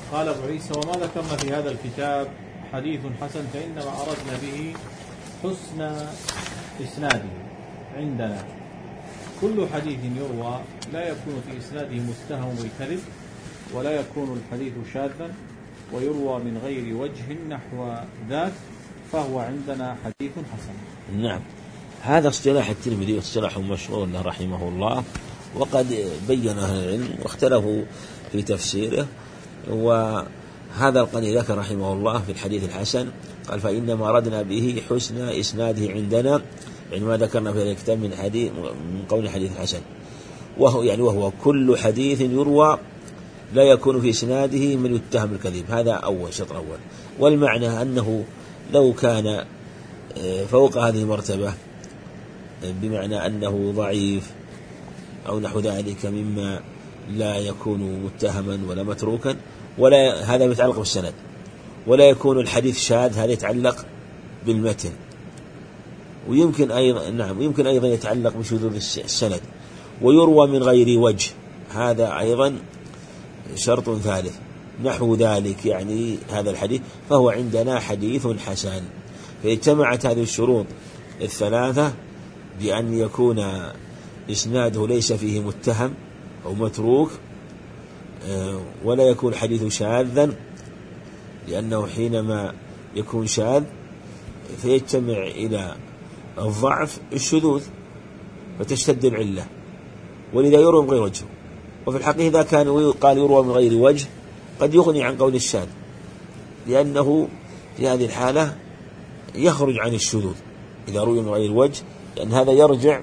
قال أبو عيسى: وما ذكرنا في هذا الكتاب حديث حسن فإنما أردنا به حسن إسناده عندنا. كل حديث يروى لا يكون في إسناده متهم بالكذب، ولا يكون الحديث شاذا، ويروى من غير وجه نحو ذاك، فهو عندنا حديث حسن. نعم، هذا اصطلاح الترمذي واصطلاح مشهور له رحمه الله، وقد بين أهل العلم واختلفوا في تفسيره. وهذا القني ذكر رحمه الله في الحديث الحسن قال: فإنما أردنا به حسن إسناده عندنا، يعني ما ذكرنا في هذا الكتاب من قول حديث الحسن، وهو كل حديث يروى لا يكون في إسناده من يتهم الكذب. هذا أول شطر أول. والمعنى أنه لو كان فوق هذه المرتبة بمعنى أنه ضعيف أو نحو ذلك مما لا يكون متهما ولا متروكا، ولا هذا يتعلق بالسند، ولا يكون الحديث شاذ، هذا يتعلق بالمتن، ويمكن أيضا يتعلق بشذوذ السند، ويروى من غير وجه، هذا أيضا شرط ثالث نحو ذلك، يعني هذا الحديث فهو عندنا حديث حسن. فاجتمعت هذه الشروط الثلاثة بأن يكون إسناده ليس فيه متهم أو متروك، ولا يكون حديث شاذا، لأنه حينما يكون شاذ فيجتمع إلى الضعف الشذوذ فتشتد العلة، ولذا يروى من غير وجه. وفي الحقيقة إذا كان قال يروى من غير وجه قد يغني عن قول الشاذ، لأنه في هذه الحالة يخرج عن الشذوذ إذا روي من غير وجه، لأن هذا يرجع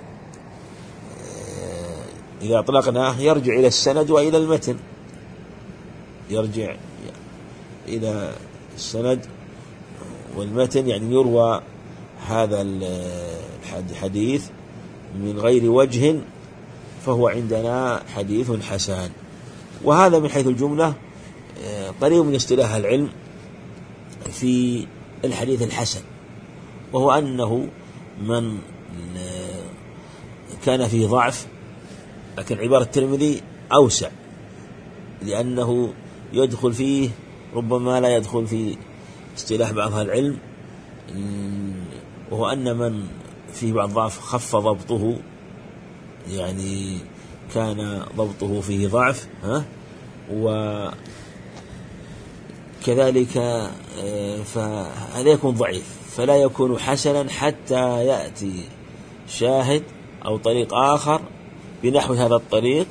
إذا أطلقناه يرجع إلى السند وإلى المتن، يرجع إلى السند والمتن، يعني يروى هذا الحديث من غير وجه فهو عندنا حديث حسن. وهذا من حيث الجملة قريب من اصطلاح العلم في الحديث الحسن، وهو أنه من كان فيه ضعف، لكن عبارة الترمذي أوسع لأنه يدخل فيه ربما لا يدخل في اصطلاح بعض أهل العلم، وهو أن من فيه بعض ضعف خف ضبطه، يعني كان ضبطه فيه ضعف، وكذلك فهذا يكون ضعيف، فلا يكون حسنا حتى يأتي شاهد أو طريق آخر بنحو هذا الطريق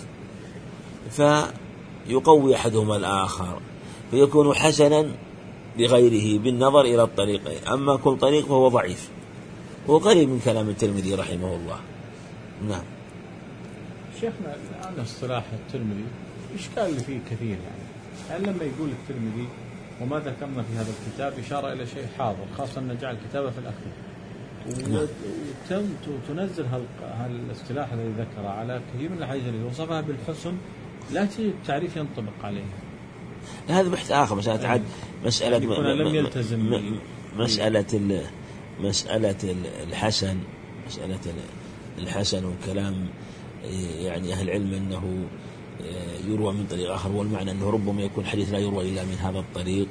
فيقوي أحدهما الآخر، فيكون حسنا لغيره بالنظر إلى الطريقين. أما كل طريق فهو ضعيف، وقريب من كلام الترمذي رحمه الله. نعم. شيخنا الآن اصطلاح الترمذي إشكال اللي فيه كثير، يعني لما يقول الترمذي وما ذكرنا في هذا الكتاب إشارة إلى شيء حاضر، خاصة أن جعل الكتابة في الأخير، وتنزل هالاصطلاح الذي ذكره على كثير من الأحاديث التي وصفها بالحسن لا تجد التعريف ينطبق عليه. هذا بحث آخر، مسألة عاد مسألة لم يلتزم مسألة الحسن، مسألة الحسن وكلام يعني أهل العلم أنه يروى من طريق آخر، والمعنى أنه ربما يكون حديث لا يروى إلا من هذا الطريق.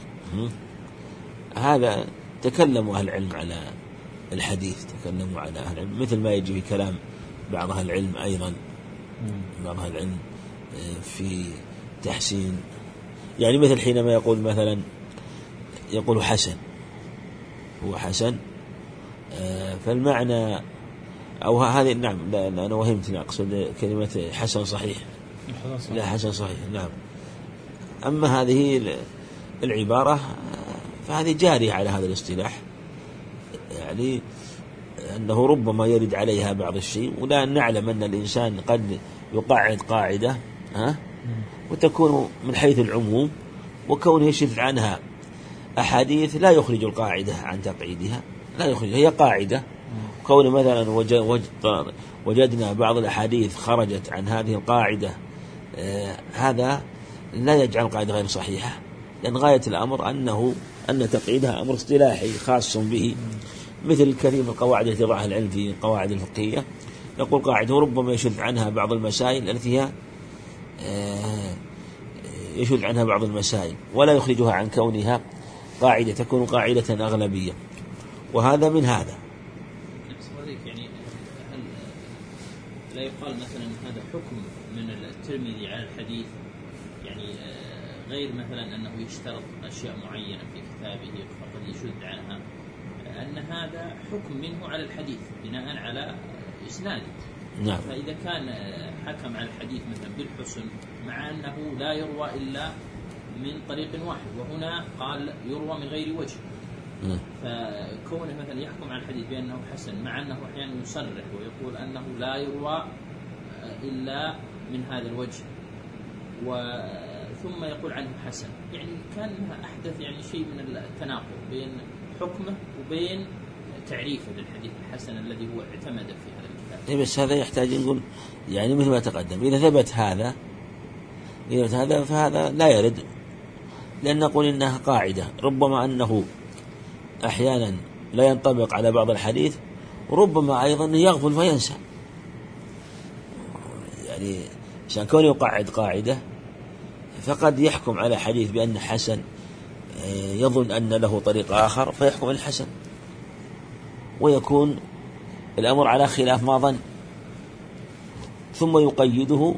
هذا تكلموا أهل العلم على الحديث، تكلموا على أهل العلم، مثل ما يجي في كلام بعض أهل العلم أيضا، بعض أهل العلم في تحسين، يعني مثل حينما يقول مثلا يقول حسن، هو حسن، فالمعنى أو هذه نعم، لا أنا وهمت، أقصد كلمة حسن صحيح، لا حسن صحيح، نعم. أما هذه العبارة فهذه جارية على هذا الاصطلاح، يعني أنه ربما يرد عليها بعض الشيء، ولا نعلم أن الإنسان قد يقعد قاعدة وتكون من حيث العموم، وكونه يشذ عنها أحاديث لا يخرج القاعدة عن تقعيدها، لا يخرج، هي قاعدة. كون مثلا وجدنا بعض الأحاديث خرجت عن هذه القاعدة، هذا لا يجعل القاعدة غير صحيحة، لأن غاية الأمر أن تقعيدها أمر اصطلاحي خاص به، مثل كثير من القواعد التي يضعها العلم في القواعد الفقهية، يقول قاعدة ربما يشذ عنها بعض المسائل التي هي يشذ عنها بعض المسائل، ولا يخرجها عن كونها قاعدة، تكون قاعدة أغلبية. وهذا من هذا. يعني هل لا يقال مثلا هذا حكم من الترمذي على الحديث، يعني غير مثلا أنه يشترط أشياء معينة في كتابه فقد يشذ عنها، أن هذا حكم منه على الحديث بناء على إسناده. نعم. فإذا كان حكم على الحديث مثلا بالحسن مع أنه لا يروى إلا من طريق واحد، وهنا قال يروى من غير وجه، فكونه مثلا يحكم على الحديث بأنه حسن مع أنه أحيانا يصرح ويقول أنه لا يروى إلا من هذا الوجه، ثم يقول عنه حسن، يعني كان أحدث يعني شيء من التناقض بين حكمه وبين تعريفه للحديث الحسن الذي هو اعتمد في هذا الكتاب. بس هذا يحتاج نقول يعني مثل ما تقدم، إذا ثبت هذا فهذا لا يرد، لأن نقول إنها قاعدة، ربما أنه أحيانا لا ينطبق على بعض الحديث، وربما أيضا يغفل فينسى. يعني عشان كون يقعد قاعدة فقد يحكم على حديث بأن حسن، يظن أن له طريق آخر فيحكم الحسن، ويكون الأمر على خلاف ما ظن، ثم يقيده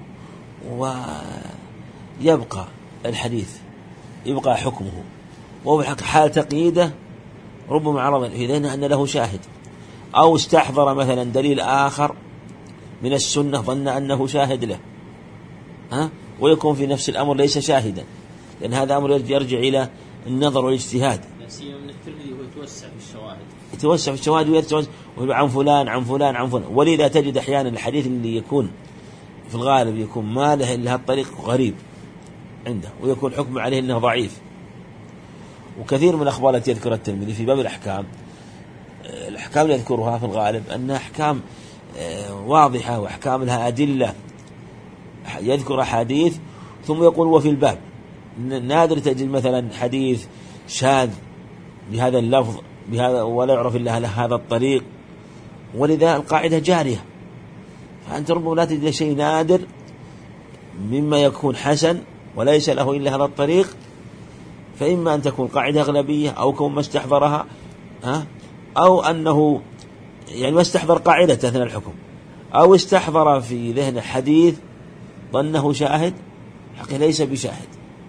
ويبقى الحديث يبقى حكمه، وفي حال تقييده ربما عرض في ذهنه أن له شاهد، أو استحضر مثلا دليل آخر من السنة ظن أنه شاهد له، ويكون في نفس الأمر ليس شاهدا، لأن هذا أمر يرجع إلى النظر والاجتهاد. لا سيما من الترمذي هو يتوسع في الشواهد ويقول عن فلان عن فلان عن فلان، ولذا تجد أحيانا الحديث اللي يكون في الغالب يكون ما له إلا الطريق غريب عنده، ويكون حكم عليه أنه ضعيف. وكثير من الأخبار التي يذكرها الترمذي في باب الأحكام اللي يذكرها في الغالب أنها أحكام واضحة وأحكام لها أدلة، يذكر حديث ثم يقول وفي الباب. نادر تجد مثلا حديث شاذ بهذا اللفظ بهذا ولا يعرف إلا هذا الطريق، ولذا القاعدة جارية. فأنت ربما لا تجد شيء نادر مما يكون حسن وليس له إلا هذا الطريق، فإما أن تكون قاعدة أغلبية أو كون ما استحضرها، أو أنه يعني ما استحضر قاعدة أثناء الحكم، أو استحضر في ذهن حديث ظنه شاهد حقيقة ليس بشاهد.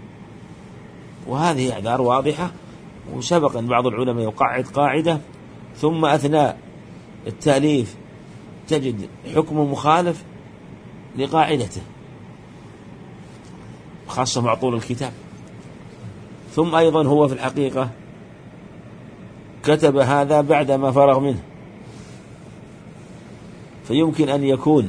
وهذه أعذار واضحة، وسبق أن بعض العلماء يقعد قاعدة ثم أثناء التأليف تجد حكم مخالف لقاعدته، خاصة مع طول الكتاب. ثم أيضا هو في الحقيقة كتب هذا بعدما فرغ منه، فيمكن أن يكون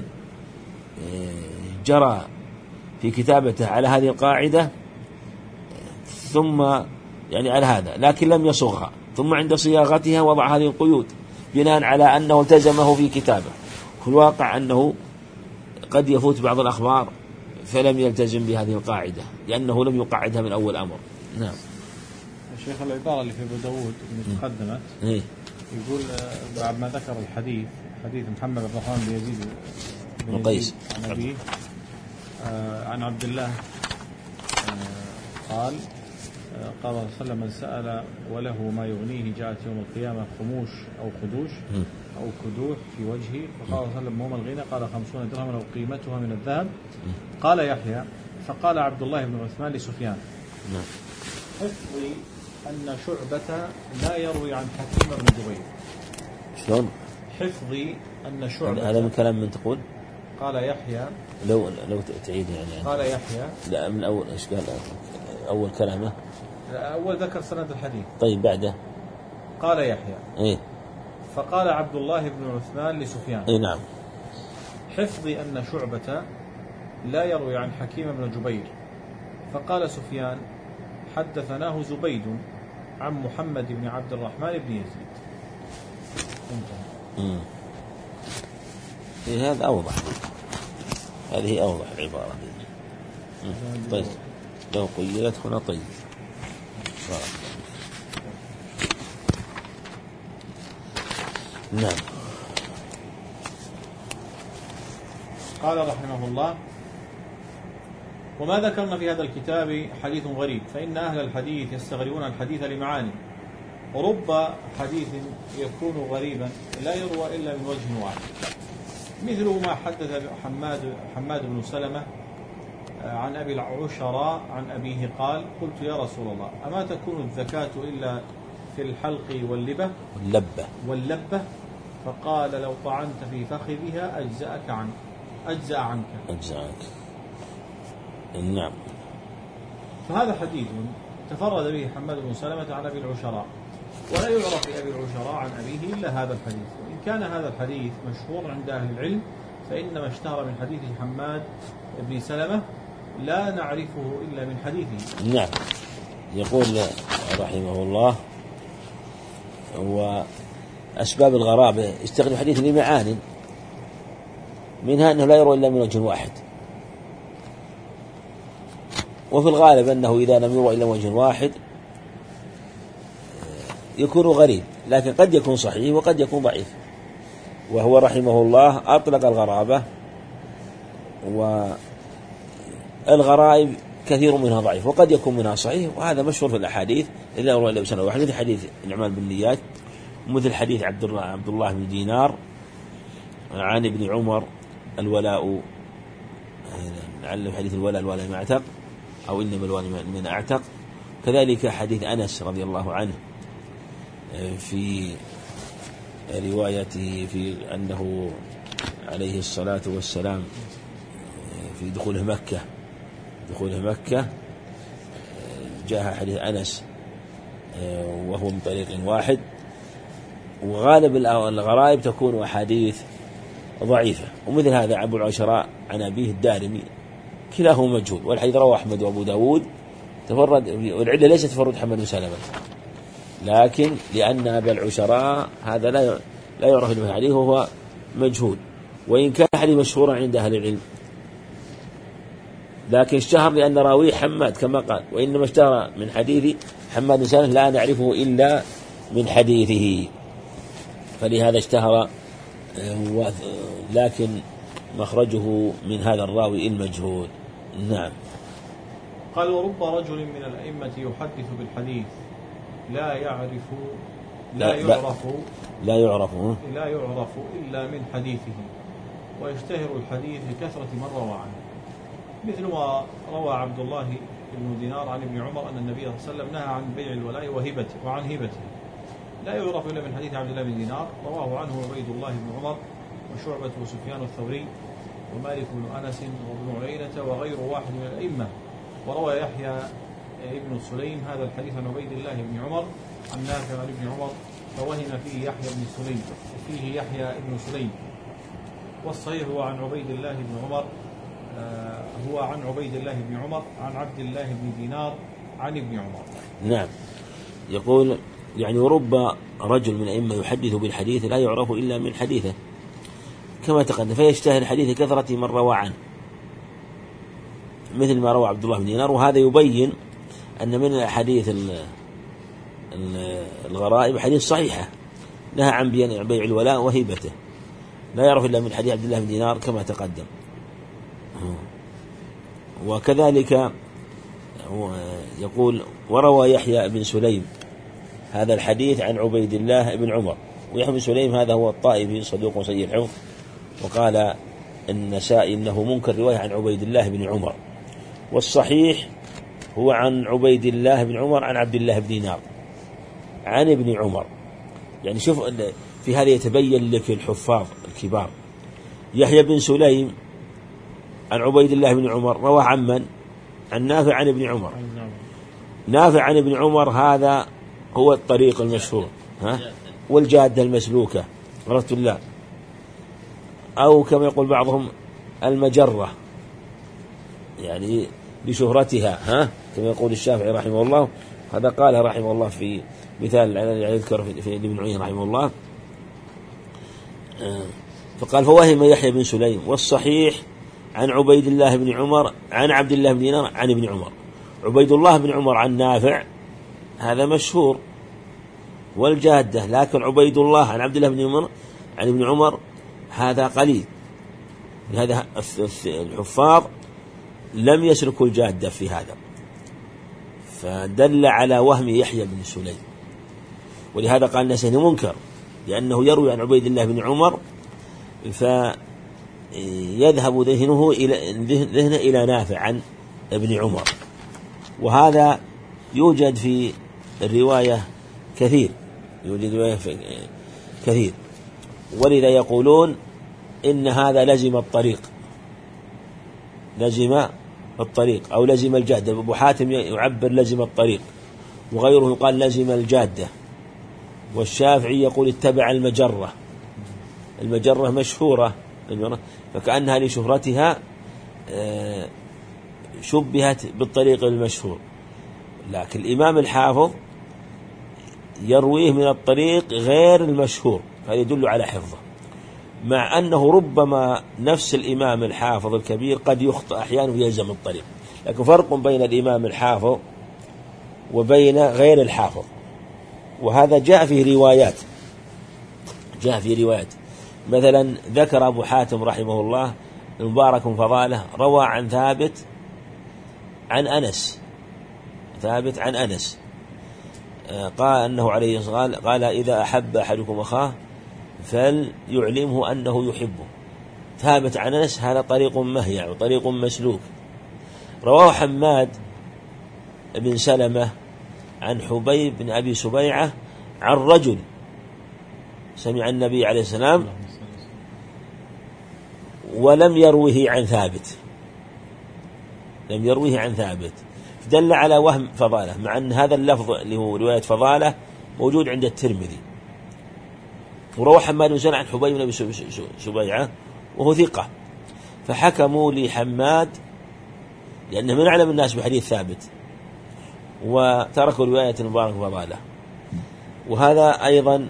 جرى في كتابته على هذه القاعدة ثم يعني على هذا، لكن لم يصغها، ثم عند صياغتها وضع هذه القيود بناء على أنه التزمه في كتابه. في الواقع أنه قد يفوت بعض الأخبار فلم يلتزم بهذه القاعدة لأنه لم يقعدها من أول أمر. نعم. الشيخ العبارة اللي في أبو داود اللي تقدمت يقول بعد ما ذكر الحديث حديث محمد بن الرحمن بن يزيد بن قيس عن أبيه عن عبد الله قال صلى الله عليه وسلم من سأل وله ما يغنيه جاءت يوم القيامة خموش أو خدوش أو كدوح في وجهه، فقال صلى الله عليه وسلم وما الغنى؟ قال 50 درهما أو قيمتها من الذهب. قال يحيى فقال عبد الله بن عثمان لسفيان حفظي أن شعبة لا يروي عن حكيم بن جبير. شلون؟ حفظي أن شعبة هذا من كلام من تقول؟ قال يحيى لو تعيد يعني قال يحيى لا من أول إيش قال أول كلامه؟ أول ذكر سند الحديث. طيب بعده قال يحيى إيه؟ فقال عبد الله بن عثمان لسفيان إيه نعم حفظي أن شعبة لا يروي عن حكيم بن جبير. فقال سفيان حدثناه زبيد عن محمد بن عبد الرحمن بن يزيد. إيه هذا أوضح، هذه أوضح العبارة. طيب لو قيلت هنا طيب نعم. قال رحمه الله وما ذكرنا في هذا الكتاب حديث غريب، فإن أهل الحديث يستغربون الحديث لمعاني، ورب حديث يكون غريبا لا يروى إلا من وجه واحد، مثل ما حدث حماد بن سلمة عن أبي العشراء عن أبيه قال: قلت يا رسول الله أما تكون الزكاة إلا في الحلق واللبة؟ فقال: لو طعنت في فخذها أجزأ عنك. نعم. فهذا حديث تفرد به حماد بن سلمة عن أبي العشراء، ولا يعرف أبي العشراء عن أبيه إلا هذا الحديث. وإن كان هذا الحديث مشهور عند أهل العلم، فإنما اشتهر من حديث حماد بن سلمة لا نعرفه إلا من حديثه. نعم. يقول رحمه الله: وأسباب الغرابة يستخدم حديث لمعان، منها أنه لا يروى إلا من وجه واحد، وفي الغالب أنه إذا لم يروى إلا من وجه واحد يكون غريب، لكن قد يكون صحيح وقد يكون ضعيف. وهو رحمه الله أطلق الغرابة، والغرائب كثير منها ضعيف وقد يكون منها صحيح، وهذا مشهور في الأحاديث إذا يروى إلا بسند واحد، مثل حديث الأعمال بالنيات، مثل حديث عبد الله بن دينار عن ابن عمر الولاء، لعل حديث الولاء ما اعتق، أو إنما الولاء من أعتق. كذلك حديث أنس رضي الله عنه في روايته في أنه عليه الصلاة والسلام في دخوله مكة جاء حديث أنس وهو من طريق واحد، وغالب الغرائب تكون أحاديث ضعيفة. ومثل هذا أبو العشراء عن أبيه الدارمي كلاهما مجهول، والحديث رواه أحمد وأبو داود تفرد، والعلة ليست تفرد حماد بن سلمة، لكن لأن أبا العشراء هذا لا يعرف له عليه وهو مجهول، وإن كان حديث مشهورا عند أهل العلم، لكن اشتهر لأن راويه حماد كما قال: وإنما اشتهر من حديث حماد بن سلمة لا نعرفه إلا من حديثه، فلهذا اشتهر، لكن مخرجه من هذا الراوي المجهول. نعم. قال: ورب رجل من الأئمة يحدث بالحديث لا يعرف إلا من حديثه، ويشتهر الحديث بكثرة من روى عنه، مثل ما روى عبد الله بن دينار عن ابن عمر أن النبي صلى الله عليه وسلم نهى عن بيع الولاء وعن هبته، لا يعرف إلا من حديث عبد الله بن دينار، رواه عنه عبيد الله بن عمر وشعبة وسفيان الثوري ومالك بن أنس وابن عيينة وغير واحد من الأئمة. وروى يحيى ابن سليم هذا الحديث عن عبيد الله بن عمر عن نافع عن ابن عمر، فوهم فيه يحيى بن سليم، والصحيح هو عن عبيد الله بن عمر، عن عبد الله بن دينار عن ابن عمر. نعم. يقول يعني: ورب رجل من الأئمة يحدث بالحديث لا يعرف إلا من حديثه كما تقدم، فيشتهر الحديث كثرة من روى عنه، مثل ما روى عبد الله بن دينار. وهذا يبين أن من الحديث الغرائب حديث صحيحة نهى عن بيع الولاء وهبته، لا يعرف إلا من حديث عبد الله بن دينار كما تقدم. وكذلك يقول: وروى يحيى بن سليم هذا الحديث عن عبيد الله بن عمر. ويحيى بن سليم هذا هو الطائفي صدوق سيء الحفظ، وقال النسائي إنه منكر رواية عن عبيد الله بن عمر، والصحيح هو عن عبيد الله بن عمر عن عبد الله بن دينار عن ابن عمر. يعني شوف في هذا يتبين لك الحفاظ الكبار. يحيى بن سليم عن عبيد الله بن عمر رواه عن من؟ عن نافع عن ابن عمر. نافع عن ابن عمر هذا هو الطريق المشهور والجادة المسلوكة، عرفت الله، أو كما يقول بعضهم المجرة، يعني بشهرتها، كما يقول الشافعي رحمه الله. هذا قاله رحمه الله في مثال يذكر في ابن عيينة رحمه الله، فقال: فوهم يحيى بن سليم، والصحيح عن عبيد الله بن عمر عن عبد الله بن دينار عن ابن عمر. عبيد الله بن عمر عن نافع هذا مشهور والجادة، لكن عبيد الله عن عبد الله بن عمر عن ابن عمر هذا قليل. لهذا الحفاظ لم يسلكوا الجادة في هذا، فدل على وهم يحيى بن سليم. ولهذا قال النسائي منكر، لأنه يروي عن عبيد الله بن عمر فيذهب ذهنه إلى نافع عن ابن عمر، وهذا يوجد في الرواية كثير، ولذا يقولون إن هذا لزم الطريق أو لزم الجادة. أبو حاتم يعبر لزم الطريق، وغيره يقال لزم الجادة، والشافعي يقول اتبع المجرة مشهورة، فكأنها لشهرتها شبهت بالطريق المشهور، لكن الإمام الحافظ يرويه من الطريق غير المشهور، هذا يدل على حفظه، مع أنه ربما نفس الإمام الحافظ الكبير قد يخطئ أحيانا ويلزم الطريق، لكن فرق بين الإمام الحافظ وبين غير الحافظ. وهذا جاء في روايات مثلا ذكر أبو حاتم رحمه الله المبارك فضاله روى عن ثابت عن أنس قال أنه عليه الصلاة قال إذا أحب أحدكم أخاه فليعلمه أنه يحبه. ثابت عن أنس هذا طريق مهيع وطريق مسلوك. رواه حماد بن سلمة عن حبيب بن أبي سبيعة عن رجل سمع النبي عليه السلام ولم يروه عن ثابت، دل على وهم فضالة، مع أن هذا اللفظ اللي هو رواية فضالة موجود عند الترمذي. وروى حماد بن سلمة عن حبيب بن أبي سبيعة وهو ثقة، فحكموا لحماد لأنه من أعلم الناس بحديث ثابت، وتركوا رواية المبارك فضالة. وهذا أيضا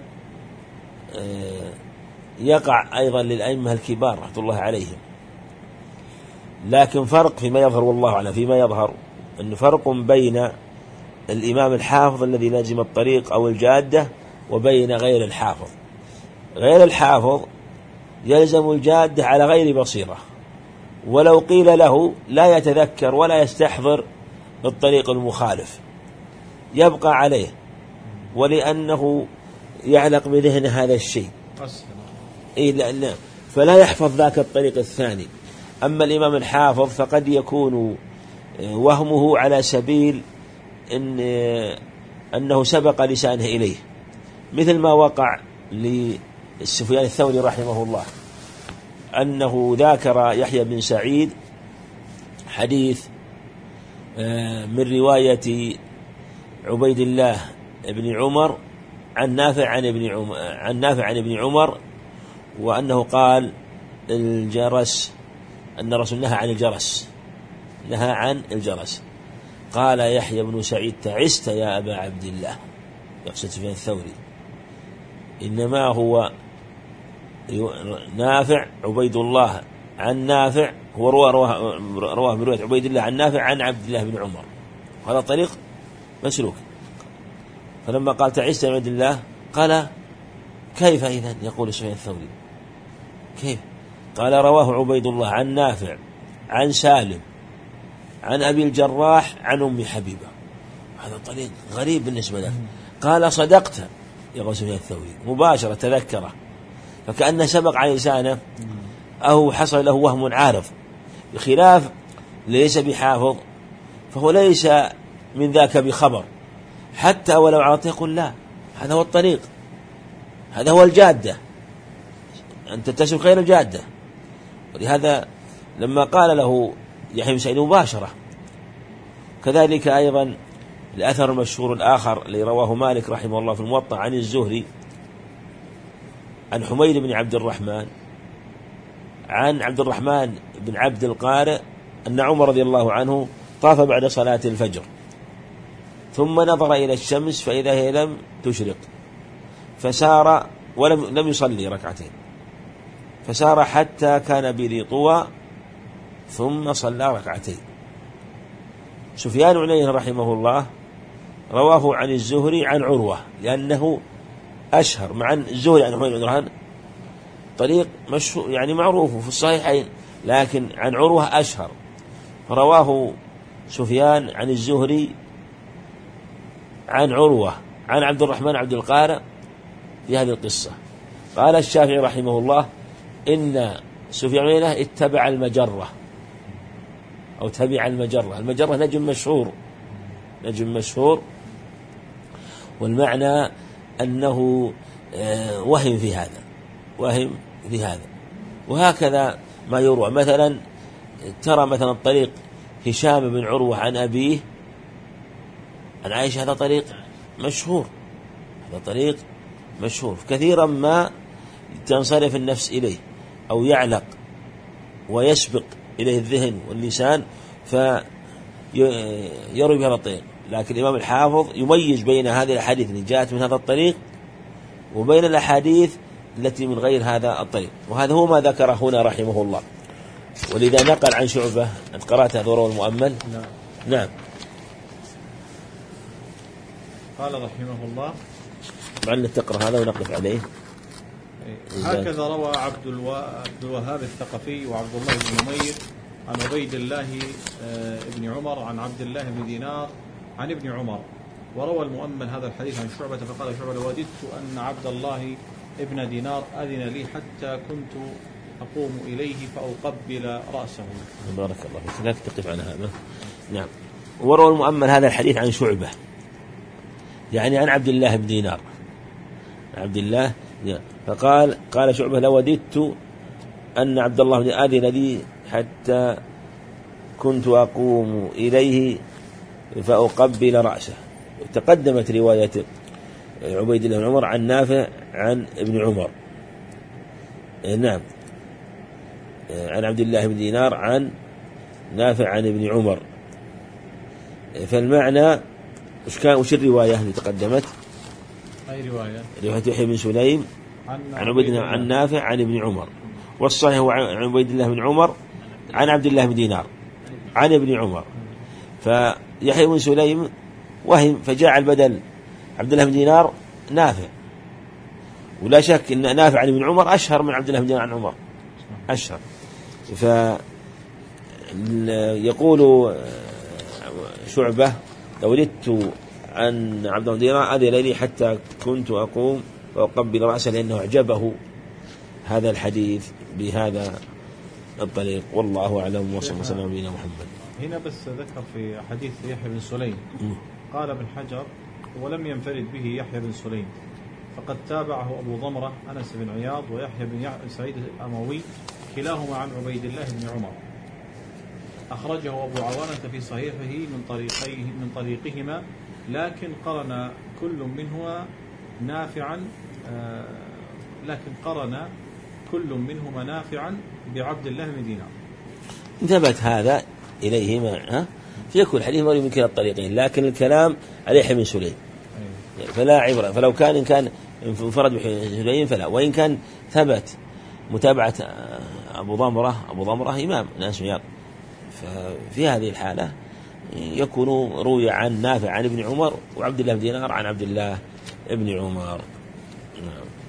يقع أيضا للأئمة الكبار رحمة الله عليهم، لكن فرق فيما يظهر والله أعلم، فيما يظهر أن فرق بين الإمام الحافظ الذي لازم الطريق أو الجادة وبين غير الحافظ. غير الحافظ يلزم الجادة على غير بصيرة، ولو قيل له لا يتذكر ولا يستحضر الطريق المخالف يبقى عليه، ولأنه يعلق بذهن هذا الشيء لا فلا يحفظ ذاك الطريق الثاني. أما الإمام الحافظ فقد يكون وهمه على سبيل أنه سبق لسانه إليه، مثل ما وقع لسفيان الثوري رحمه الله أنه ذاكر يحيى بن سعيد حديث من رواية عبيد الله بن عمر عن نافع عن ابن عمر وأنه قال الجرس، أن الرسول نهى عن الجرس. قال يحيى بن سعيد تعست يا أبا عبد الله، يقصد سفيان الثوري، إنما هو نافع عبيد الله عن نافع، هو رواه برواية عبيد الله عن نافع عن عبد الله بن عمر، هذا طريق مسلوك. فلما قال تعست يا عبد الله قال كيف إذن؟ يقول سفيان الثوري كيف؟ قال رواه عبيد الله عن نافع عن سالم عن أبي الجراح عن أم حبيبة، هذا طريق غريب بالنسبة له. قال صدقت يقول سفيان الثوري مباشرة تذكره، فكأنه سبق على لسانه أو حصل له وهم عارض، بخلاف ليس بحافظ فهو ليس من ذاك بخبر، حتى ولو عرضته يقول لا هذا هو الطريق، هذا هو الجادة، أنت تسلك غير الجادة. ولهذا لما قال له يحيى بن سعيد مباشرة. كذلك أيضا الأثر المشهور الآخر الذي رواه مالك رحمه الله في الموطأ عن الزهري عن حميد بن عبد الرحمن عن عبد الرحمن بن عبد القارئ أن عمر رضي الله عنه طاف بعد صلاة الفجر ثم نظر إلى الشمس فإذا هي لم تشرق، فسار ولم يصلي ركعتين، فسار حتى كان بذي طوى ثم صلى ركعتين. سفيان عيينة رحمه الله رواه عن الزهري عن عروة لأنه أشهر، مع الزهري عن حميد بن الرحمن طريق مشهور يعني معروف في الصحيحين، لكن عن عروة أشهر، رواه سفيان عن الزهري عن عروة عن عبد الرحمن عبد القارئ في هذه القصة. قال الشافعي رحمه الله إن سفيان عيينة اتبع المجرة أو تبع المجرة. المجرة نجم مشهور والمعنى أنه وهم في هذا وهكذا ما يروى. مثلا ترى مثلا الطريق هشام بن عروة عن أبيه عن عائشة، هذا طريق مشهور كثيرا ما تنصرف النفس إليه أو يعلق ويسبق إليه الذهن واللسان فيروي بهذا الطريق. لكن الإمام الحافظ يميز بين هذه الأحاديث اللي جاءت من هذا الطريق وبين الأحاديث التي من غير هذا الطريق، وهذا هو ما ذكره هنا رحمه الله. ولذا نقل عن شعبة، أنت قرأت هذا رواه المؤمل؟ نعم. قال رحمه الله لعلك تقرأ هذا ونقف عليه. هكذا روى عبد الوهاب الثقفي وعبد الله بن نمير عن عبيد الله بن عمر عن عبد الله بن دينار عن ابن عمر. وروى المؤمل هذا الحديث عن شعبة فقال شعبة: لوددت أن عبد الله ابن دينار أذن لي حتى كنت أقوم إليه فأقبل رأسه. بارك الله فيك، لا تقف عن هذا. نعم. وروى المؤمل هذا الحديث عن شعبة، يعني عن عبد الله بن دينار، عبد الله، فقال شعبة: لوددت أن عبد الله بن أذن لي حتى كنت أقوم إليه فأقبل رأسه. تقدمت رواية عبيد الله بن عمر عن نافع عن ابن عمر. نعم، عن عبد الله بن دينار عن نافع عن ابن عمر. فالمعنى وش الرواية اللي تقدمت؟ أي رواية؟ رواية يحيى بن سليم عن عبيد الله عن نافع عن ابن عمر، والصحيح هو عن عبيد الله بن عمر عن عبد الله بن دينار عن ابن عمر. فيحيى بن سليم وهم فجاء البدل عبد الله بن دينار نافع، ولا شك أن نافع عن ابن عمر أشهر من عبد الله بن دينار عن عمر، أشهر. فيقول شعبة: لوددت أن عبد الله بن دينار أذن لي حتى كنت أقوم وأقبل رأسه، لأنه أعجبه هذا الحديث بهذا الطريق. والله أعلم، وصلى الله على نبينا محمد. هنا بس ذكر في حديث يحيى بن سليم، قال ابن حجر: ولم ينفرد به يحيى بن سليم، فقد تابعه أبو ضمرة أنس بن عياض ويحيى بن سعيد الأموي كلاهما عن عبيد الله بن عمر. أخرجه أبو عوانة في صحيحه من طريقهما، لكن قرن كل منهما نافعا بعبد الله بن دينار. ثبت هذا إليهما في كل حديث مروي من كلا الطريقين، لكن الكلام على يحيى بن سليم فلا عبرة. فلو كان انفرد بن سليم فلا، وإن كان ثبت متابعة أبو ضمرة إمام ناس عياض، ففي هذه الحالة يكون روي عن نافع عن ابن عمر وعبد الله بن دينار عن عبد الله بن عمر. نعم.